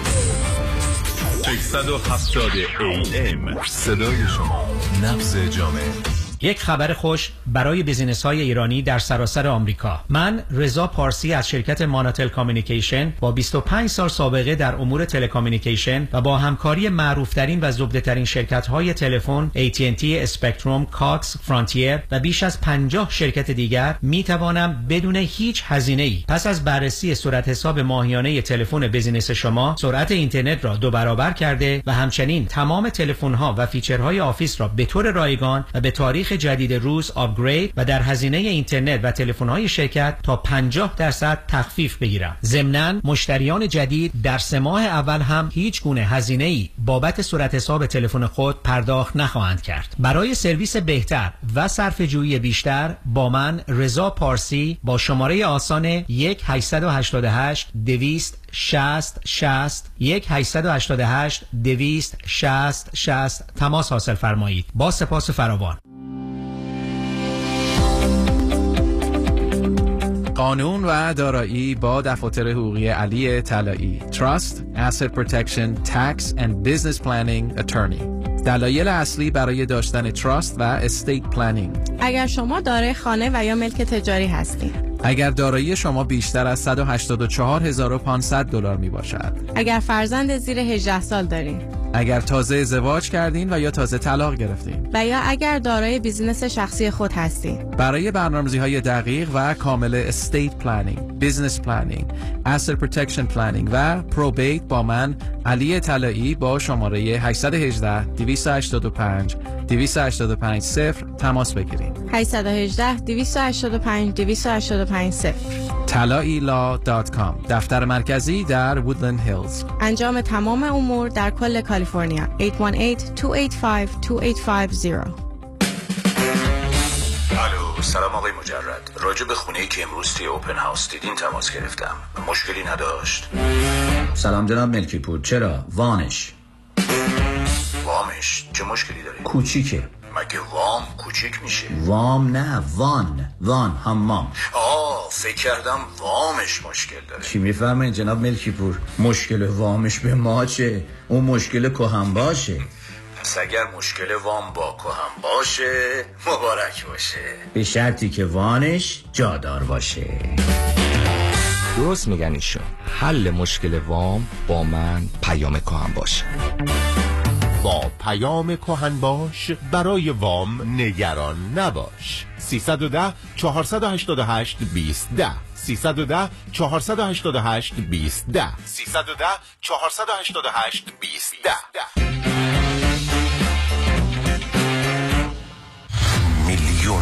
670 AM صدای شما، نبض جامعه. یک خبر خوش برای بیزینس‌های ایرانی در سراسر آمریکا. من رضا پارسی از شرکت ماناتل کامیونیکیشن با 25 سال سابقه در امور تلکامیونیکیشن و با همکاری معروف‌ترین و زبده‌ترین شرکت‌های تلفن AT&T، اسپکتروم، کاکس، فرانتیر و بیش از 50 شرکت دیگر می‌توانم بدون هیچ هزینه‌ای پس از بررسی صورت حساب ماهیانه تلفن بیزینس شما سرعت اینترنت را 2 برابر کرده و همچنین تمام تلفن‌ها و فیچرهای آفیس را به طور رایگان و به تاریخ جدید روز آپگرید و در هزینه اینترنت و تلفن‌های شرکت تا 50% تخفیف بگیرم. ضمناً مشتریان جدید در 3 ماه اول هم هیچ گونه هزینه‌ای بابت صورت حساب تلفن خود پرداخت نخواهند کرد. برای سرویس بهتر و صرفه‌جویی بیشتر با من رضا پارسی با شماره آسان 1-888-260-60 1-888-260-60 تماس حاصل فرمایید. با سپاس فراوان. قانون و دارایی با دفاتر حقوقی علی طلایی. Trust, Asset Protection, Tax and Business Planning Attorney. دلایل اصلی برای داشتن تراست و استیت پلنینگ. اگر شما دارای خانه و یا ملک تجاری هستید. اگر دارایی شما بیشتر از $184,500 می باشد. اگر فرزند زیر 18 سال دارید. اگر تازه ازدواج کردین و یا تازه طلاق گرفتین. و یا اگر دارای بیزینس شخصی خود هستید. برای برنامه‌ریزی‌های دقیق و کامل استیت پلنینگ، بیزنس پلنینگ، asset protection planning و پروبیت با من علی طلایی با شماره 818-285-285-0 تماس بگیرید. 818-285-285-0 talailaw.com. دفتر مرکزی در وودلند هیلز. انجام تمام امور در کل کالیفرنیا. 818-285-2850. الو، سلام آقای مجرد. راجع به خونه‌ای که امروز توی اوپن هاوس دیدین تماس گرفتم. مشکلی نداشت؟ سلام جناب ملکی پور. چرا؟ وامش چه مشکلی داره؟ کوچیکه. مگه وام کوچیک میشه؟ وام نه، وان حمام. فکر کردم وامش مشکل داره. چی میفهمین جناب ملکی پور؟ مشکل وامش به ما چه؟ اون مشکل کهن باشه. پس اگر مشکل وام با کهن باشه مبارک باشه، به شرطی که وانش جادار باشه. درست میگن ایشون. حل مشکل وام با من پیام کهن باشه. با پیام کهن باش برای وام نگران نباش. 310-488-2010 310-488-2010 310-488-2010. میلیون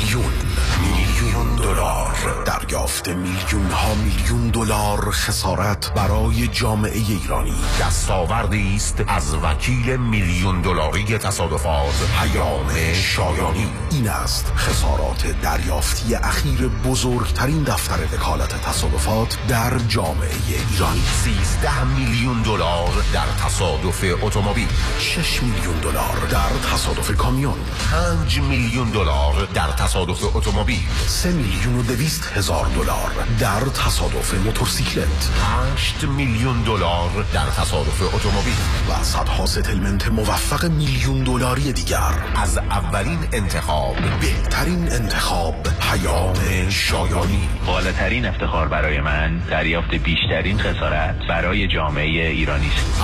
دلار دریافت، میلیون ها میلیون دلار خسارت برای جامعه ایرانی. دستاوردی است از وکیل میلیون دلاری تصادفات پیام شایانی. این است خسارات دریافتی اخیر بزرگترین دفتر وکالت تصادفات در جامعه ایرانی. 13 میلیون دلار در تصادف اتومبیل، 6 میلیون دلار در تصادف کامیون، 5 میلیون دلار در تصادف اتومبیل، 3,200,000 دلار در تصادف موتورسیکلت، 8 میلیون دلار در تصادف اتومبیل و صدها ستلمنت موفق میلیون دلاری دیگر. از اولین انتخاب، بهترین انتخاب، پیام شایانی. بالاترین افتخار برای من دریافت بیشترین خسارت برای جامعه ایرانی است.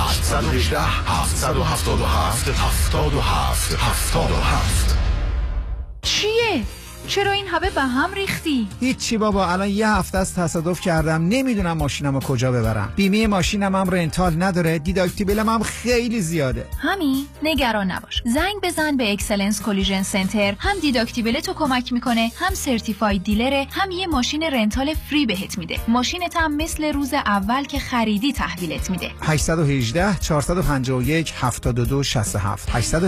818-777-77. چیه؟ چرا این همه به هم ریختی؟ هیچی بابا، الان یه هفته از تصادف کردم، نمیدونم ماشینمو کجا ببرم. بیمه ماشینم هم رنتال نداره، دیداکتیبلم هم خیلی زیاده. همین؟ نگران نباش. زنگ بزن به اکسلنس کلیژن سنتر. هم دیداکتیبلتو کمک میکنه، هم سرتیفاید دیلره، هم یه ماشین رنتال فری بهت میده. ماشینت هم مثل روز اول که خریدی تحویلت میده. 818-451-7267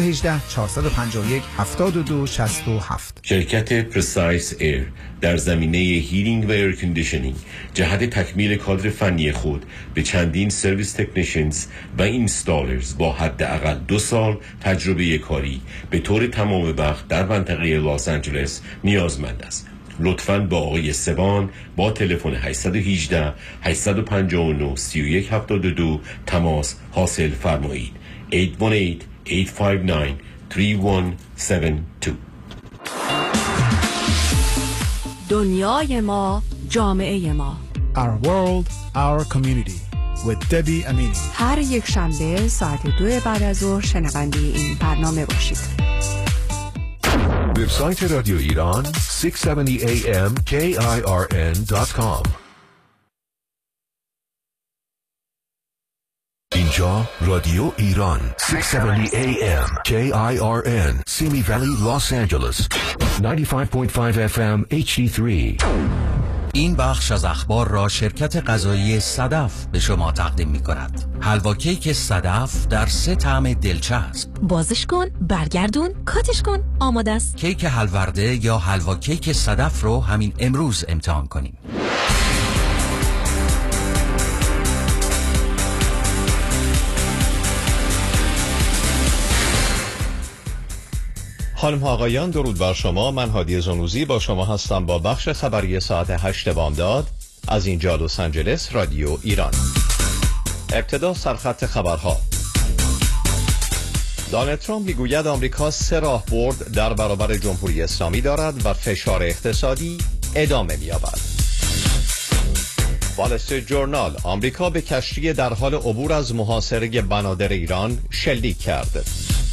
818-451-7267. شرکت پرسایس ایر در زمینه هیلینگ و ایر کندیشنینگ جهت تکمیل کادر فنی خود به چندین سرویس تکنیشنز و اینستالرز با حداقل 2 سال تجربه کاری به طور تمام وقت در منطقه لس آنجلس نیازمند است. لطفاً با آقای سبان با تلفن 818-859-3172 تماس حاصل فرمایید. 818-859-3172. دنیای ما، جامعه ما. Our world, our community with Debbie Amini. هر یک شنبه ساعت 2 بعد از ظهر شنونده این برنامه باشید. وبسایت رادیو ایران 670 AM KIRN.com. اینجا رادیو ایران 670 AM KIRN سیمی ولی لس آنجلس 95.5 FM HD3. این بخش از اخبار را شرکت غذایی صدف به شما تقدیم می کند. حلوا کیک صدف در 3 طعم دلچسب. بازش کن، برگردون، کاتش کن، آماده است. کیک حلورده یا حلوا کیک صدف رو همین امروز امتحان کنیم. خانم ها آقایان، درود بر شما. من هادی زنوزی با شما هستم با بخش خبری ساعت 8 بامداد از اینجا لس آنجلس رادیو ایران. ابتدا سرخط خبرها. دونالد ترامپ میگوید آمریکا 3 راهبرد در برابر جمهوری اسلامی دارد و فشار اقتصادی ادامه می‌یابد. وال استریت جورنال: آمریکا به کشتی در حال عبور از محاصره بنادر ایران شلیک کرد.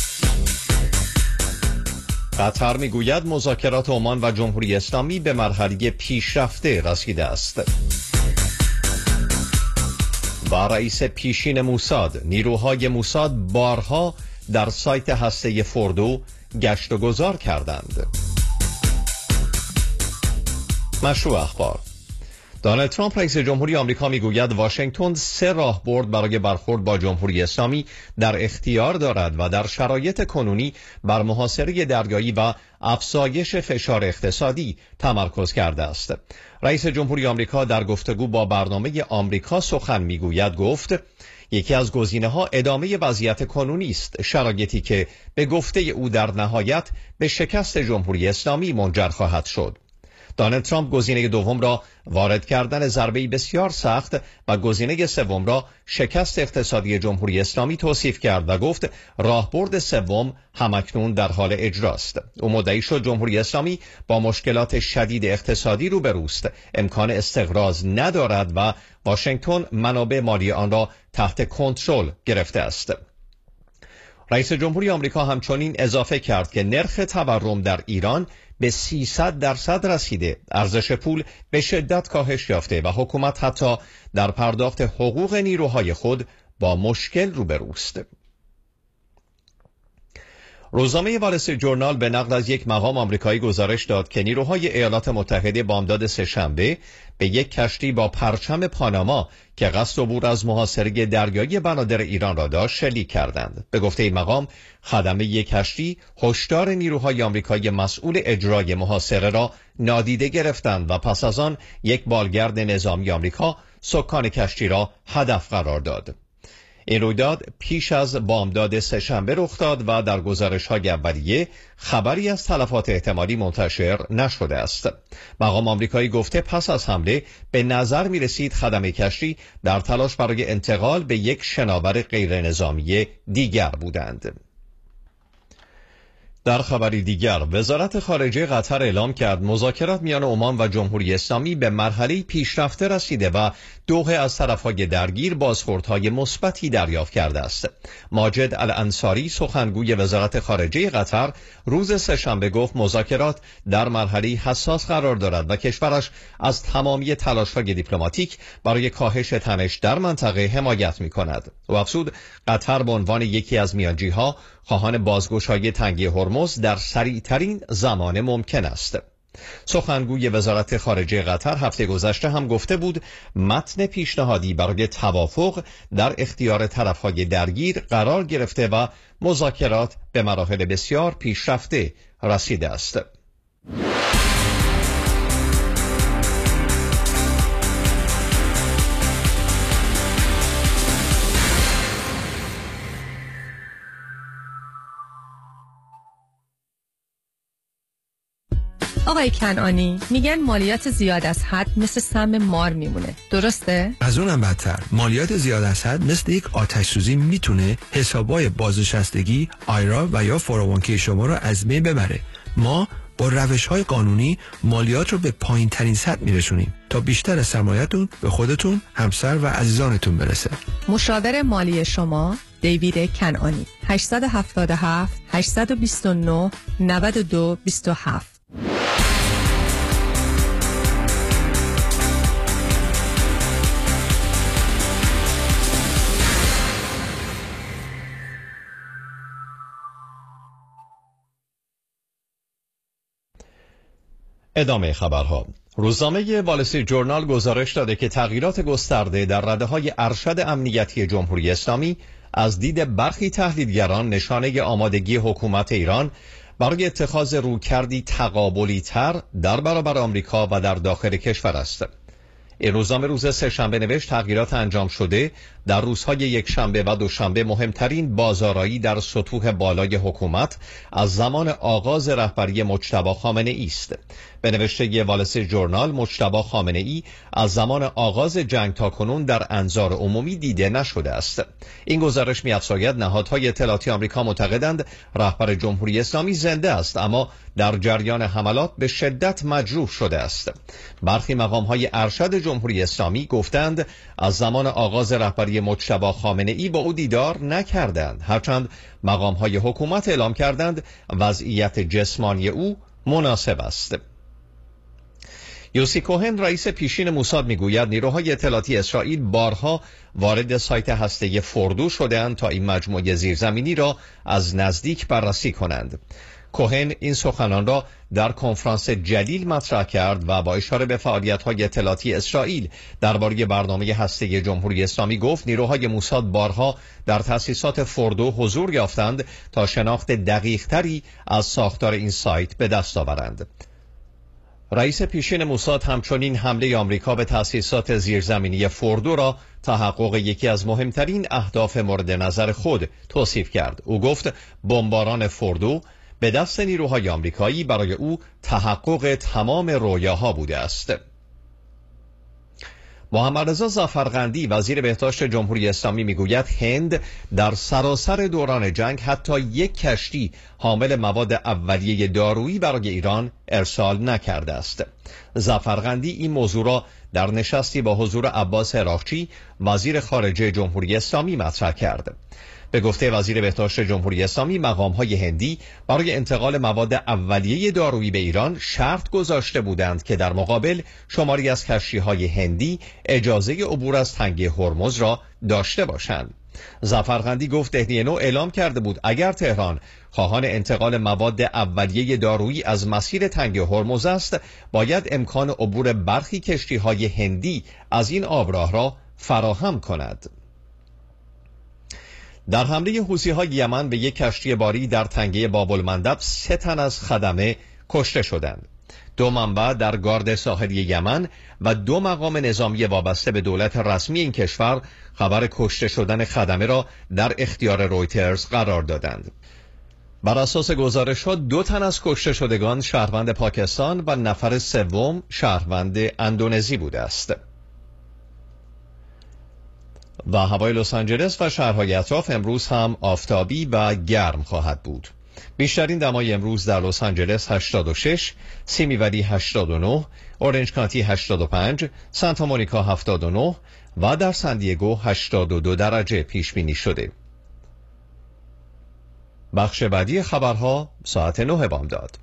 قطر میگوید مذاکرات عمان و جمهوری اسلامی به مرحله پیشرفته رسیده است. و رئیس پیشین موساد: نیروهای موساد بارها در سایت هسته فوردو گشت و گذار کردند. مشروع اخبار: دونالد ترامپ رئیس جمهوری آمریکا میگوید واشنگتن 3 راهبرد برای برخورد با جمهوری اسلامی در اختیار دارد و در شرایط کنونی بر محاصره دریایی و افزایش فشار اقتصادی تمرکز کرده است. رئیس جمهوری آمریکا در گفتگو با برنامه آمریکا سخن میگوید گفت یکی از گزینه‌ها ادامه وضعیت کنونی است، شرایطی که به گفته او در نهایت به شکست جمهوری اسلامی منجر خواهد شد. دونالد ترامپ گزینه دوم را وارد کردن ضربه‌ای بسیار سخت و گزینه سوم را شکست اقتصادی جمهوری اسلامی توصیف کرد و گفت راهبرد سوم همکنون در حال اجراست. او مدعی شد جمهوری اسلامی با مشکلات شدید اقتصادی روبروست، امکان استقراض ندارد و واشنگتن منابع مالی آن را تحت کنترل گرفته است. رئیس جمهوری آمریکا همچنین اضافه کرد که نرخ تورم در ایران به 300% رسیده، ارزش پول به شدت کاهش یافته و حکومت حتی در پرداخت حقوق نیروهای خود با مشکل روبروست. روزنامه وال استریت جورنال به نقل از یک مقام آمریکایی گزارش داد که نیروهای ایالات متحده بامداد سه‌شنبه به یک کشتی با پرچم پاناما که قصد عبور از محاصره دریایی بنادر ایران را داشت شلیک کردند. به گفته این مقام خدمه یک کشتی هشدار نیروهای آمریکایی مسئول اجرای محاصره را نادیده گرفتند و پس از آن یک بالگرد نظامی آمریکا سکان کشتی را هدف قرار داد. این رویداد پیش از بامداد سه‌شنبه رخ داد و در گزارش‌های اولیه خبری از تلفات احتمالی منتشر نشده است. مقام آمریکایی گفته پس از حمله به نظر می‌رسید خدمه کشتی در تلاش برای انتقال به یک شناور غیر نظامی دیگر بودند. در خبری دیگر وزارت خارجه قطر اعلام کرد مذاکرات میان عمان و جمهوری اسلامی به مرحله پیشرفته رسیده و دوحه از طرفهای درگیر بازخوردهای مثبتی دریافت کرده است. ماجد الانصاری سخنگوی وزارت خارجه قطر روز سه‌شنبه گفت مذاکرات در مرحله حساس قرار دارد و کشورش از تمامی تلاش‌های دیپلماتیک برای کاهش تنش در منطقه حمایت می‌کند. او افزود قطر به عنوان یکی از میانجی‌ها خواهان بازگشایی تنگه هرمز در سریع‌ترین زمان ممکن است. سخنگوی وزارت خارجه قطر هفته گذشته هم گفته بود متن پیشنهادی برای توافق در اختیار طرفهای درگیر قرار گرفته و مذاکرات به مراحل بسیار پیشرفته رسیده است. آقای کنعانی میگن مالیات زیاد از حد مثل سم مار میمونه، درسته؟ از اونم بدتر، مالیات زیاد از حد مثل یک آتش سوزی میتونه حسابای بازنشستگی، آیرا و یا 401k شما رو از بین ببره. ما با روش‌های قانونی مالیات رو به پایین‌ترین سطح میرسونیم تا بیشتر سرمایه‌تون به خودتون، همسر و عزیزانتون برسه. مشاور مالی شما دیوید کنعانی 877 829 9227. ادامه خبرها. روزنامه وال استریت جورنال گزارش داده که تغییرات گسترده در رده‌های ارشد امنیتی جمهوری اسلامی از دید برخی تحلیلگران نشانه آمادگی حکومت ایران برای اتخاذ رویکردی تقابلی تر در برابر آمریکا و در داخل کشور است. این روزنامه روز سه‌شنبه نوشت تغییرات انجام شده در روزهای یکشنبه و دوشنبه مهمترین بازآرایی در سطوح بالای حکومت از زمان آغاز رهبری مجتبی خامنه‌ای است. به نوشته وال استریت جورنال، مجتبی خامنه‌ای از زمان آغاز جنگ تا کنون در انظار عمومی دیده نشده است. این گزارش می‌افزاید نهادهای اطلاعاتی آمریکا معتقدند رهبر جمهوری اسلامی زنده است، اما در جریان حملات به شدت مجروح شده است. برخی مقام‌های ارشد جمهوری اسلامی گفتند از زمان آغاز رهبری مجتبی خامنه‌ای با او دیدار نکردند، هرچند مقام‌های حکومت اعلام کردند وضعیت جسمانی او مناسب است. یوسی کوهن رئیس پیشین موساد میگوید نیروهای اطلاعاتی اسرائیل بارها وارد سایت هسته فوردو شده‌اند تا این مجموعه زیرزمینی را از نزدیک بررسی کنند. کوهن این سخنان را در کنفرانس جلیل مطرح کرد و با اشاره به فعالیت‌های اطلاعاتی اسرائیل درباره برنامه هسته جمهوری اسلامی گفت نیروهای موساد بارها در تأسیسات فوردو حضور یافتند تا شناخت دقیق‌تری از ساختار این سایت به دست آورند. رئیس پیشین موساد همچنین حمله آمریکا به تأسیسات زیرزمینی فوردو را تحقق یکی از مهمترین اهداف مورد نظر خود توصیف کرد. او گفت بمباران فوردو به دست نیروهای آمریکایی برای او تحقق تمام رویاها بوده است. محمد رضا ظفرقندی وزیر بهداشت جمهوری اسلامی میگوید هند در سراسر دوران جنگ حتی یک کشتی حامل مواد اولیه دارویی برای ایران ارسال نکرده است. ظفرقندی این موضوع را در نشستی با حضور عباس عراقچی وزیر خارجه جمهوری اسلامی مطرح کرد. به گفته وزیر بهداشت جمهوری اسلامی مقام‌های هندی برای انتقال مواد اولیه دارویی به ایران شرط گذاشته بودند که در مقابل شماری از کشتی‌های هندی اجازه عبور از تنگه هرمز را داشته باشند. ظفرقندی گفت دهلی نو اعلام کرده بود اگر تهران خواهان انتقال مواد اولیه دارویی از مسیر تنگه هرمز است باید امکان عبور برخی کشتی‌های هندی از این آبراه را فراهم کند. در حمله حوثی‌های یمن به یک کشتی باری در تنگه باب‌المندب 3 تن از خدمه کشته شدند. 2 منبع در گارد ساحلی یمن و 2 مقام نظامی وابسته به دولت رسمی این کشور خبر کشته شدن خدمه را در اختیار رویترز قرار دادند. بر اساس گزارش‌ها 2 تن از کشته شدگان شهروند پاکستان و نفر سوم شهروند اندونزی بوده است. و هوای لس آنجلس و شهرهای اطراف امروز هم آفتابی و گرم خواهد بود. بیشترین دمای امروز در لس آنجلس 86، سیمی ولی 89، اورنج کانتی 85، سانتا مونیکا 79 و در سان دیگو 82 درجه پیش بینی شده. بخش بعدی خبرها ساعت 9 بامداد.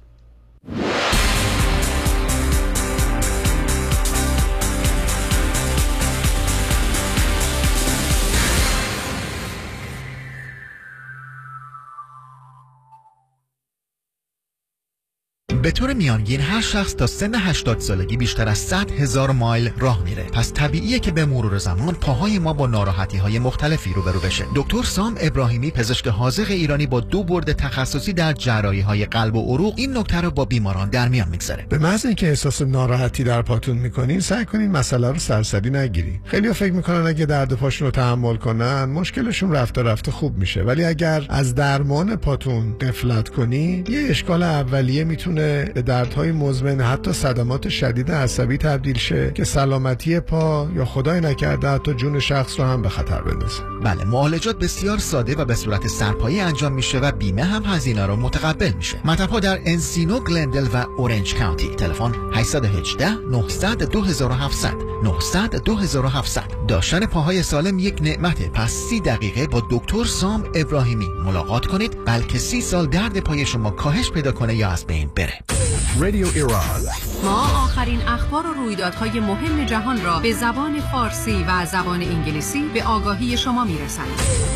به طور میانگین هر شخص تا سن 80 سالگی بیشتر از 100,000 مایل راه میره. پس طبیعیه که به مرور زمان پاهای ما با ناراحتی‌های مختلفی روبرو بشه. دکتر سام ابراهیمی پزشک حاذق ایرانی با 2 برد تخصصی در جراحی‌های قلب و عروق این نکته رو با بیماران در میان میگذاره. به محض اینکه احساس ناراحتی در پاتون میکنین سعی کنین مسئله رو سرسری نگیرین. خیلی‌ها فکر میکنن اگه درد پاشون رو تحمل کنن مشکلشون رفته رفته خوب میشه، ولی اگر از درمان پاتون غفلت کنین یه اشکال اولیه میتونه میتونه به دردهای مزمن حتی صدمات شدید عصبی تبدیل شه که سلامتی پا یا خدای نکرده حتی جون شخص رو هم به خطر بندازه. بله، معالجات بسیار ساده و به صورت سرپایی انجام میشه و بیمه هم هزینه رو متقبل میشه. مطب‌ها در انسینو، گلندل و اورنج کانتی. تلفن 818 900 2700 900 2700. داشتن پاهای سالم یک نعمته، پس 30 دقیقه با دکتر سام ابراهیمی ملاقات کنید، بلکه 30 سال درد پای شما کاهش پیدا کنه یا از بین بره. رادیو ایران. ما آخرین اخبار و رویدادهای مهم جهان را به زبان فارسی و زبان انگلیسی به آگاهی شما میرسانیم.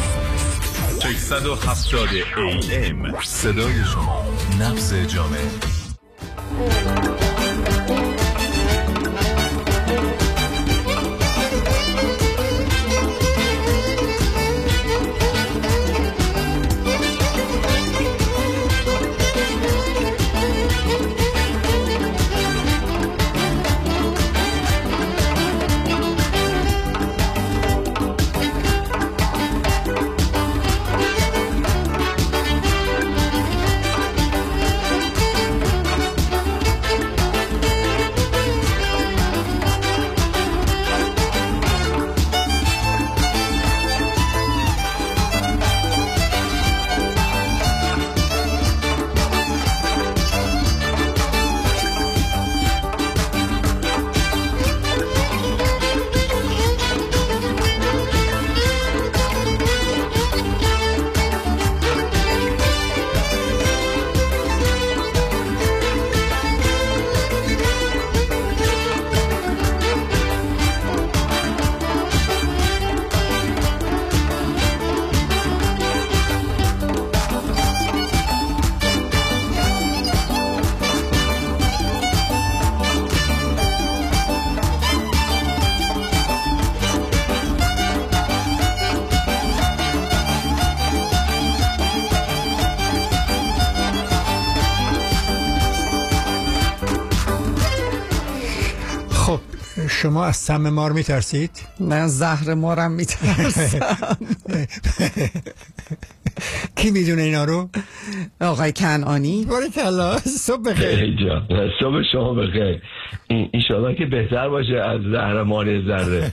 670 AM صدای شما، نبض جامعه. شما از سم مار میترسید؟ من زهر مارم میترسم. کی میدونه اینا رو؟ آقای کنعانی. باریکلا، صبح بخیر. صبح شما بخیر. انشالله که بهتر باشه از زهر مار ذره.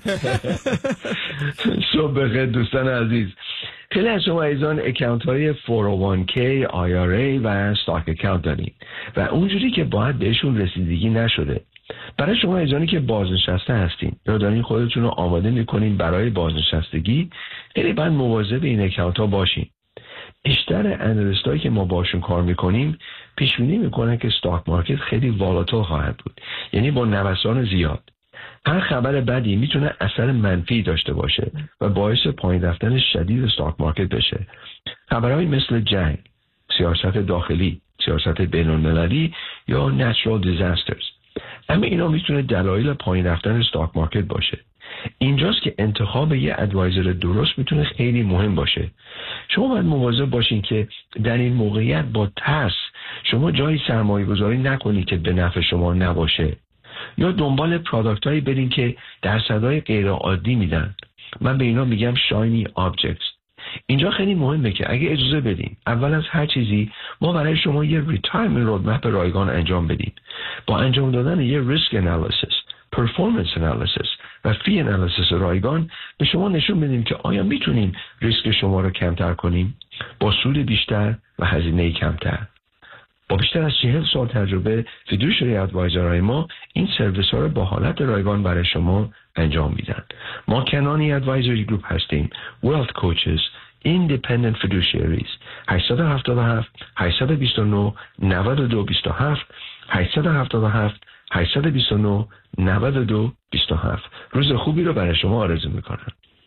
صبح بخیر دوستان عزیز. خیلی از شما عزیزان اکانت های 401k، IRA و استاک اکانت دارین و اونجوری که باید بهشون رسیدگی نشده. برای شما عزیزانی که بازنشسته هستین یا دارین خودتون رو آماده میکنین برای بازنشستگی، خیلی باید مواظب این اکانت ها باشین. بیشتر انالیست هایی که ما باشون کار میکنیم پیش بینی میکنن که استاک مارکت خیلی والاتیل خواهد بود، یعنی با نوسان زیاد. هر خبر بدی میتونه اثر منفی داشته باشه و باعث پایین رفتن شدید استاک مارکت بشه. خبرهایی مثل جنگ، سیاست داخلی، سیاست بین‌المللی یا نچرال دیزاسترز، همه اینا میتونه دلایل پایین رفتن استاک مارکت باشه. اینجاست که انتخاب یه ادوایزر درست میتونه خیلی مهم باشه. شما باید مواظب باشین که در این موقعیت با ترس شما جایی سرمایه گذاری نکنید که به نفع شما نباشه، یا دنبال پروداکت هایی برین که درصدهای غیر عادی میدن. من به اینا میگم شاینی آبجکتس. اینجا خیلی مهمه که اگه اجازه بدین اول از هر چیزی ما برای شما یه ریتایرمنت رودمپ رایگان انجام بدیم. با انجام دادن یه ریسک انالیسیس، پرفورمنس انالیسیس و فی انالیسیس رایگان به شما نشون بدیم که آیا میتونیم ریسک شما رو کمتر کنیم با سود بیشتر و هزینه کمتر. با بیشتر از 40 سال تجربه فیدوشری ادوایزرهای ما این سرویس ها رو با حالت رایگان برای شما انجام میدن. ما کنانی ادوایزری گروپ هستیم. Wealth Coaches Independent Fiduciaries. 877 829 9227 877 829 9227. روز خوبی رو برای شما آرزو میکنم.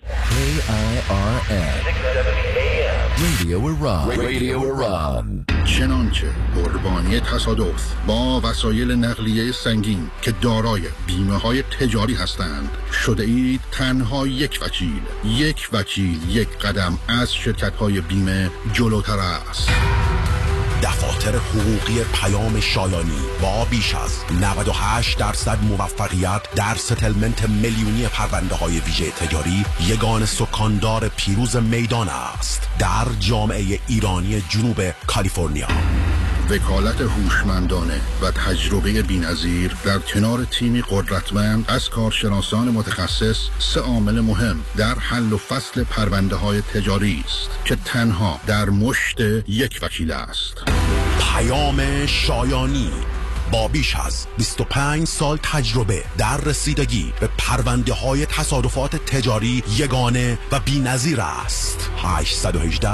KIRN Radio Iran. چنانچه قربانی تصادف با وسایل نقلیه سنگین که دارای بیمه های تجاری هستند شده اید تنها یک وکیل یک قدم از شرکت های بیمه جلوتر است. دفاتر حقوقی پیام شایانی با بیش از 98% موفقیت در ستلمنت میلیونی پرونده های ویژه تجاری یگان سکاندار پیروز میدان است در جامعه ایرانی جنوب کالیفرنیا. وکالت هوشمندانه و تجربه بی‌نظیر در کنار تیمی قدرتمند از کارشناسان متخصص 3 عامل مهم در حل و فصل پرونده‌های تجاری است که تنها در مشت یک وکیل است. پیام شایانی با بیش از 25 سال تجربه در رسیدگی به پرونده‌های تصادفات تجاری یگانه و بی‌نظیر است. 818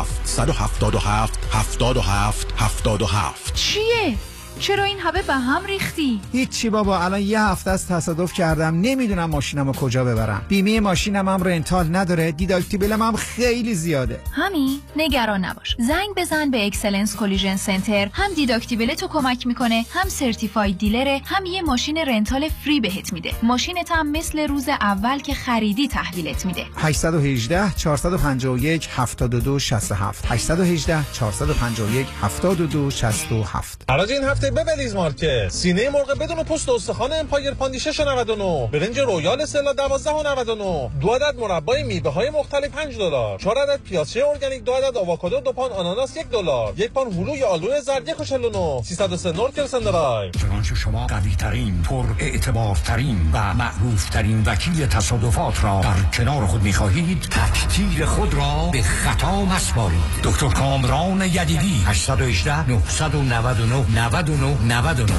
777 77 77. چیه؟ چرا این همه به هم ریختی؟ هیچی بابا، الان یه هفته از تصادف کردم، نمیدونم ماشینمو کجا ببرم. بیمه ماشینم هم رنتال نداره، دیداکتیبلم هم خیلی زیاده. همین؟ نگران نباش. زنگ بزن به اکسلنس کلیژن سنتر، هم دیداکتیبلتو کمک میکنه، هم سرتیفاید دیلره، هم یه ماشین رنتال فری بهت میده. ماشینت هم مثل روز اول که خریدی تحویلت میده. 818 451 72 67 818 451 72 67. حراج این هفته به بلیز مارکت سینه مرغ بدون پوست و استخوان امپایر پاندی 6.99، برنج رویال سلا 12.99، 2 عدد مربای میوه های مختلف $5، 4 عدد پیازچه ارگانیک، 2 عدد آووکادو، 2 پان آناناس $1، 1 پان هلو یا آلو زرد 1.49، 303 نورت کرسن درایو. چنانچه شما قوی ترین، پر اعتبار ترین و معروف ترین وکیل تصادفات را در کنار خود می‌خواهید، تکتیر خود را به خطا مسپارید. دکتر کامران یدیدی 818 999 99.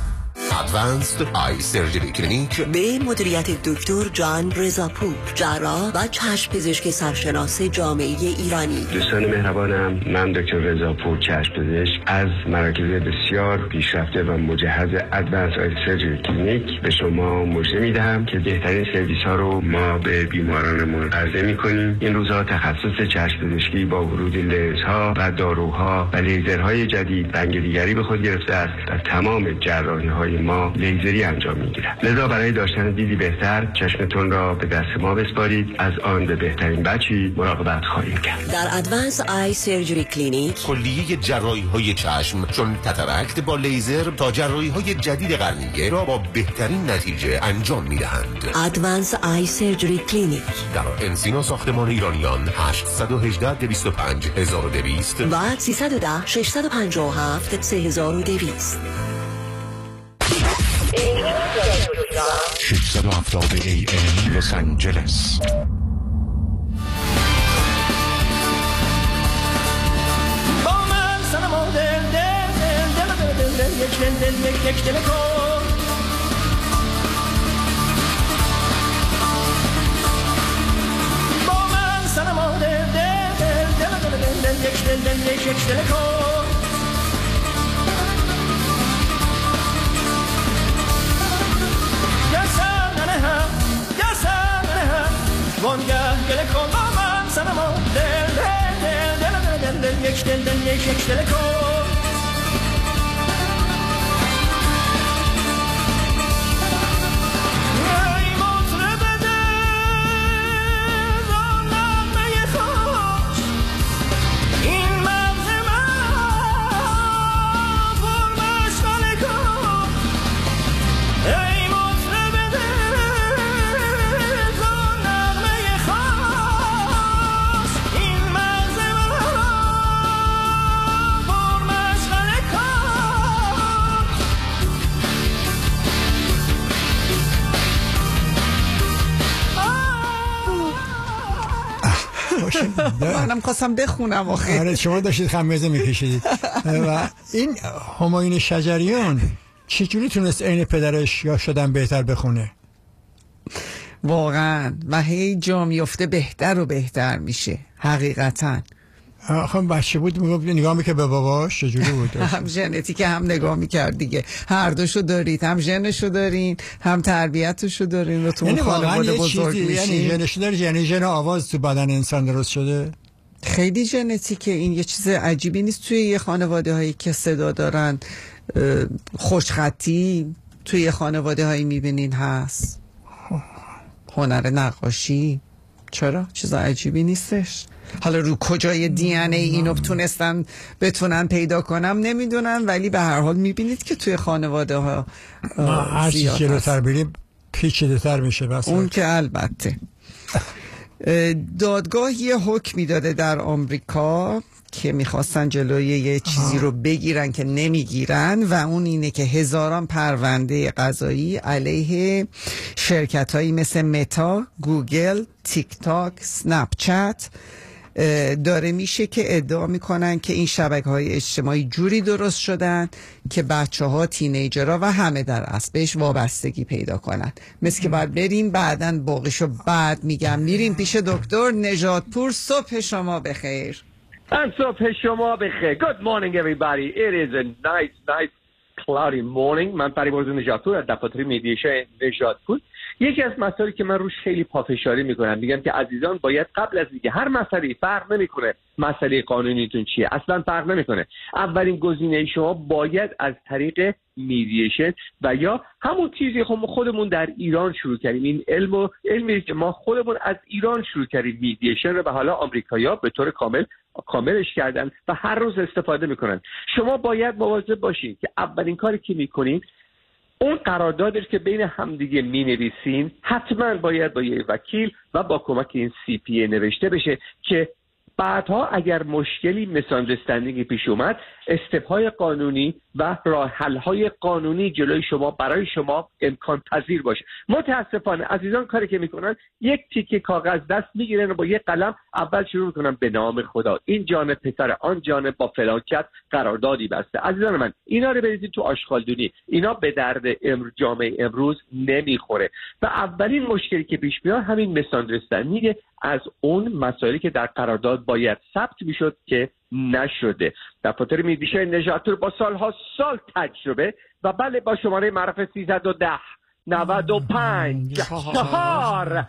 ادوانسد آی سرجری کلینیک به مدیریت دکتر جان رضاپور، جراح و چشم پزشک سرشناس جامعه ایرانی. دوستان مهربانم، من دکتر رضاپور چشم پزشک از مراکز بسیار پیشرفته و مجهز ادوانسد آی سرجری کلینیک به شما مژده میدهم که بهترین سرویس ها رو ما به بیمارانمون عرضه میکنیم. این روزها تخصص چشم پزشکی با ورود لنزها و داروها و لیزرهای جدید رنگ دیگری به خود گرفته است و تمام جراحی های ما لیزری انجام میگیرد. لذا برای داشتن دیدی بهتر چشمتون را به دست ما بسپارید، از آن به بهترین بچی مراقبت خواهیم کرد. در ادوانس آی سرجری کلینیک کلیه جراحی های چشم چون کاتاراکت با لیزر تا جراحی های جدید قرنیه را با بهترین نتیجه انجام میدهند. ادوانس آی سرجری کلینیک در انسینا ساختمان ایرانیان 818 205 1200 و 310 657 3200. 670 AM لس آنجلس. با من سنما یک دل کن. با من سنما یک دل کن. وانگه گله کن با من سنما یک دل کن. ای مطرب دل را نغمه خوش، این مغز من پر مشغله کن. ای مطرب دل منم خواستم بخونم آخه. آره شما داشتید خمیزه میکشیدید. و این همایون شجریان چجوری تونست عین پدرش یا شدن بهتر بخونه؟ واقعا و هی جا میفته بهتر و بهتر میشه حقیقتا. آخه بچه بود میگفت نگاه میکرد به باباش چجوری بود؟ هم ژنتیک هم نگاه میکرد دیگه. هر دوشو دارید، هم ژنشو دارین هم تربیتشو دارین و تو اون خانواده بزرگ میشین. یعنی ژنشو داری، یعنی ژن آواز تو بدن انسان درست شده. خیلی ژنتیکه این، یه چیز عجیبی نیست. توی یه خانواده هایی که صدا دارن خوشخطی توی خانواده هایی میبینین هست، هنر نقاشی. چرا؟ چیز عجیبی نیستش. حالا رو کجای دی ان ای اینو بتونن پیدا کنم نمیدونن، ولی به هر حال میبینید که توی خانواده ها هر چی جلوتر بریم پیچیده‌تر میشه. بس اون که البته. دادگاه یه حکمی داده در آمریکا که میخواستن جلوی یه چیزی رو بگیرن که نمیگیرن و اون اینه که هزاران پرونده قضایی علیه شرکت هایی مثل متا، گوگل، تیک تاک، سنپ چت داره میشه که ادعا میکنن که این شبکه‌های اجتماعی جوری درست شدن که بچه‌ها، تینیجرها و همه در اصل بهش وابستگی پیدا کنن. مثل که باید بریم بعدن باقیشو بعد میگم. میریم پیش دکتر نژادپور. صبح شما بخیر. صبح شما بخیر. Good morning everybody. It is a nice cloudy morning. من فریبرز نژادپور از دفاتر میدیشن نژادپور. یکی از مسائلی که من روش خیلی پافشاری میکنم، میگم که عزیزان باید قبل از اینکه هر مسئله فرق نمیکنه مسئله قانونیتون چیه، اصلا فرق نمیکنه، اولین گزینه شما باید از طریق میدیشن و یا همون چیزی خودمون در ایران شروع کردیم، این علمی که ما خودمون از ایران شروع کردیم، میدیشن رو، و حالا آمریکایی‌ها به طور کاملش کردن و هر روز استفاده میکنن. شما باید مواظب باشین که اولین کاری که میکنین اون قراردادی که بین همدیگه می نویسین حتما باید با یه وکیل و با کمک این CPA نوشته بشه که بعدها اگر مشکلی میساندرستندینگی پیش اومد، استپ‌های قانونی و راه حل‌های قانونی جلوی شما برای شما امکان پذیر باشه. متاسفانه عزیزان کاری که میکنن یک تیکه کاغذ دست میگیرن و با یک قلم اول شروع میکنن به نام خدا این جانب پسر آن جانب با فلاکت قراردادی بسته. عزیزان من اینا رو بریزید تو آشغالدونی، اینا به درد جامعه امروز نمیخوره و اولین مشکلی که پیش میاد همین میساندرستندینگ از اون مسائلی که در قرارداد باید ثبت میشد که نشده. دفاتر میدیشن نژادپور با سال تجربه و بله با شماره معرف 310 95 4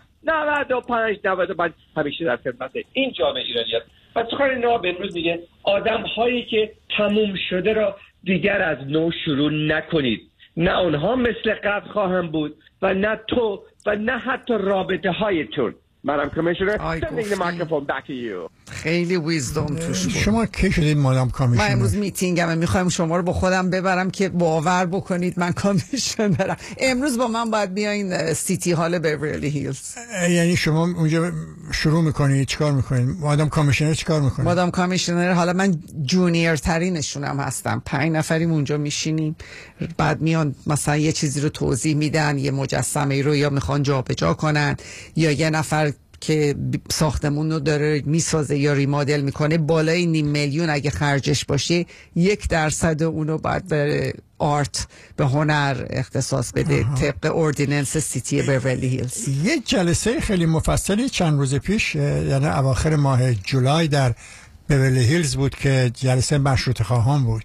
95 همیشه در خدمت این جامعه ایرانیات. و سخن ناب امروز میگه آدم هایی که تموم شده را دیگر از نو شروع نکنید، نه اونها مثل قبل خواهم بود و نه تو و نه حتی رابطه هایتون. مادام کمیشنر sending the microphone back to you. خیلی ویزدم توش بود. شما کی شدید مادام کامیشنر؟ من امروز میتینگمه، میخوایم شما رو با خودم ببرم که باور بکنید من کامیشنرم. امروز با من باید بیاین سیتی هال بیورلی هیلز. یعنی شما اونجا شروع میکنید چیکار میکنید؟ مادام کامیشنر چیکار میکنید؟ مادام کامیشنر حالا من جونیور ترینشونم هستم. 5 نفریم اونجا میشینیم، بعد میان مثلا یه چیزی رو توضیح میدن، یه مجسمه رو یا میخوان جابجا کنن یا یه نفر که ساختمون رو داره میسازه یا ریمادل میکنه بالای 500,000 اگه خرجش باشه 1% اونو باید به آرت، به هنر اختصاص بده طبق اردیننس سیتی بیورلی هیلز. یه جلسه خیلی مفصلی چند روز پیش، یعنی اواخر ماه جولای در بیورلی هیلز بود که جلسه مشروطه خواهان بود.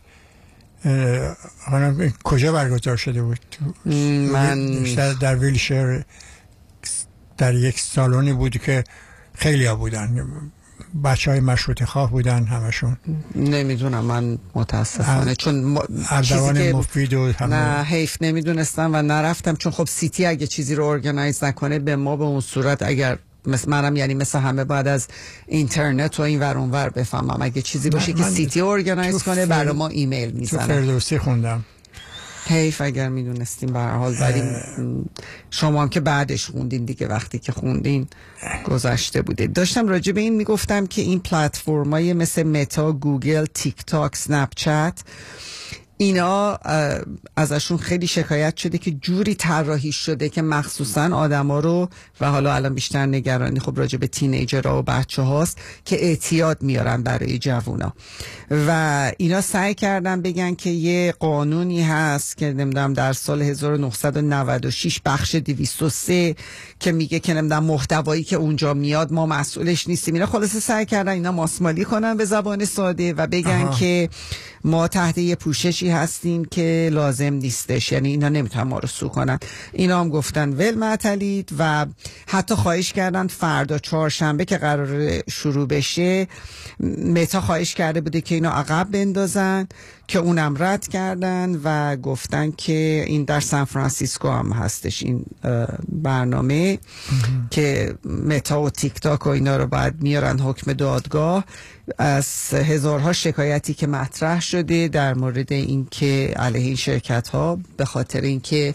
کجا برگزار شده بود؟ من در ویلشیر در یک سالونی بود که خیلی ها بودن، بچه های مشروطه خواه بودن همشون. نمیدونم من متاسفانه چون اردوان مفید و نه حیف نمیدونستم و نرفتم، چون خب سیتی اگه چیزی رو ارگنایز نکنه به ما به اون صورت، اگر منم یعنی مثل همه بعد از اینترنت و این ور اون ور بفهمم، اگه چیزی باشه که سیتی ارگنایز کنه برای ما ایمیل میزنه. تو فردوسی خوندم. حیف اگر میدونستیم به هر حال، ولی شما هم که بعدش خوندین دیگه، وقتی که خوندین گذشته بوده. داشتم راجع به این میگفتم که این پلتفرمای مثل متا، گوگل، تیک تاک، سنپ چت، اینا ازشون خیلی شکایت شده که جوری طراحی شده که مخصوصا آدما رو، و حالا الان بیشتر نگرانی خب راجع به تینیجرها و بچه هاست که اعتیاد میارن برای جوونا، و اینا سعی کردن بگن که یه قانونی هست که نمیدونم در سال 1996 بخش 203 که میگه که نمیدونم محتوایی که اونجا میاد ما مسئولش نیستیم. اینا خلاصه سعی کردن اینا ماسمالی کنن به زبان ساده و بگن که ما تحت یه پوششی هستیم که لازم نیستش، یعنی اینا نمیتونن ما رو سو کنن. اینا هم گفتن ول معطلید و حتی خواهش کردن فردا چهارشنبه که قرار شروع بشه، متا خواهش کرده بوده که اینا عقب بندازن که اونم رد کردن و گفتن که این در سان فرانسیسکو هم هستش این برنامه که متا و تیک تاک و اینا رو باید میارن حکم دادگاه از هزارها شکایتی که مطرح شده در مورد این که علیه این شرکت ها به خاطر اینکه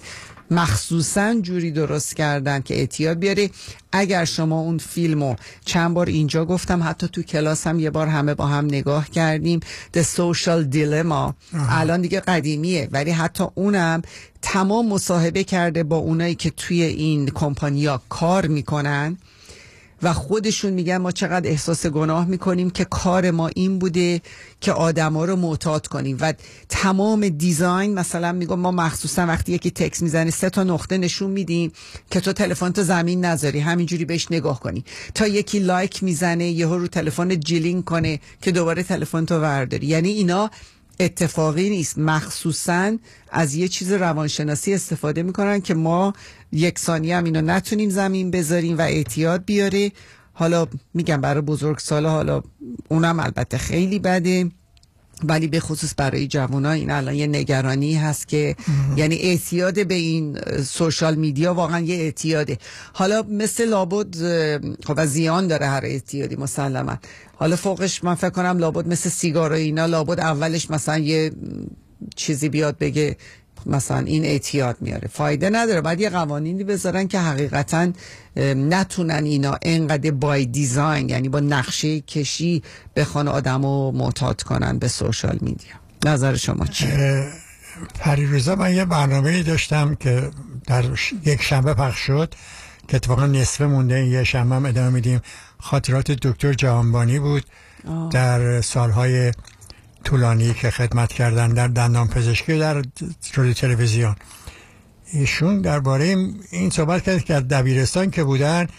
مخصوصا جوری درست کردن که اعتیاد بیاره. اگر شما اون فیلمو چند بار اینجا گفتم، حتی تو کلاس هم یه بار همه با هم نگاه کردیم، The Social Dilemma، الان دیگه قدیمیه ولی حتی اونم تمام مصاحبه کرده با اونایی که توی این کمپانیا کار میکنن و خودشون میگن ما چقدر احساس گناه میکنیم که کار ما این بوده که آدما رو معتاد کنیم. و تمام دیزاین مثلا میگم ما مخصوصا وقتی یکی تکست میزنه 3 تا نقطه نشون میدیم که تو تلفن تو زمین نذاری، همینجوری بهش نگاه کنی، تا یکی لایک میزنه یهو رو تلفن جیلینگ کنه که دوباره تلفن تو ورداری. یعنی اینا اتفاقی نیست، مخصوصا از یه چیز روانشناسی استفاده میکنن که ما 1 ثانیه هم اینو نتونیم زمین بذاریم و اعتیاد بیاره. حالا میگم برای بزرگسالا حالا اونم البته خیلی بده، ولی به خصوص برای جوان‌ها این الان یه نگرانی هست که یعنی اعتیاد به این سوشال میدیا واقعا یه اعتیاده. حالا مثل لابد خب زیان داره هر اعتیادی مسلما، حالا فوقش من فکر کنم لابد مثل سیگار و اینا، لابد اولش مثلا یه چیزی بیاد بگه مثلا این اعتیاد میاره، فایده نداره. بعد یه قوانینی بذارن که حقیقتا نتونن اینا انقدر بای دیزاین، یعنی با نقشه کشی بخوان آدمو معتاد کنن به سوشال میدیا. نظر شما چیه؟ پریروزا من یه برنامه‌ای داشتم که در یک شنبه پخش شد که اتفاقا نصفه مونده، این یه شنبه هم ادامه میدیم. خاطرات دکتر جهانبانی بود در سالهای طولانی که خدمت کردن در دندان پزشکی و در رادیو تلویزیون. ایشون درباره این صحبت کرد که از دبیرستان که بودن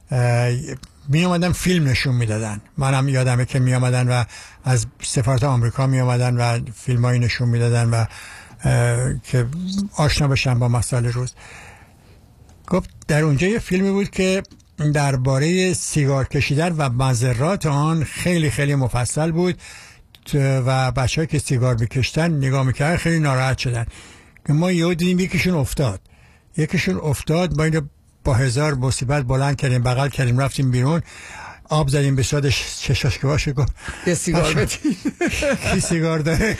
می اومدن فیلم نشون میدادن. منم یادمه که می اومدن و از سفارت آمریکا می اومدن و فیلمایی نشون میدادن و که آشنا بشن با مسائل روز. گفت در اونجا یه فیلمی بود که درباره سیگار کشیدن و مضرات آن خیلی خیلی مفصل بود و بچه‌ها که سیگار میکشتن نگاه میکردن خیلی ناراحت شدن. ما یهو دیدیم یکیشون افتاد، ما اینو با 1000 مصیبت بلند کردیم، بغل کردیم، رفتیم بیرون، آب زدیم به صورتش، چشاش که باشه گفت یه سیگار بدین. کی سیگار داره؟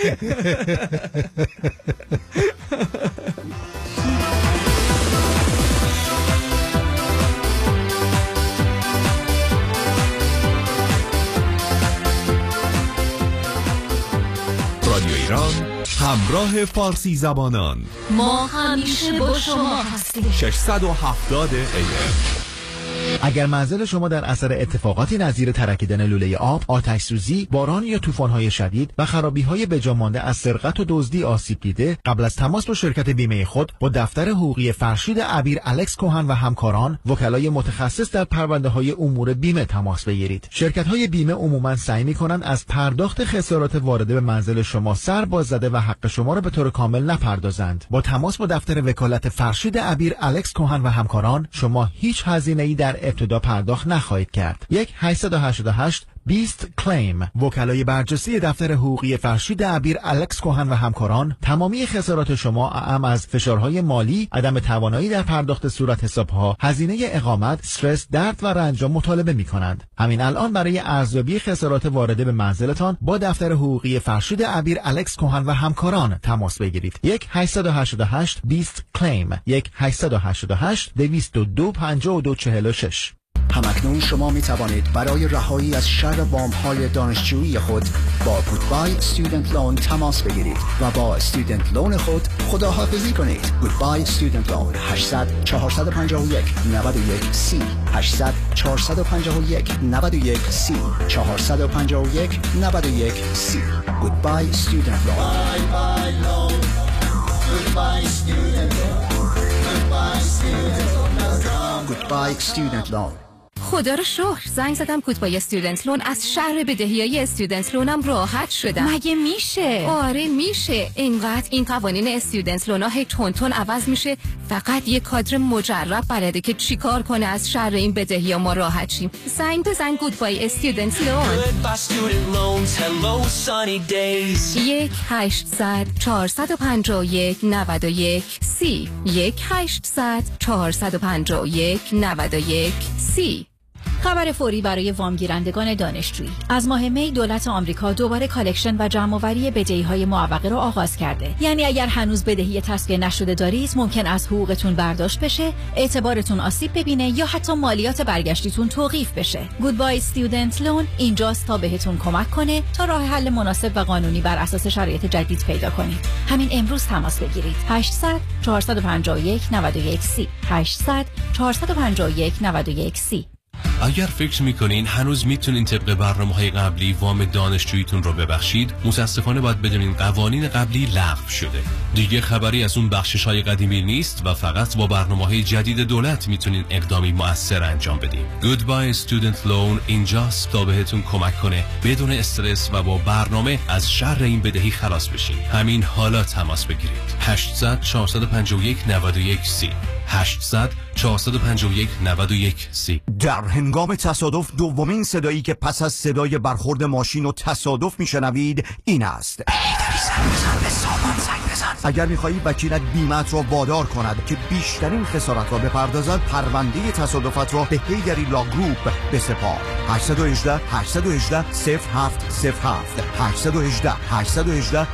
رادیو ایران، همراه فارسی زبانان. ما همیشه با شما هستیم. 670 AM. اگر منزل شما در اثر اتفاقاتی نظیر ترکیدن لوله آب، آتش سوزی، باران یا طوفان‌های شدید و خرابی‌های بجا مانده از سرقت و دزدی آسیب دیده، قبل از تماس با شرکت بیمه خود با دفتر حقوقی فرشید عبیر الکس کوهن و همکاران، وکلای متخصص در پرونده‌های امور بیمه تماس بگیرید. شرکت‌های بیمه عموماً سعی می‌کنند از پرداخت خسارات وارده به منزل شما سر باز زده و حق شما را به طور کامل نپردازند. با تماس با دفتر وکالت فرشید عبیر الکس کوهن و همکاران، شما هیچ هزینه‌ای در ابتدا پرداخت نخواهید کرد. 1-888 20 کلیم. وکلای برجسته دفتر حقوقی فرشید عبیر الکس کوهن و همکاران تمامی خسارات شما اعم از فشارهای مالی، عدم توانایی در پرداخت صورت حسابها، هزینه اقامت، استرس، درد و رنج را مطالبه می‌کنند. همین الان برای ارزیابی خسارات وارده به منزلتان با دفتر حقوقی فرشید عبیر الکس کوهن و همکاران تماس بگیرید. 1-888 20 کلیم. 1-888 222 5246. همکنون شما می توانید برای رهایی از شر وام‌های دانشجویی خود با گودبای استودنت لون تماس بگیرید و با استودنت لون خود خداحافظی کنید. گودبای استودنت لون 800 451 91 30 800 451 91 30 451 91 30. گودبای استودنت لون. گودبای استودنت لون. خدا رو شکر زنگ زدم گودبای استودنت لون، از شر بدهیای استودنت لونم راحت شدم. مگه میشه؟ آره میشه. اینقدر این قوانین استودنت لونا هی تون عوض میشه، فقط یه کادر مجرب بلده که چیکار کنه از شر این بدهیا ما راحت شیم. زنگ بزن گودبای استودنت لون. 1-800 451 91 30 1-800 451 91 30. خبر فوری برای وامگیرندگان دانشجویی. از ماه می دولت آمریکا دوباره کالکشن و جمع‌آوری بدهی‌های معوقه را آغاز کرده. یعنی اگر هنوز بدهی تصفیه نشده دارید، ممکن از حقوقتون برداشت بشه، اعتبارتون آسیب ببینه یا حتی مالیات برگشتیتون توقیف بشه. گودبای استودنت لون اینجاست تا بهتون کمک کنه تا راه حل مناسب و قانونی بر اساس شرایط جدید پیدا کنید. همین امروز تماس بگیرید. 800 451 91 30 800 451 91 30. اگر فکر میکنین هنوز میتونین طبق برنامه‌های قبلی وام دانشجوییتون رو ببخشید، متاسفانه باید بدونین قوانین قبلی لغو شده. دیگه خبری از اون بخشش‌های قدیمی نیست و فقط با برنامه‌های جدید دولت میتونین اقدامی مؤثر انجام بدین. Goodbye Student Loan اینجاست تا بهتون کمک کنه بدون استرس و با برنامه از شر این بدهی خلاص بشین. همین حالا تماس بگیرید. 800 451 91 30 800 451 91 30. در هنگام تصادف دومین صدایی که پس از صدای برخورد ماشین و تصادف میشنوید این است. به سامان زنگ بزن. اگر میخواهی وکیلت بیمت را وادار کند که بیشترین خسارت را بپردازد، پرونده تصادفات را به هیدری لا گروپ بسپار. 818 818 0707 818 818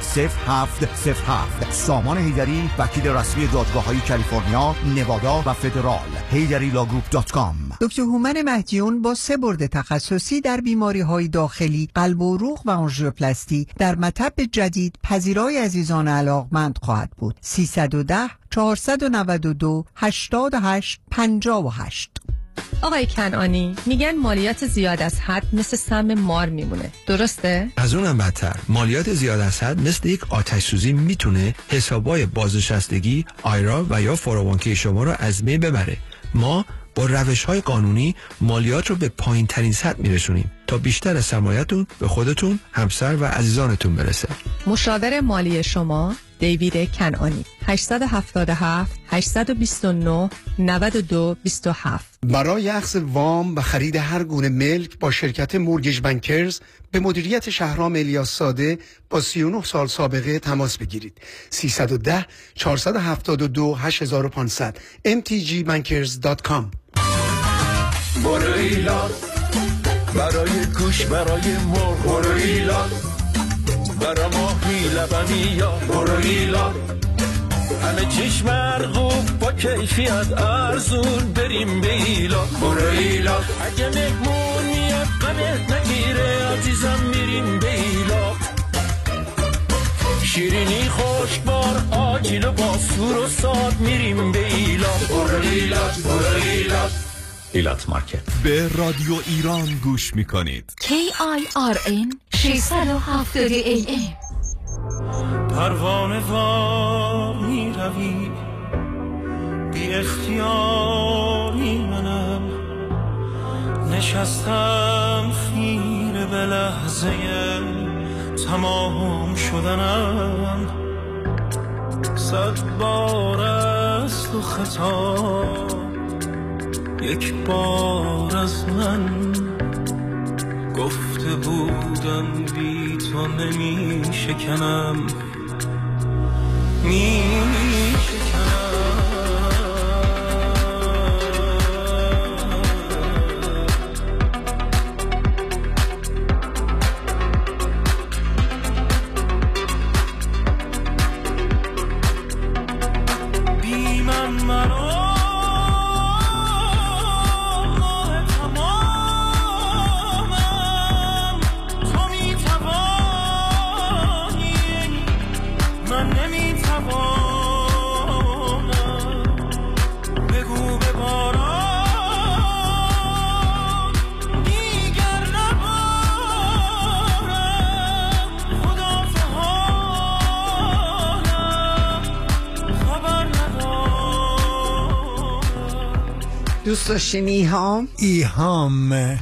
0707. سامان هیدری، وکیل رسمی دادگاه‌های کالیفرنیا، نوادا و فدرال. HeyDaryLawGroup.com. دکتر هومن مهدیون با 3 برد تخصصی در بیماری‌های داخلی، قلب و عروق و آنژیوپلاستی در مطب جدید پذیرای عزیزان علاقمند خواهد بود. 310 492 88 58. آقای کنعانی، میگن مالیات زیاد از حد مثل سم مار میمونه، درسته؟ از اونم بدتر، مالیات زیاد از حد مثل یک آتش سوزی میتونه حسابای بازنشستگی، آیرا و یا 401k شما رو از بین ببره. ما با روش‌های قانونی مالیات رو به پایین‌ترین سطح میرسونیم تا بیشتر از سرمایه‌تون به خودتون، همسر و عزیزانتون برسه. مشاور مالی شما دیوید کنعانی. 877 829 92 27. برای اخذ وام و خرید هر گونه ملک با شرکت مورگیج بانکرز به مدیریت شهرام الیاس ساده با 39 سال سابقه تماس بگیرید. 310 472 8500 mtgbankers.com. برو ایلات، برای کوش، برای مرغ، برو ایلات، برای ماهی لبنی یا برو ایلات، همه چیش مرغوب با کیفیت ارزون، بریم به ایلات. برو ایلات، اگه مهمون میاد غمت نگیره عزیزم، میریم به ایلات. شیرینی خوشبار آجیل و باسور و ساد، میریم به ایلات. برو ایلات، برو ایلات. ایلات مارکت. به رادیو ایران گوش میکنید. KIRN 670 AM. پروانه وار می روی، بی اختیاری منم نشستم خیره به لحظه تمام شدنم. 100 بار است و خطا، 1 بار از من گفته بودم بی تو نمی شکنم، می شکنم. بی من مرا دوست داشتین ایهام؟ ایهام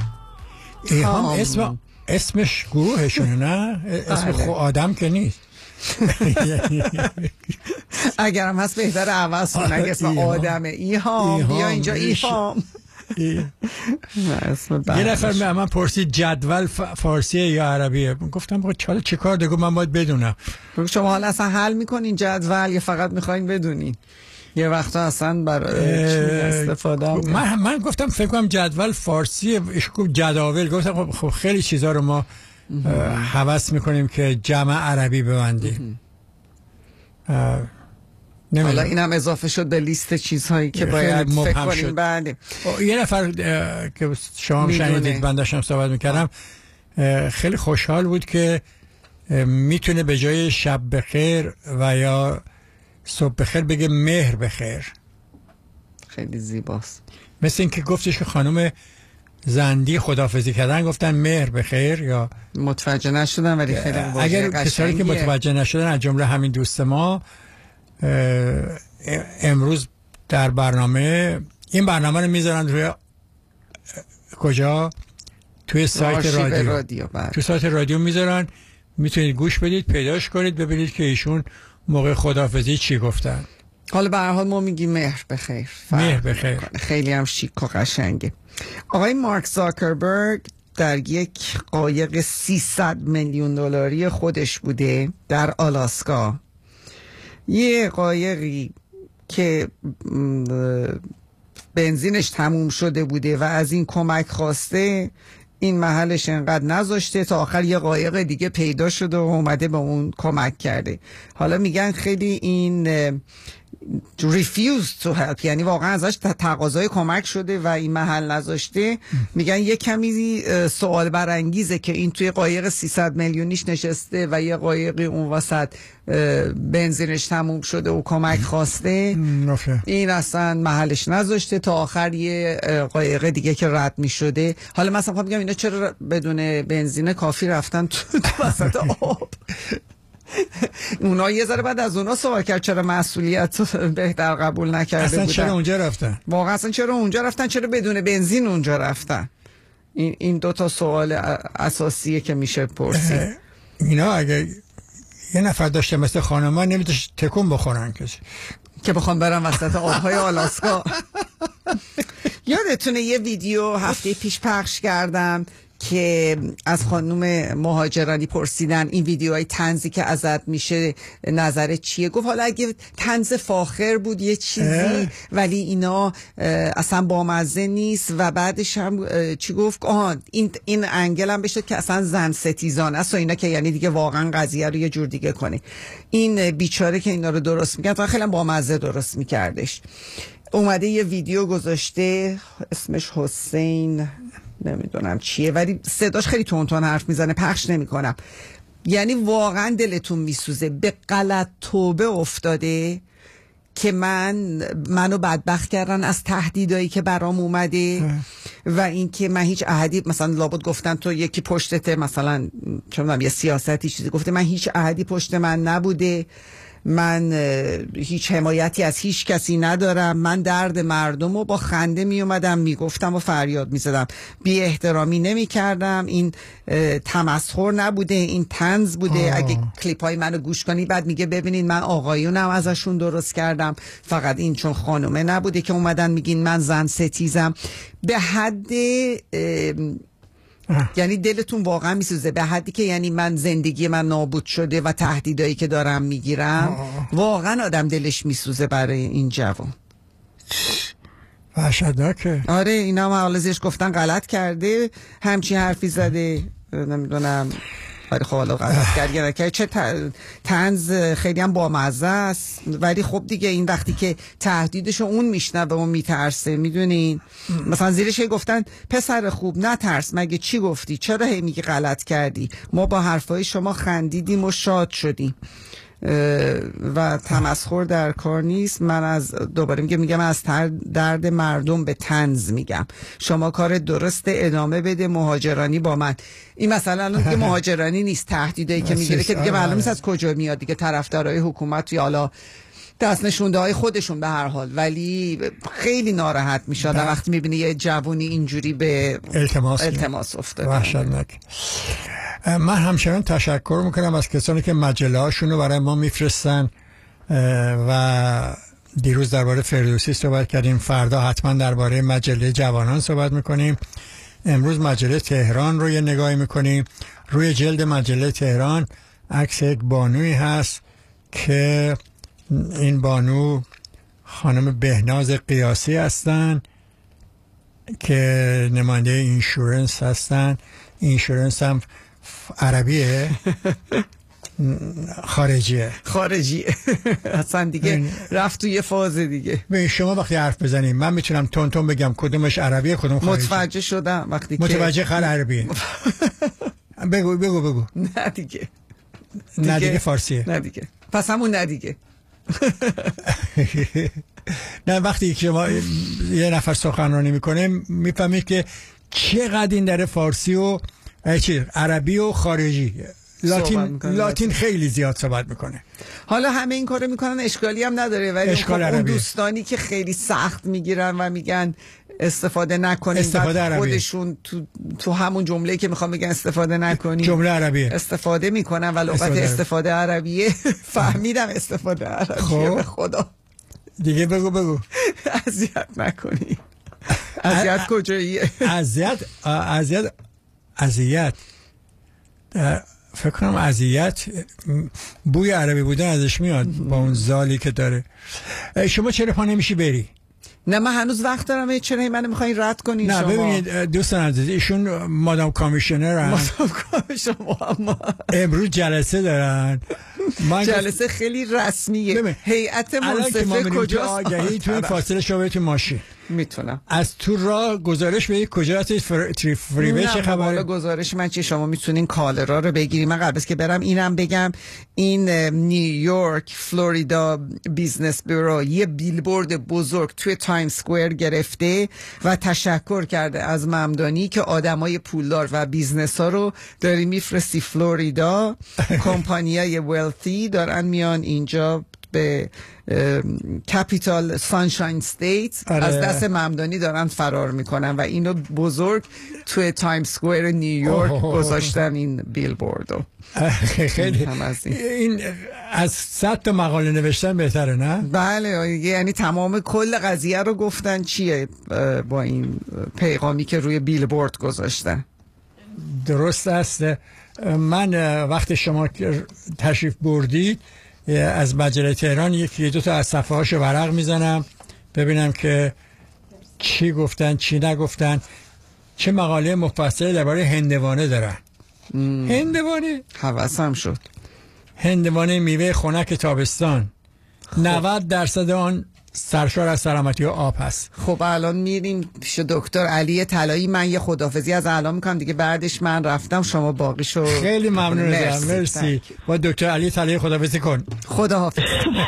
اسمش گروهشونه، نه؟ اسم خود آدم که نیست. اگرم هست بهتر عوض کن، اگه اسم آدمه. ایهام بیا اینجا ایهام. یه نفر من پرسید جدول فارسیه یا عربیه، گفتم بابا چه کار دیگه من باید بدونم. شما حالا اصلا حل میکنین جدول یا فقط میخواین بدونین؟ یه وقتا اصلا برای استفاده من گفتم فکر کنم جدول فارسی جداول، گفتم خب خیلی چیزا رو ما هوس میکنیم که جمع عربی ببندیم. حالا اینم اضافه شد به لیست چیزهایی که باید فکر کنیم. بعد یه نفر که شما شنیدید من داشتم صحبت میکردم خیلی خوشحال بود که میتونه به جای شب بخیر و یا صبح بخیر بگه مهر بخیر. خیلی زیباست. مثل این که گفتش که خانم زندی خداحافظی کردن گفتن مهر بخیر، یا متوجه نشدن ولی خیلی اگر کسایی که متوجه نشدن از جمله همین دوست ما امروز در برنامه این برنامه رو میذارن روی کجا؟ توی سایت رادیو. توی سایت رادیو میذارن، میتونید گوش بدید، پیداش کنید، ببینید که ایشون موقع خداحافظی چی گفتن. حالا به هر حال ما میگیم مهر بخیر. مهر بخیر. خیلی هم شیک و قشنگه. آقای مارک زاکربرگ در یک قایق 300 میلیون دلاری خودش بوده در آلاسکا، یه قایقی که بنزینش تموم شده بوده و از این کمک خواسته، این محلش انقدر نذاشته تا آخر یه قایق دیگه پیدا شده و اومده به اون کمک کرده. حالا میگن خیلی این refused to help، یعنی واقعا ازش تقاضای کمک شده و این محل نذاشته. میگن یه کمی سوال برانگیزه که این توی قایق 300 میلیونیش نشسته و یه قایقی اون وسط بنزینش تموم شده و کمک خواسته، این اصلا محلش نذاشته تا آخر یه قایق دیگه که رد میشده. حالا مثلا خواهم بگم اینا چرا بدون بنزین کافی رفتن تو وسط آب؟ اونا یه ذره بعد از اونا سوال کرد چرا مسئولیت بهتر قبول نکرده اصلا بودن. چرا اونجا رفتن؟ واقعا اصلا چرا اونجا رفتن؟ چرا بدون بنزین اونجا رفتن؟ این دو تا سوال اساسیه که میشه پرسید. اینا اگه یه نفر داشته مثل خانمان نمیتونش تکون بخورن که بخوام برم وسط آبهای آلاسکا. یادتونه یه ویدیو هفته پیش پخش کردم که از خانم مهاجرانی پرسیدن این ویدیوهای طنزی که ازت میشه نظرت چیه؟ گفت حالا اگه طنز فاخر بود یه چیزی ولی اینا اصلا بامزه نیست. و بعدش هم چی گفت؟ این انگل هم بشه که اصلا زن ستیزان است و اینا، که یعنی دیگه واقعا قضیه رو یه جور دیگه کنه. این بیچاره که اینا رو درست میکرد تا خیلی بامزه درست میکردش. اومده یه ویدیو گذاشته اسمش حسین نمیدونم چیه ولی صداش خیلی تون حرف میزنه، پخش نمیکنم. یعنی واقعا دلتون میسوزه. به غلط توبه افتاده که منو بدبخت کردن از تهدیدایی که برام اومده و اینکه من هیچ عهدی، مثلا لابد گفتن تو یکی پشتته، مثلا چه میدونم یه سیاستی چیزی گفته، من هیچ عهدی پشت من نبوده، من هیچ حمایتی از هیچ کسی ندارم، من درد مردم رو با خنده می اومدم می گفتم و فریاد می زدم، بی احترامی نمی کردم، این تمسخر نبوده، این طنز بوده. اگه کلیپ های منو گوش کنی بعد میگه ببینین من آقایونم ازشون درست کردم، فقط این چون خانومه نبوده که اومدن میگین من زن ستیزم. به حد یعنی دلتون واقعا میسوزه، به حدی که یعنی من زندگی من نابود شده و تهدیدایی که دارم میگیرم. واقعا آدم دلش میسوزه برای این جوان. وحشتناکه. آره اینا هم حالا گفتن غلط کرده، همچین حرفی زده، نمیدونم ولی خب حالا غلط کرد چه طنز خیلی هم بامزه است. ولی خب دیگه این وقتی که تهدیدشو اون میشنوه و میترسه، میدونین مثلا زیرش گفتن پسر خوب نترس، مگه چی گفتی؟ چرا هی میگی غلط کردی؟ ما با حرفای شما خندیدیم و شاد شدیم و تمسخر در کار نیست. من از دوباره میگم از درد مردم به طنز میگم. شما کار درست ادامه بده، مهاجرانی با من. این مثلا الان دیگه مهاجرانی نیست، تهدیدایی که میگیره که دیگه معلوم نیست از کجا میاد دیگه، طرفدارای حکومت یا حالا دست نشونده های خودشون به هر حال. ولی خیلی ناراحت میشه وقتی میبینی یه جوونی اینجوری به التماس افتاده. وحشتناک. من همچنان تشکر میکنم از کسانی که مجله هاشون رو برای ما میفرستن و دیروز درباره فردوسی صحبت کردیم، فردا حتما درباره مجله جوانان صحبت میکنیم. امروز مجله تهران رو یه نگاهی میکنیم. روی جلد مجله تهران عکس یک بانوی هست که این بانو خانم بهناز قیاسی هستن که نماینده اینشورنس هستن. اینشورنس هم عربیه خارجیه اصلا دیگه رفت توی فاز دیگه. به شما وقتی حرف بزنیم من میتونم تون تون بگم کدومش عربیه کدوم خارجی. متوجه شدم وقتی که متوجه خر عربیه. بگو نه دیگه فارسیه. نه دیگه پس همون نه دیگه. نه وقتی که شما یه نفر سخنرانی میکنه میفهمید که چقدر این در فارسی و عربی و خارجی لاتین خیلی زیاد صحبت میکنه. حالا همه این کارو میکنن اشکالی هم نداره، ولی اون دوستانی که خیلی سخت میگیرن و میگن استفاده نکنیم و خودشون تو همون جمله که میخوام بگن استفاده نکنیم جمله عربیه استفاده میکنن و لغت استفاده عربیه. فهمیدم استفاده عربیه. به خدا دیگه بگو اذیت نکنی. اذیت کجاییه؟ اذیت فکر کنم اذیت بوی عربی بودن ازش میاد با اون زالی که داره. شما چرا پا نمیشی بری؟ نه من هنوز وقت دارم. چرا منو میخواین رد کنین؟ نه ببینید دوستان عزیز ایشون مادام کامیشنر امروز جلسه دارن. جلسه خیلی رسمیه. هیئت منصفه کجاست؟ آگهی تو این فاصله شما تو ماشین میتونم از تو راه گزارش بدید کجا هستید فریوی چه خبره؟ گزارش من چیه؟ شما میتونین کالرا رو بگیرید. من قبل از که برم اینم بگم این نیویورک فلوریدا بیزنس بیورو یه بیلبورد بزرگ توی تایم سکوئر گرفته و تشکر کرده از ممدانی که آدمای پولدار و بیزنس ها رو داری میفرستی فلوریدا. کمپانیای ویلثی دارن میان اینجا به کپیتال سانشاین استیت از دست ممدانی دارن فرار میکنن و اینو بزرگ توی تایم سکوئر نیویورک گذاشتن این بیلبوردو. خیلی این از 100 تا مقاله نوشتن بهتره نه؟ بله یعنی تمام کل قضیه رو گفتن چیه با این پیغامی که روی بیلبورد گذاشتن. درست است. من وقت شما تشریف بردید از مجله تهران یکی دو تا از صفحه هاشو ورق میزنم ببینم که چی گفتن چی نگفتن. چه مقاله مفصلی درباره هندوانه دارن. هندوانه حواسم شد. هندوانه میوه خنک تابستان 90% آن سرشار از سلامتی و آب هست. خب الان میریم پیش دکتر علی طلایی. من یه خداحافظی از الان میکنم دیگه، بعدش من رفتم شما باقیشو. خیلی ممنونم. مرسی. با دکتر علی طلایی خداحافظی کن. خداحافظ.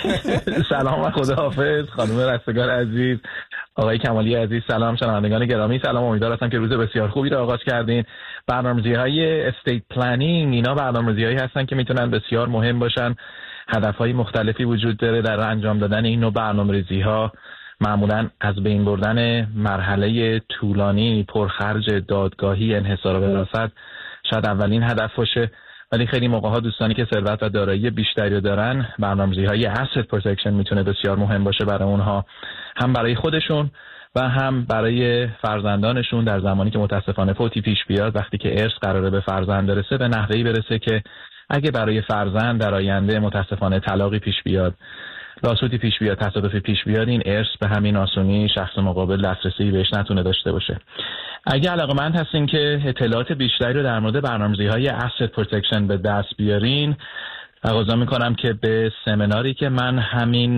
سلام و خداحافظ خانم رستگار عزیز، آقای کمالی عزیز، سلام شنوندگان گرامی، سلام. امیدوارم که روز بسیار خوبی رو آغاز کردین. برنامه‌ریزی‌های استیت پلنینگ اینا برنامه‌ریزی‌هایی هستن که میتونن بسیار مهم باشن. هدفهای مختلفی وجود داره در انجام دادن این نوع برنامه‌ریزی‌ها. معمولاً از بین بردن مرحله طولانی پرخرج دادگاهی انحصار وراثت شاید اولین هدف باشه، ولی خیلی موقع‌ها دوستانی که ثروت و دارایی بیشتری دارن برنامه‌ریزی‌های asset protection میتونه بسیار مهم باشه برای اونها، هم برای خودشون و هم برای فرزندانشون در زمانی که متاسفانه فوتی پیش بیاد. وقتی که ارث قراره به فرزند برسه به نحوهی برسه که اگه برای فرزند در آینده متاسفانه طلاقی پیش بیاد، لاسوتی پیش بیاد، تصادفی پیش بیاد، این ارث به همین آسونی شخص مقابل دسترسی بهش نتونه داشته باشه. اگه علاقه‌مند هستین که اطلاعات بیشتری رو در مورد برنامه‌ریزی‌های asset protection به دست بیارین، تقاضا میکنم که به سمیناری که من همین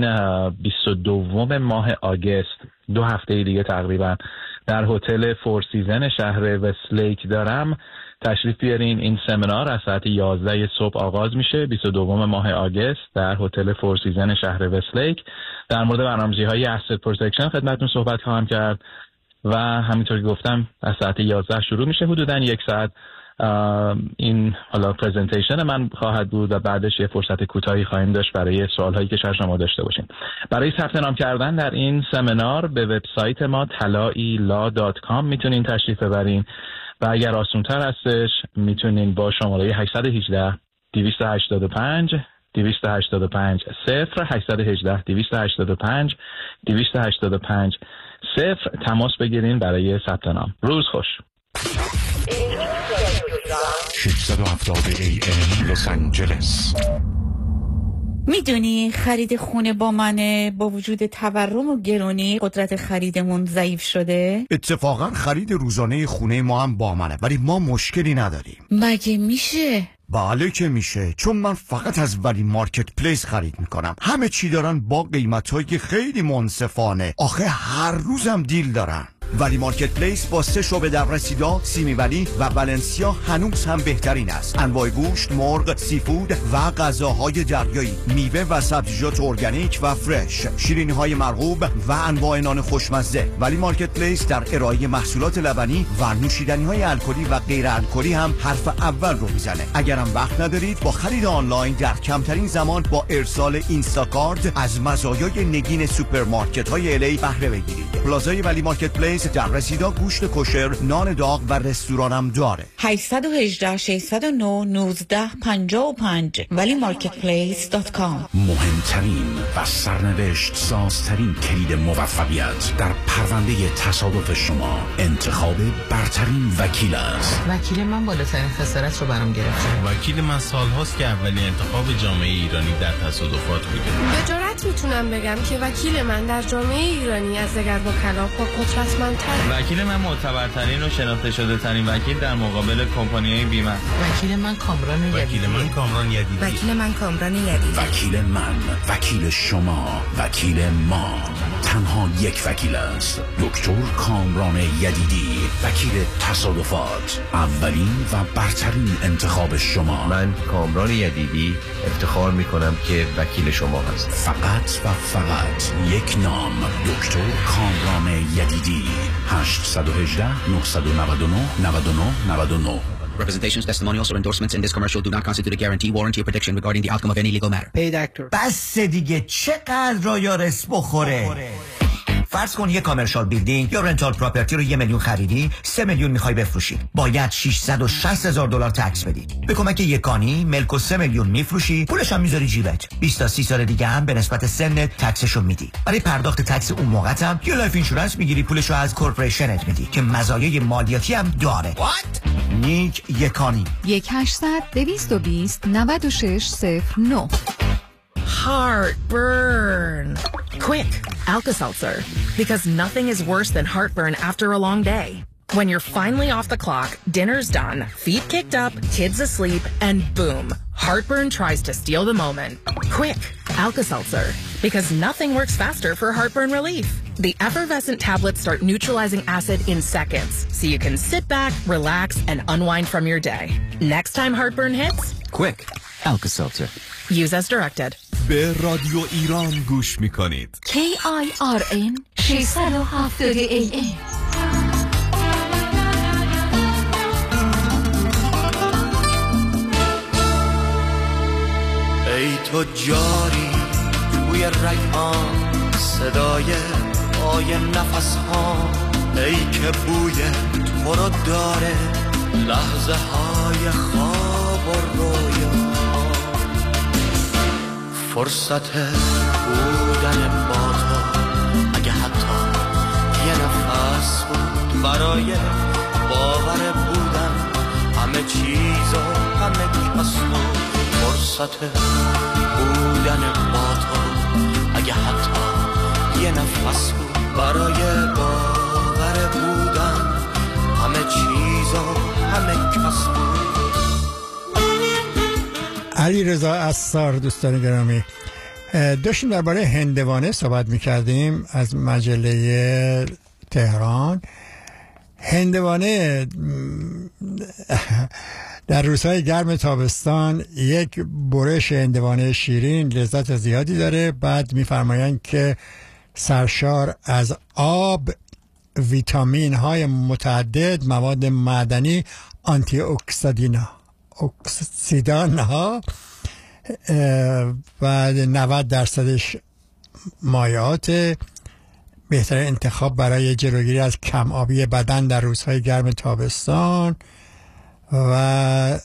22 ماه آگست 2 هفته دیگه تقریبا در هتل فور سیزن شهر وستلیک دارم تشریف بیارین. این سمینار از ساعت 11 صبح آغاز میشه 22 ماه آگست در هتل فور سیزن شهر وستلیک. در مورد برنامه‌ریزی‌های asset protection خدمتتون صحبت خواهم کرد و همینطور که گفتم از ساعت 11 شروع میشه. حدوداً 1 ساعت این حالا پرزنتیشن من خواهد بود و بعدش یه فرصت کوتاهی خواهیم داشت برای سوالهایی که شاید شما داشته باشین. برای ثبت نام کردن در این سمینار به وبسایت ما talailaw.com میتونین تشریف ببرین و اگر آسان‌تر هستش میتونین با شماره 818 285 285 0 818 285 285 0 تماس بگیرین برای ثبت نام. روز خوش. 670 AM لس آنجلس. میدونی خرید خونه با منه، با وجود تورم و گرونی قدرت خریدمون ضعیف شده؟ اتفاقا خرید روزانه خونه ما هم با منه، ولی ما مشکلی نداریم. مگه میشه؟ بله که میشه، چون من فقط از ولی مارکت پلیس خرید میکنم. همه چی دارن با قیمتایی که خیلی منصفانه، آخه هر روزم دیل دارن. ولی مارکت پلیس با 3 شعبه در رسیدا، سیمی ولی و ولنسیا هنوز هم بهترین است. انواع گوشت، مرغ، سیفود و غذاهای دریایی، میوه و سبزیجات ارگانیک و فرش، شیرینی‌های مرغوب و انواع نان خوشمزه. ولی مارکت پلیس در ارائه محصولات لبنی و نوشیدنی‌های الکلی و غیر الکلی هم حرف اول رو میزنه. اگرم وقت ندارید، با خرید آنلاین در کمترین زمان با ارسال اینستاکارت از مزایای نگین سوپرمارکت‌های الی بهره بگیرید. پلازای ولی مارکت پلیس در رسیدا گوشت کوشر، نان داغ و رستورانم داره. 818 609 1955 ولی marketplace.com. مهمترین و سرنوشت سازترین کلید موفقیت در پرونده تصادف شما انتخاب برترین وکیل است. وکیل من بالاترین خسارت رو برام گرفته. وکیل من سالهاست که اولین انتخاب جامعه ایرانی در تصادفات بوده. به جرات میتونم بگم که وکیل من در جامعه ایرانی از دیگر وکلا قدرتمندتر. وکیل من معتبرترین و شناخته شده ترین وکیل در مقابل کمپانی‌های بیمه. وکیل من کامران یدیدی. وکیل من کامران یدیدی. وکیل من کامران یدیدی. وکیل من، وکیل شما، وکیل ما. تنها یک وکیل است، دکتر کامران یدیدی، وکیل تصادفات. اولین و برترین انتخاب شما. من کامران یدیدی افتخار میکنم که وکیل شما هست. فقط و فقط یک نام، دکتر کامران یدیدی. 818 999 99 99. Representations, testimonials, or endorsements in this commercial do not constitute a guarantee, warranty, or prediction regarding the outcome of any legal matter. Paid actor. بس دیگه، چقدر رایارس بخوره. فرض کن یه کامرشال بیلدینگ یا رنتال پراپرتی رو 1 میلیون خریدی، 3 میلیون میخوای بفروشی. باید $660,000 تکس بدی. به کمک یکانی ملکو 3 میلیون میفروشی، پولش هم میذاری جیبت. 20 تا 30 سال دیگه هم به نسبت سنت تکسشو میدی. برای پرداخت تکس اون موقعت هم یه لایف اینشورنس میگیری، پولشو از کورپوریشنت میدی که مزایای مالیاتی هم داره. What؟ نیک یکانی. 1-800-220-9609. Heartburn. Quick, Alka-Seltzer. Because nothing is worse than heartburn after a long day. When you're finally off the clock, dinner's done, feet kicked up, kids asleep, and boom, heartburn tries to steal the moment. Quick, Alka-Seltzer. Because nothing works faster for heartburn relief. The effervescent tablets start neutralizing acid in seconds, so you can sit back, relax, and unwind from your day. Next time heartburn hits, quick, Alka-Seltzer. Use as directed. به رادیو ایران گوش میکنید. KIRN 670 AM. ای تو جاری بوی رگ‌هام، صدای پای نفس ها، ای که بوی تو رو داره لحظه های خواب و رویا. فرصت بودن با تو اگه حتی یه نفس بود، برای باور بودن همه چیز و همه کس بود. فرصت بودن با تو اگه حتی یه نفس بود، برای باور بودن همه چیز و همه کس بود. علی رضا اسار، دوستان گرامی، داشتیم درباره هندوانه صحبت میکردیم از مجله تهران. هندوانه در روزهای گرم تابستان یک برش هندوانه شیرین لذت زیادی داره. بعد میفرمایند که سرشار از آب، ویتامین های متعدد، مواد معدنی، آنتی اکسیدان ها و 90% مایعات. بهتر انتخاب برای جلوگیری از کم آبی بدن در روزهای گرم تابستان. و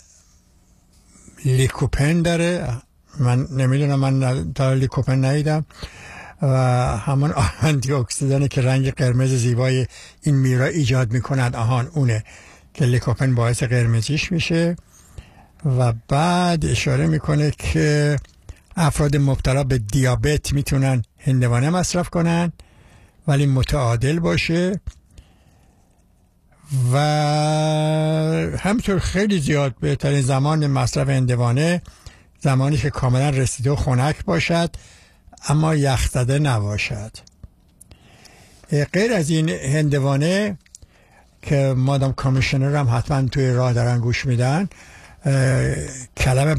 لیکوپن داره، من نمیدونم، من تا لیکوپن ندیدم. و همون آنتی اکسیدانه که رنگ قرمز زیبای این میرا ایجاد میکند، اونه که لیکوپن باعث قرمزیش میشه. و بعد اشاره میکنه که افراد مبتلا به دیابت میتونن هندوانه مصرف کنن ولی متعادل باشه و همینطور خیلی زیاد بهترین زمان مصرف هندوانه زمانی که کاملا رسیده و خنک باشد اما یخ زده نباشد. غیر از این هندوانه که مادام کامیشنر هم حتما توی راه دارن گوش میدن، کلم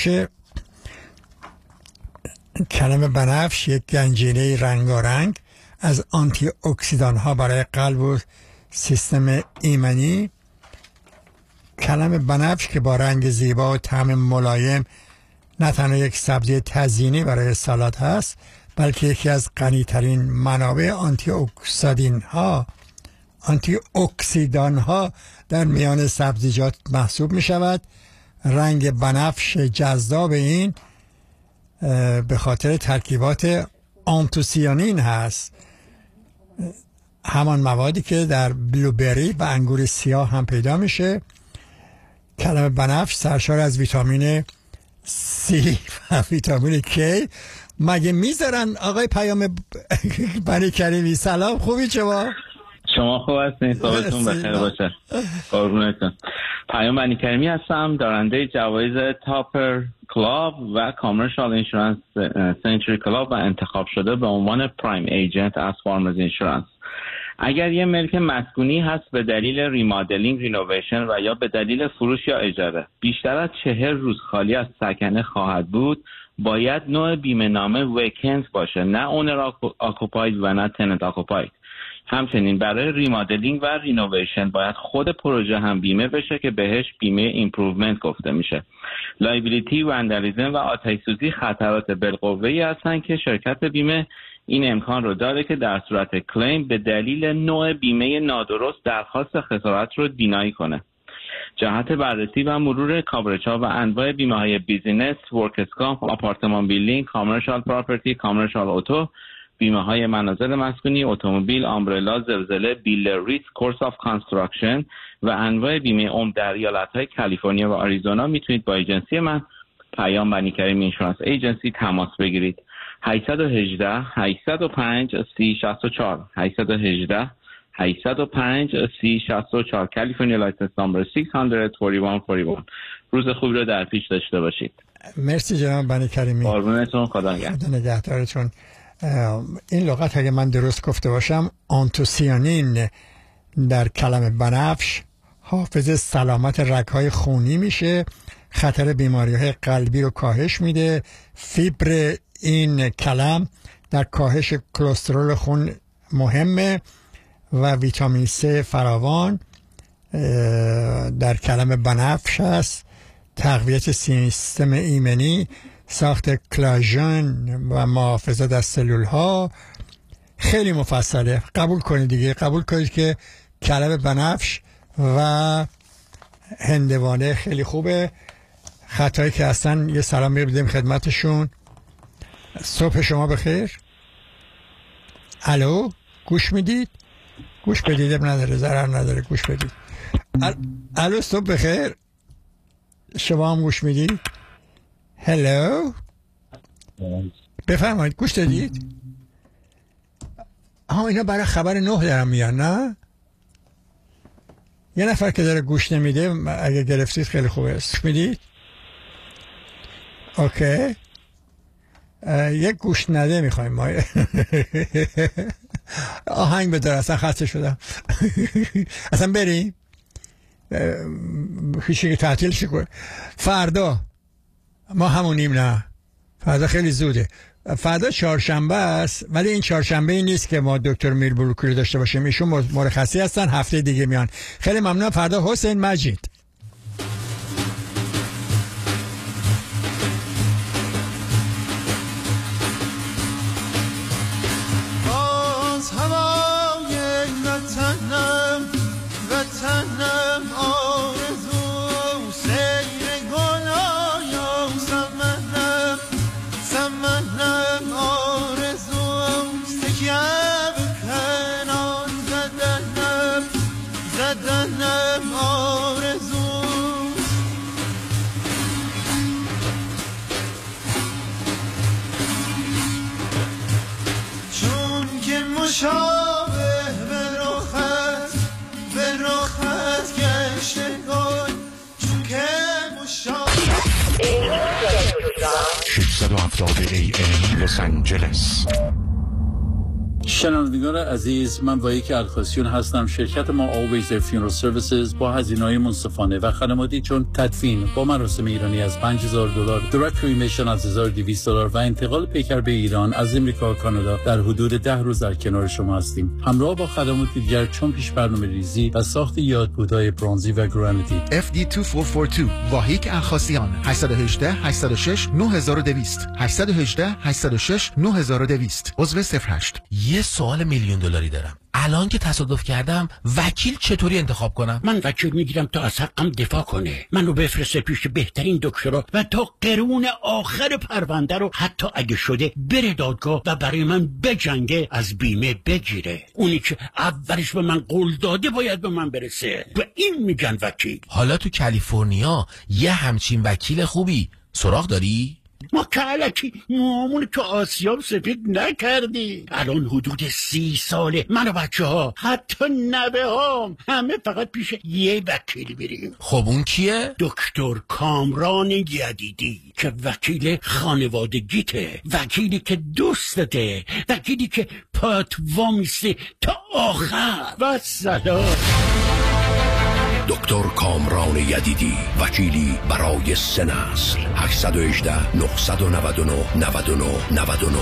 بنفش یک گنجینه رنگارنگ از آنتی اکسیدان ها برای قلب و سیستم ایمنی. کلم بنفش که با رنگ زیبا و طعم ملایم نه تنها یک سبزی تزیینی برای سالاد هست بلکه یکی از غنی‌ترین منابع آنتی اکسیدان ها در میان سبزیجات محسوب می شود. رنگ بنفش جذاب این به خاطر ترکیبات آنتوسیانین هست، همان موادی که در بلوبری و انگور سیاه هم پیدا میشه. کلم بنفش سرشار از ویتامین C و ویتامین K. مگه میذارن آقای پیام بنی کریمی؟ سلام، خوبی شما خوب هستین؟ صحبتون بخیر باشه. قربونتون. پیام بنی کریمی هستم، دارنده جوایز تاپر کلاب و کامرشال اینشورنس سنچری کلاب و انتخاب شده به عنوان پرایم ایجنت از فارمرز اینشورنس. اگر یه ملک مسکونی هست به دلیل ریمادلینگ، رینوویشن و یا به دلیل فروش یا اجاره بیشتر از 40 روز خالی از سکنه خواهد بود، باید نوع بیمه نامه ویکنت باشه، نه اونر آکوپاید و نه تننت آکوپاید. همچنین برای ریمادلینگ و رینوویشن باید خود پروژه هم بیمه بشه که بهش بیمه ایمپروومنت گفته میشه. لایبیلیتی، وندالیزم و آتش سوزی خطرات بالقوه‌ای هستن که شرکت بیمه این امکان رو داره که در صورت کلیم به دلیل نوع بیمه نادرست درخواست خسارت رو دینایی کنه. جهت بررسی و مرور کاورج‌ها و انواع بیمه‌های بیزینس، ورکرز کامپ، آپارتمان بیلدینگ، کامرشال پراپرتی، کامرشال اوتو، بیمه‌های منازل مسکونی، اتومبیل، آمبرلا، زلزله، بیلدر ریسک، کورس آف کانستراکشن و انواع بیمه عمر در ایالت‌های کالیفرنیا و آریزونا میتونید با ایجنسی من پیام بنی کریمی اینشورنس ایجنسی تماس بگیرید. 818 805 3064 818 805 3064 کالیفرنیا لایسنس نمبر 64141. روز خوبی رو در پیش داشته باشید. مرسی جناب بنی کریمی. قربونتون، خدا نگهدارتون. این لغت اگه من درست گفته باشم آنتوسیانین در کلم بنفش حافظ سلامت رگ‌های خونی میشه، خطر بیماری‌های قلبی رو کاهش میده. فیبر این کلم در کاهش کلسترول خون مهمه و ویتامین C فراوان در کلم بنفش هست. تقویت سیستم ایمنی، ساخت کلاژن و محافظت از سلول ها. خیلی مفصله. قبول کنید دیگه، قبول کنید که کلم بنفش و هندوانه خیلی خوبه. خطایی که هستن یه سلام بدیم خدمتشون. صبح شما بخیر. الو، گوش میدید؟ گوش بدید، نداره، ضرر نداره، گوش بدید. الو، صبح بخیر. شما هم گوش میدید؟ هلو، بفرمایید، گوش دادید؟ اینا برای خبر 9 دارم میان، نه؟ یه نفر که داره گوش نمیده اگه گرفتید خیلی خوبه. گوش میدید؟ اوکی. یک گوش نده میخوایم ما. آهنگ بدار، اصلا خسته شدم. اصلا بریم هیچی که تعطیل شکر. فردا ما همونیم، نه فردا خیلی زوده. فردا چهارشنبه است، ولی این چهارشنبه ای نیست که ما دکتر میل بروکلی داشته باشیم. ایشون مرخصی هستن، هفته دیگه میان. خیلی ممنون. فردا حسین مجید. مشابه به رخت گشتگان چون که مشابه 670 AM لس آنجلس. شنوندگان عزیز، من وایک الخاسیون هستم. شرکت ما Always There Funeral Services با هزینه‌های منصفانه و خدماتی چون تدفین با مراسم ایرانی از $5,000، direct cremation از $1,200 و انتقال پیکر به ایران از امریکا و کانادا در حدود 10 روز در کنار شما هستیم. همراه با خدمات دیگر چون پیش برنامه‌ریزی و ساخت یادبودهای برنزی و گرانیتی. FD2442 واهیک الخاسیان 818 806 9200 818 806 9200 عضو 08. یه سوال $1,000,000 دارم. الان که تصادف کردم وکیل چطوری انتخاب کنم؟ من وکیل میگیرم تا از حقم دفاع کنه، منو بفرسته پیش بهترین دکترا و تا قرون آخر پرونده رو حتی اگه شده بره دادگاه و برای من بجنگه، از بیمه بگیره. اونی که اولش به من قول داده باید به من برسه. به این میگن وکیل. حالا تو کالیفرنیا یه همچین وکیل خوبی سراغ داری؟ ما که علکی موامون تو آسیاب سفید نکردی. الان حدود 30 ساله من و بچه ها حتی نوه هام همه فقط پیش یه وکیل میریم. خب اون کیه؟ دکتر کامران یدیدی که وکیل خانوادگیته، وکیلی که دوستته، وکیلی که پات وامیسته تا آخر. و سلام. دکتر کامران یدیدی، وکیلی برای 3 نسل. 818 999 99 99.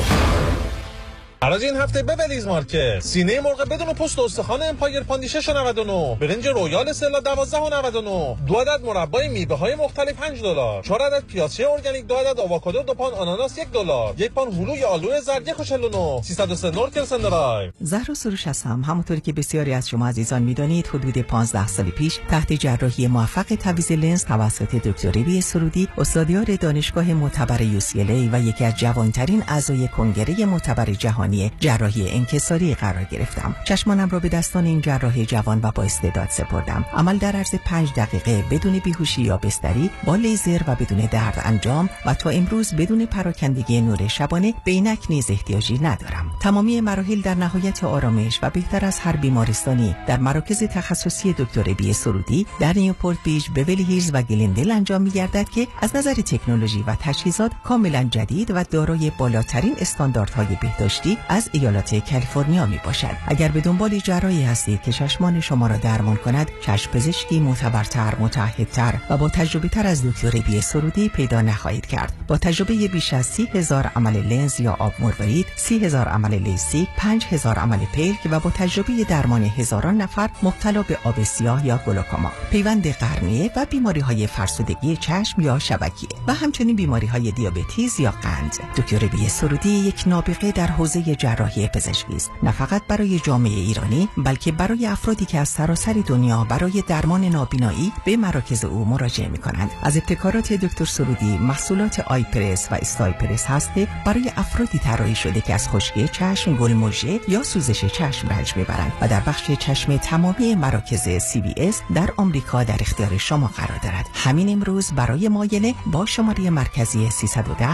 عراض این هفته به ولیز مارکت سینه مرغ بدون پوست و استخوان امپایر پاندی 6.99، برنج رویال سلا 12.99، 2 عدد مربای میوه های مختلف $5، 4 عدد پیازچه ارگانیک، 2 عدد آووکادو، 2 پان آناناس $1، 1 پان هلوی آلو زرد 1.49، 303 نورکل سندرای. زهرا سروش هستم. همونطوری که بسیاری از شما عزیزان میدونید حدود 15 سال پیش تحت جراحی موفق تعویض لنز توسط دکتر ربی سرودی، استادیار دانشگاه معتبر UCLA و یکی از جوانترین اعضای کنگره معتبر جهانی جراحی انکساری قرار گرفتم. چشمانم را به دستان این جراح جوان و با استعداد سپردم. عمل در عرض 5 دقیقه بدون بیهوشی یا بستری با لیزر و بدون درد انجام و تا امروز بدون پراکندگی نور شبانه به عینک نیز احتیاجی ندارم. تمامی مراحل در نهایت آرامش و بهتر از هر بیمارستانی در مراکز تخصصی دکتر ربی سرودی در نیوپورت بیچ، بیولی هیلز و گلندل انجام می‌گردد که از نظر تکنولوژی و تجهیزات کاملا جدید و دارای بالاترین استانداردهای بهداشتی از ایالات کالیفرنیا می باشد. اگر به دنبال جراحی هستید که چشمان شما را درمان کند، چشم پزشکی معتبرتر، متعهدتر و با تجربه تر از دکتر ربی سرودی پیدا نخواهید کرد. با تجربه بیش از 30,000 عمل لنز یا آب مروارید، 30,000 عمل لیزیک، 5,000 عمل پلک و با تجربه درمان هزاران نفر مبتلا به آب سیاه یا گلوکوما، پیوند قرنیه و بیماری‌های فرسودگی چشم یا شبکیه و همچنین بیماری‌های دیابتیس یا قند. دکتر ربی سرودی یک نابغه در حوزه جراحی پزشکی است، نه فقط برای جامعه ایرانی بلکه برای افرادی که از سراسر دنیا برای درمان نابینایی به مراکز او مراجعه می‌کنند. از ابتکارات دکتر سرودی محصولات آیپرس و استایپرس هست که برای افرادی طراحی شده که از خشکی چشم، گلمژه یا سوزش چشم رنج می‌برند و در بخش چشم تمامی مراکز CVS در آمریکا در اختیار شما قرار دارد. همین امروز برای معاینه با شماره مرکزی 310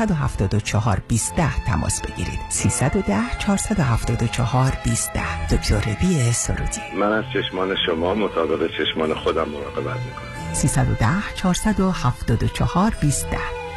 474 2010 تماس بگیرید. 310 474 2010. دکتر ربی سرودی. من از چشمان شما مطابق چشمان خودم مراقبت میکنم. 310 474 2010.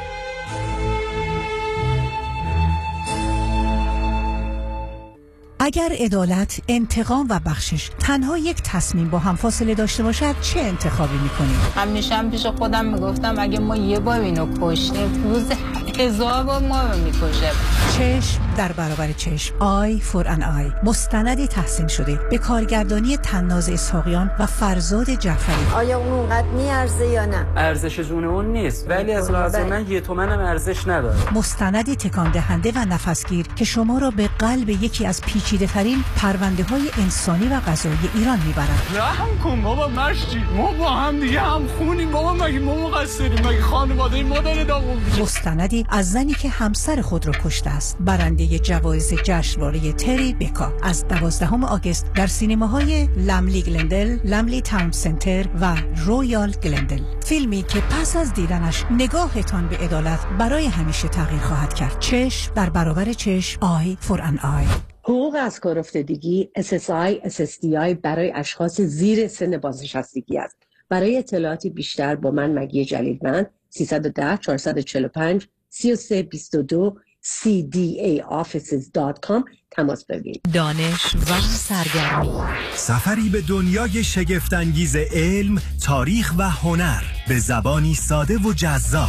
اگر عدالت، انتقام و بخشش تنها یک تصمیم با هم فاصله داشته باشد، چه انتخابی میکنیم؟ همیشه هم پیش خودم میگفتم اگه ما یه بار اینو کشتیم، روز 1000 بار ما رو میکشه. چشم در برابر چشم، آی فور ان آی، مستندی تحسین شده به کارگردانی طناز اسحاقیان و فرزاد جعفری. آیا اون اونقدر میارزه یا نه؟ ارزش جون اون نیست، ولی از لحاظ من 1 تومن هم ارزش نداره. مستندی تکان دهنده و نفسگیر که شما را به قلب یکی از پیچیده‌ترین پرونده‌های انسانی و قضایی ایران میبرد. رحم کن بابا مشتی، ما با هم دیگه هم خونیم بابا، مگه ما مقصریم؟ مگه خانواده ما داره داغون میشه؟ مستندی از زنی که همسر خود را کشته است، برنده جوایز جشنواره تری بکا، از 12 آگوست در سینماهای لملی گلندل، لملی تاون سنتر و رویال گلندل. فیلمی که پس از دیدنش نگاهتان به عدالت برای همیشه تغییر خواهد کرد. چشم در برابر چشم، آی فور ان آی. حقوق از کار افتادگی SSI SSDI برای اشخاص زیر سن بازنشستگی است. برای اطلاعاتی بیشتر با من مگی جلیلمند 310 445 3322 cdaoffices.com تماس بگیرید. دانش و سرگرمی، سفری به دنیای شگفت‌انگیز علم، تاریخ و هنر به زبانی ساده و جذاب.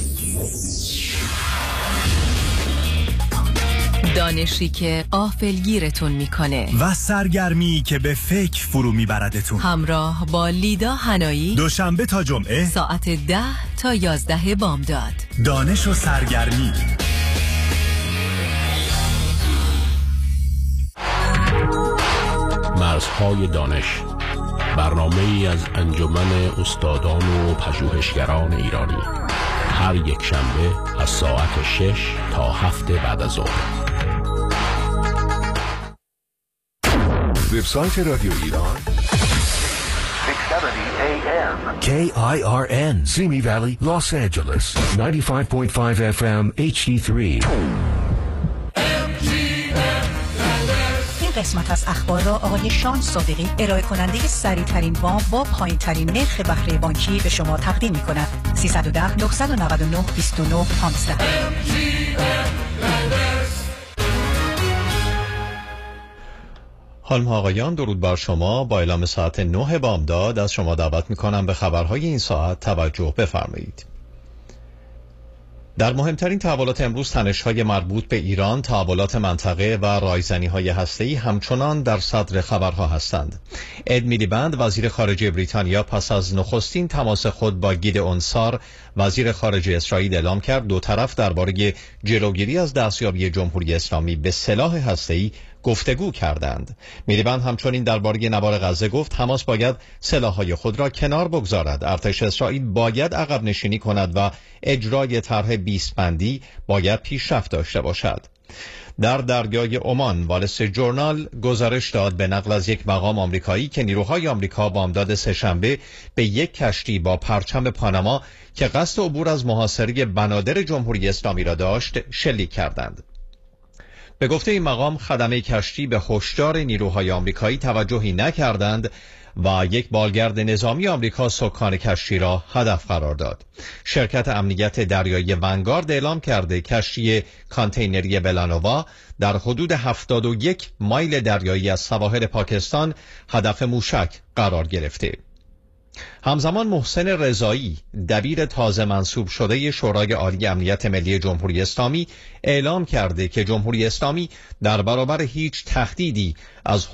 دانشی که غافلگیرتون میکنه و سرگرمی که به فکر فرو میبردتون. همراه با لیدا هنایی، دوشنبه تا جمعه ساعت 10 تا 11 بامداد. دانش و سرگرمی. مرزهای دانش، برنامه‌ای از انجمن استادان و پژوهشگران ایرانی، هر یک شنبه از ساعت 6 تا 7 بعد از ظهر. وبسایت رادیو ایران 670 AM. KIRN Simi Valley, Los Angeles 95.5 FM HD3. قسمت از اخبار را آقای شان صادقی ارائه کننده سریع‌ترین وام با پایین‌ترین نرخ بهره بانکی به شما تقدیم می‌کند. 310 999 29 15. خانم ها آقایان، درود بر شما. با اعلام ساعت 9 بامداد از شما دعوت می‌کنم به خبرهای این ساعت توجه بفرمایید. در مهمترین تحولات امروز تنش‌های مربوط به ایران، تحولات منطقه و رایزنی‌های هسته‌ای همچنان در صدر خبرها هستند. اد میلیبند وزیر خارجه بریتانیا پس از نخستین تماس خود با گیدئون سار وزیر خارجه اسرائیل اعلام کرد دو طرف درباره جلوگیری از دستیابی جمهوری اسلامی به سلاح هسته‌ای گفتگو کردند. میلیبند همچنین درباره نوار غزه گفت حماس باید سلاح‌های خود را کنار بگذارد. ارتش اسرائیل باید عقب نشینی کند و اجرای طرح 20 بندی باید پیشرفت داشته باشد. در دریای عمان وال استریت ژورنال گزارش داد به نقل از یک مقام آمریکایی که نیروهای آمریکا بامداد سه‌شنبه به یک کشتی با پرچم پاناما که قصد عبور از محاصره بنادر جمهوری اسلامی را داشت شلیک کردند. به گفته این مقام خدمه کشتی به هشدار نیروهای آمریکایی توجهی نکردند و یک بالگرد نظامی آمریکا سکان کشتی را هدف قرار داد. شرکت امنیت دریایی ونگارد اعلام کرده کشتی کانتینری بلانووا در حدود 71 مایل دریایی از سواحل پاکستان هدف موشک قرار گرفته. همزمان محسن رضایی دبیر تازه منصوب شده شورای عالی امنیت ملی جمهوری اسلامی اعلام کرده که جمهوری اسلامی در برابر هیچ تهدیدی از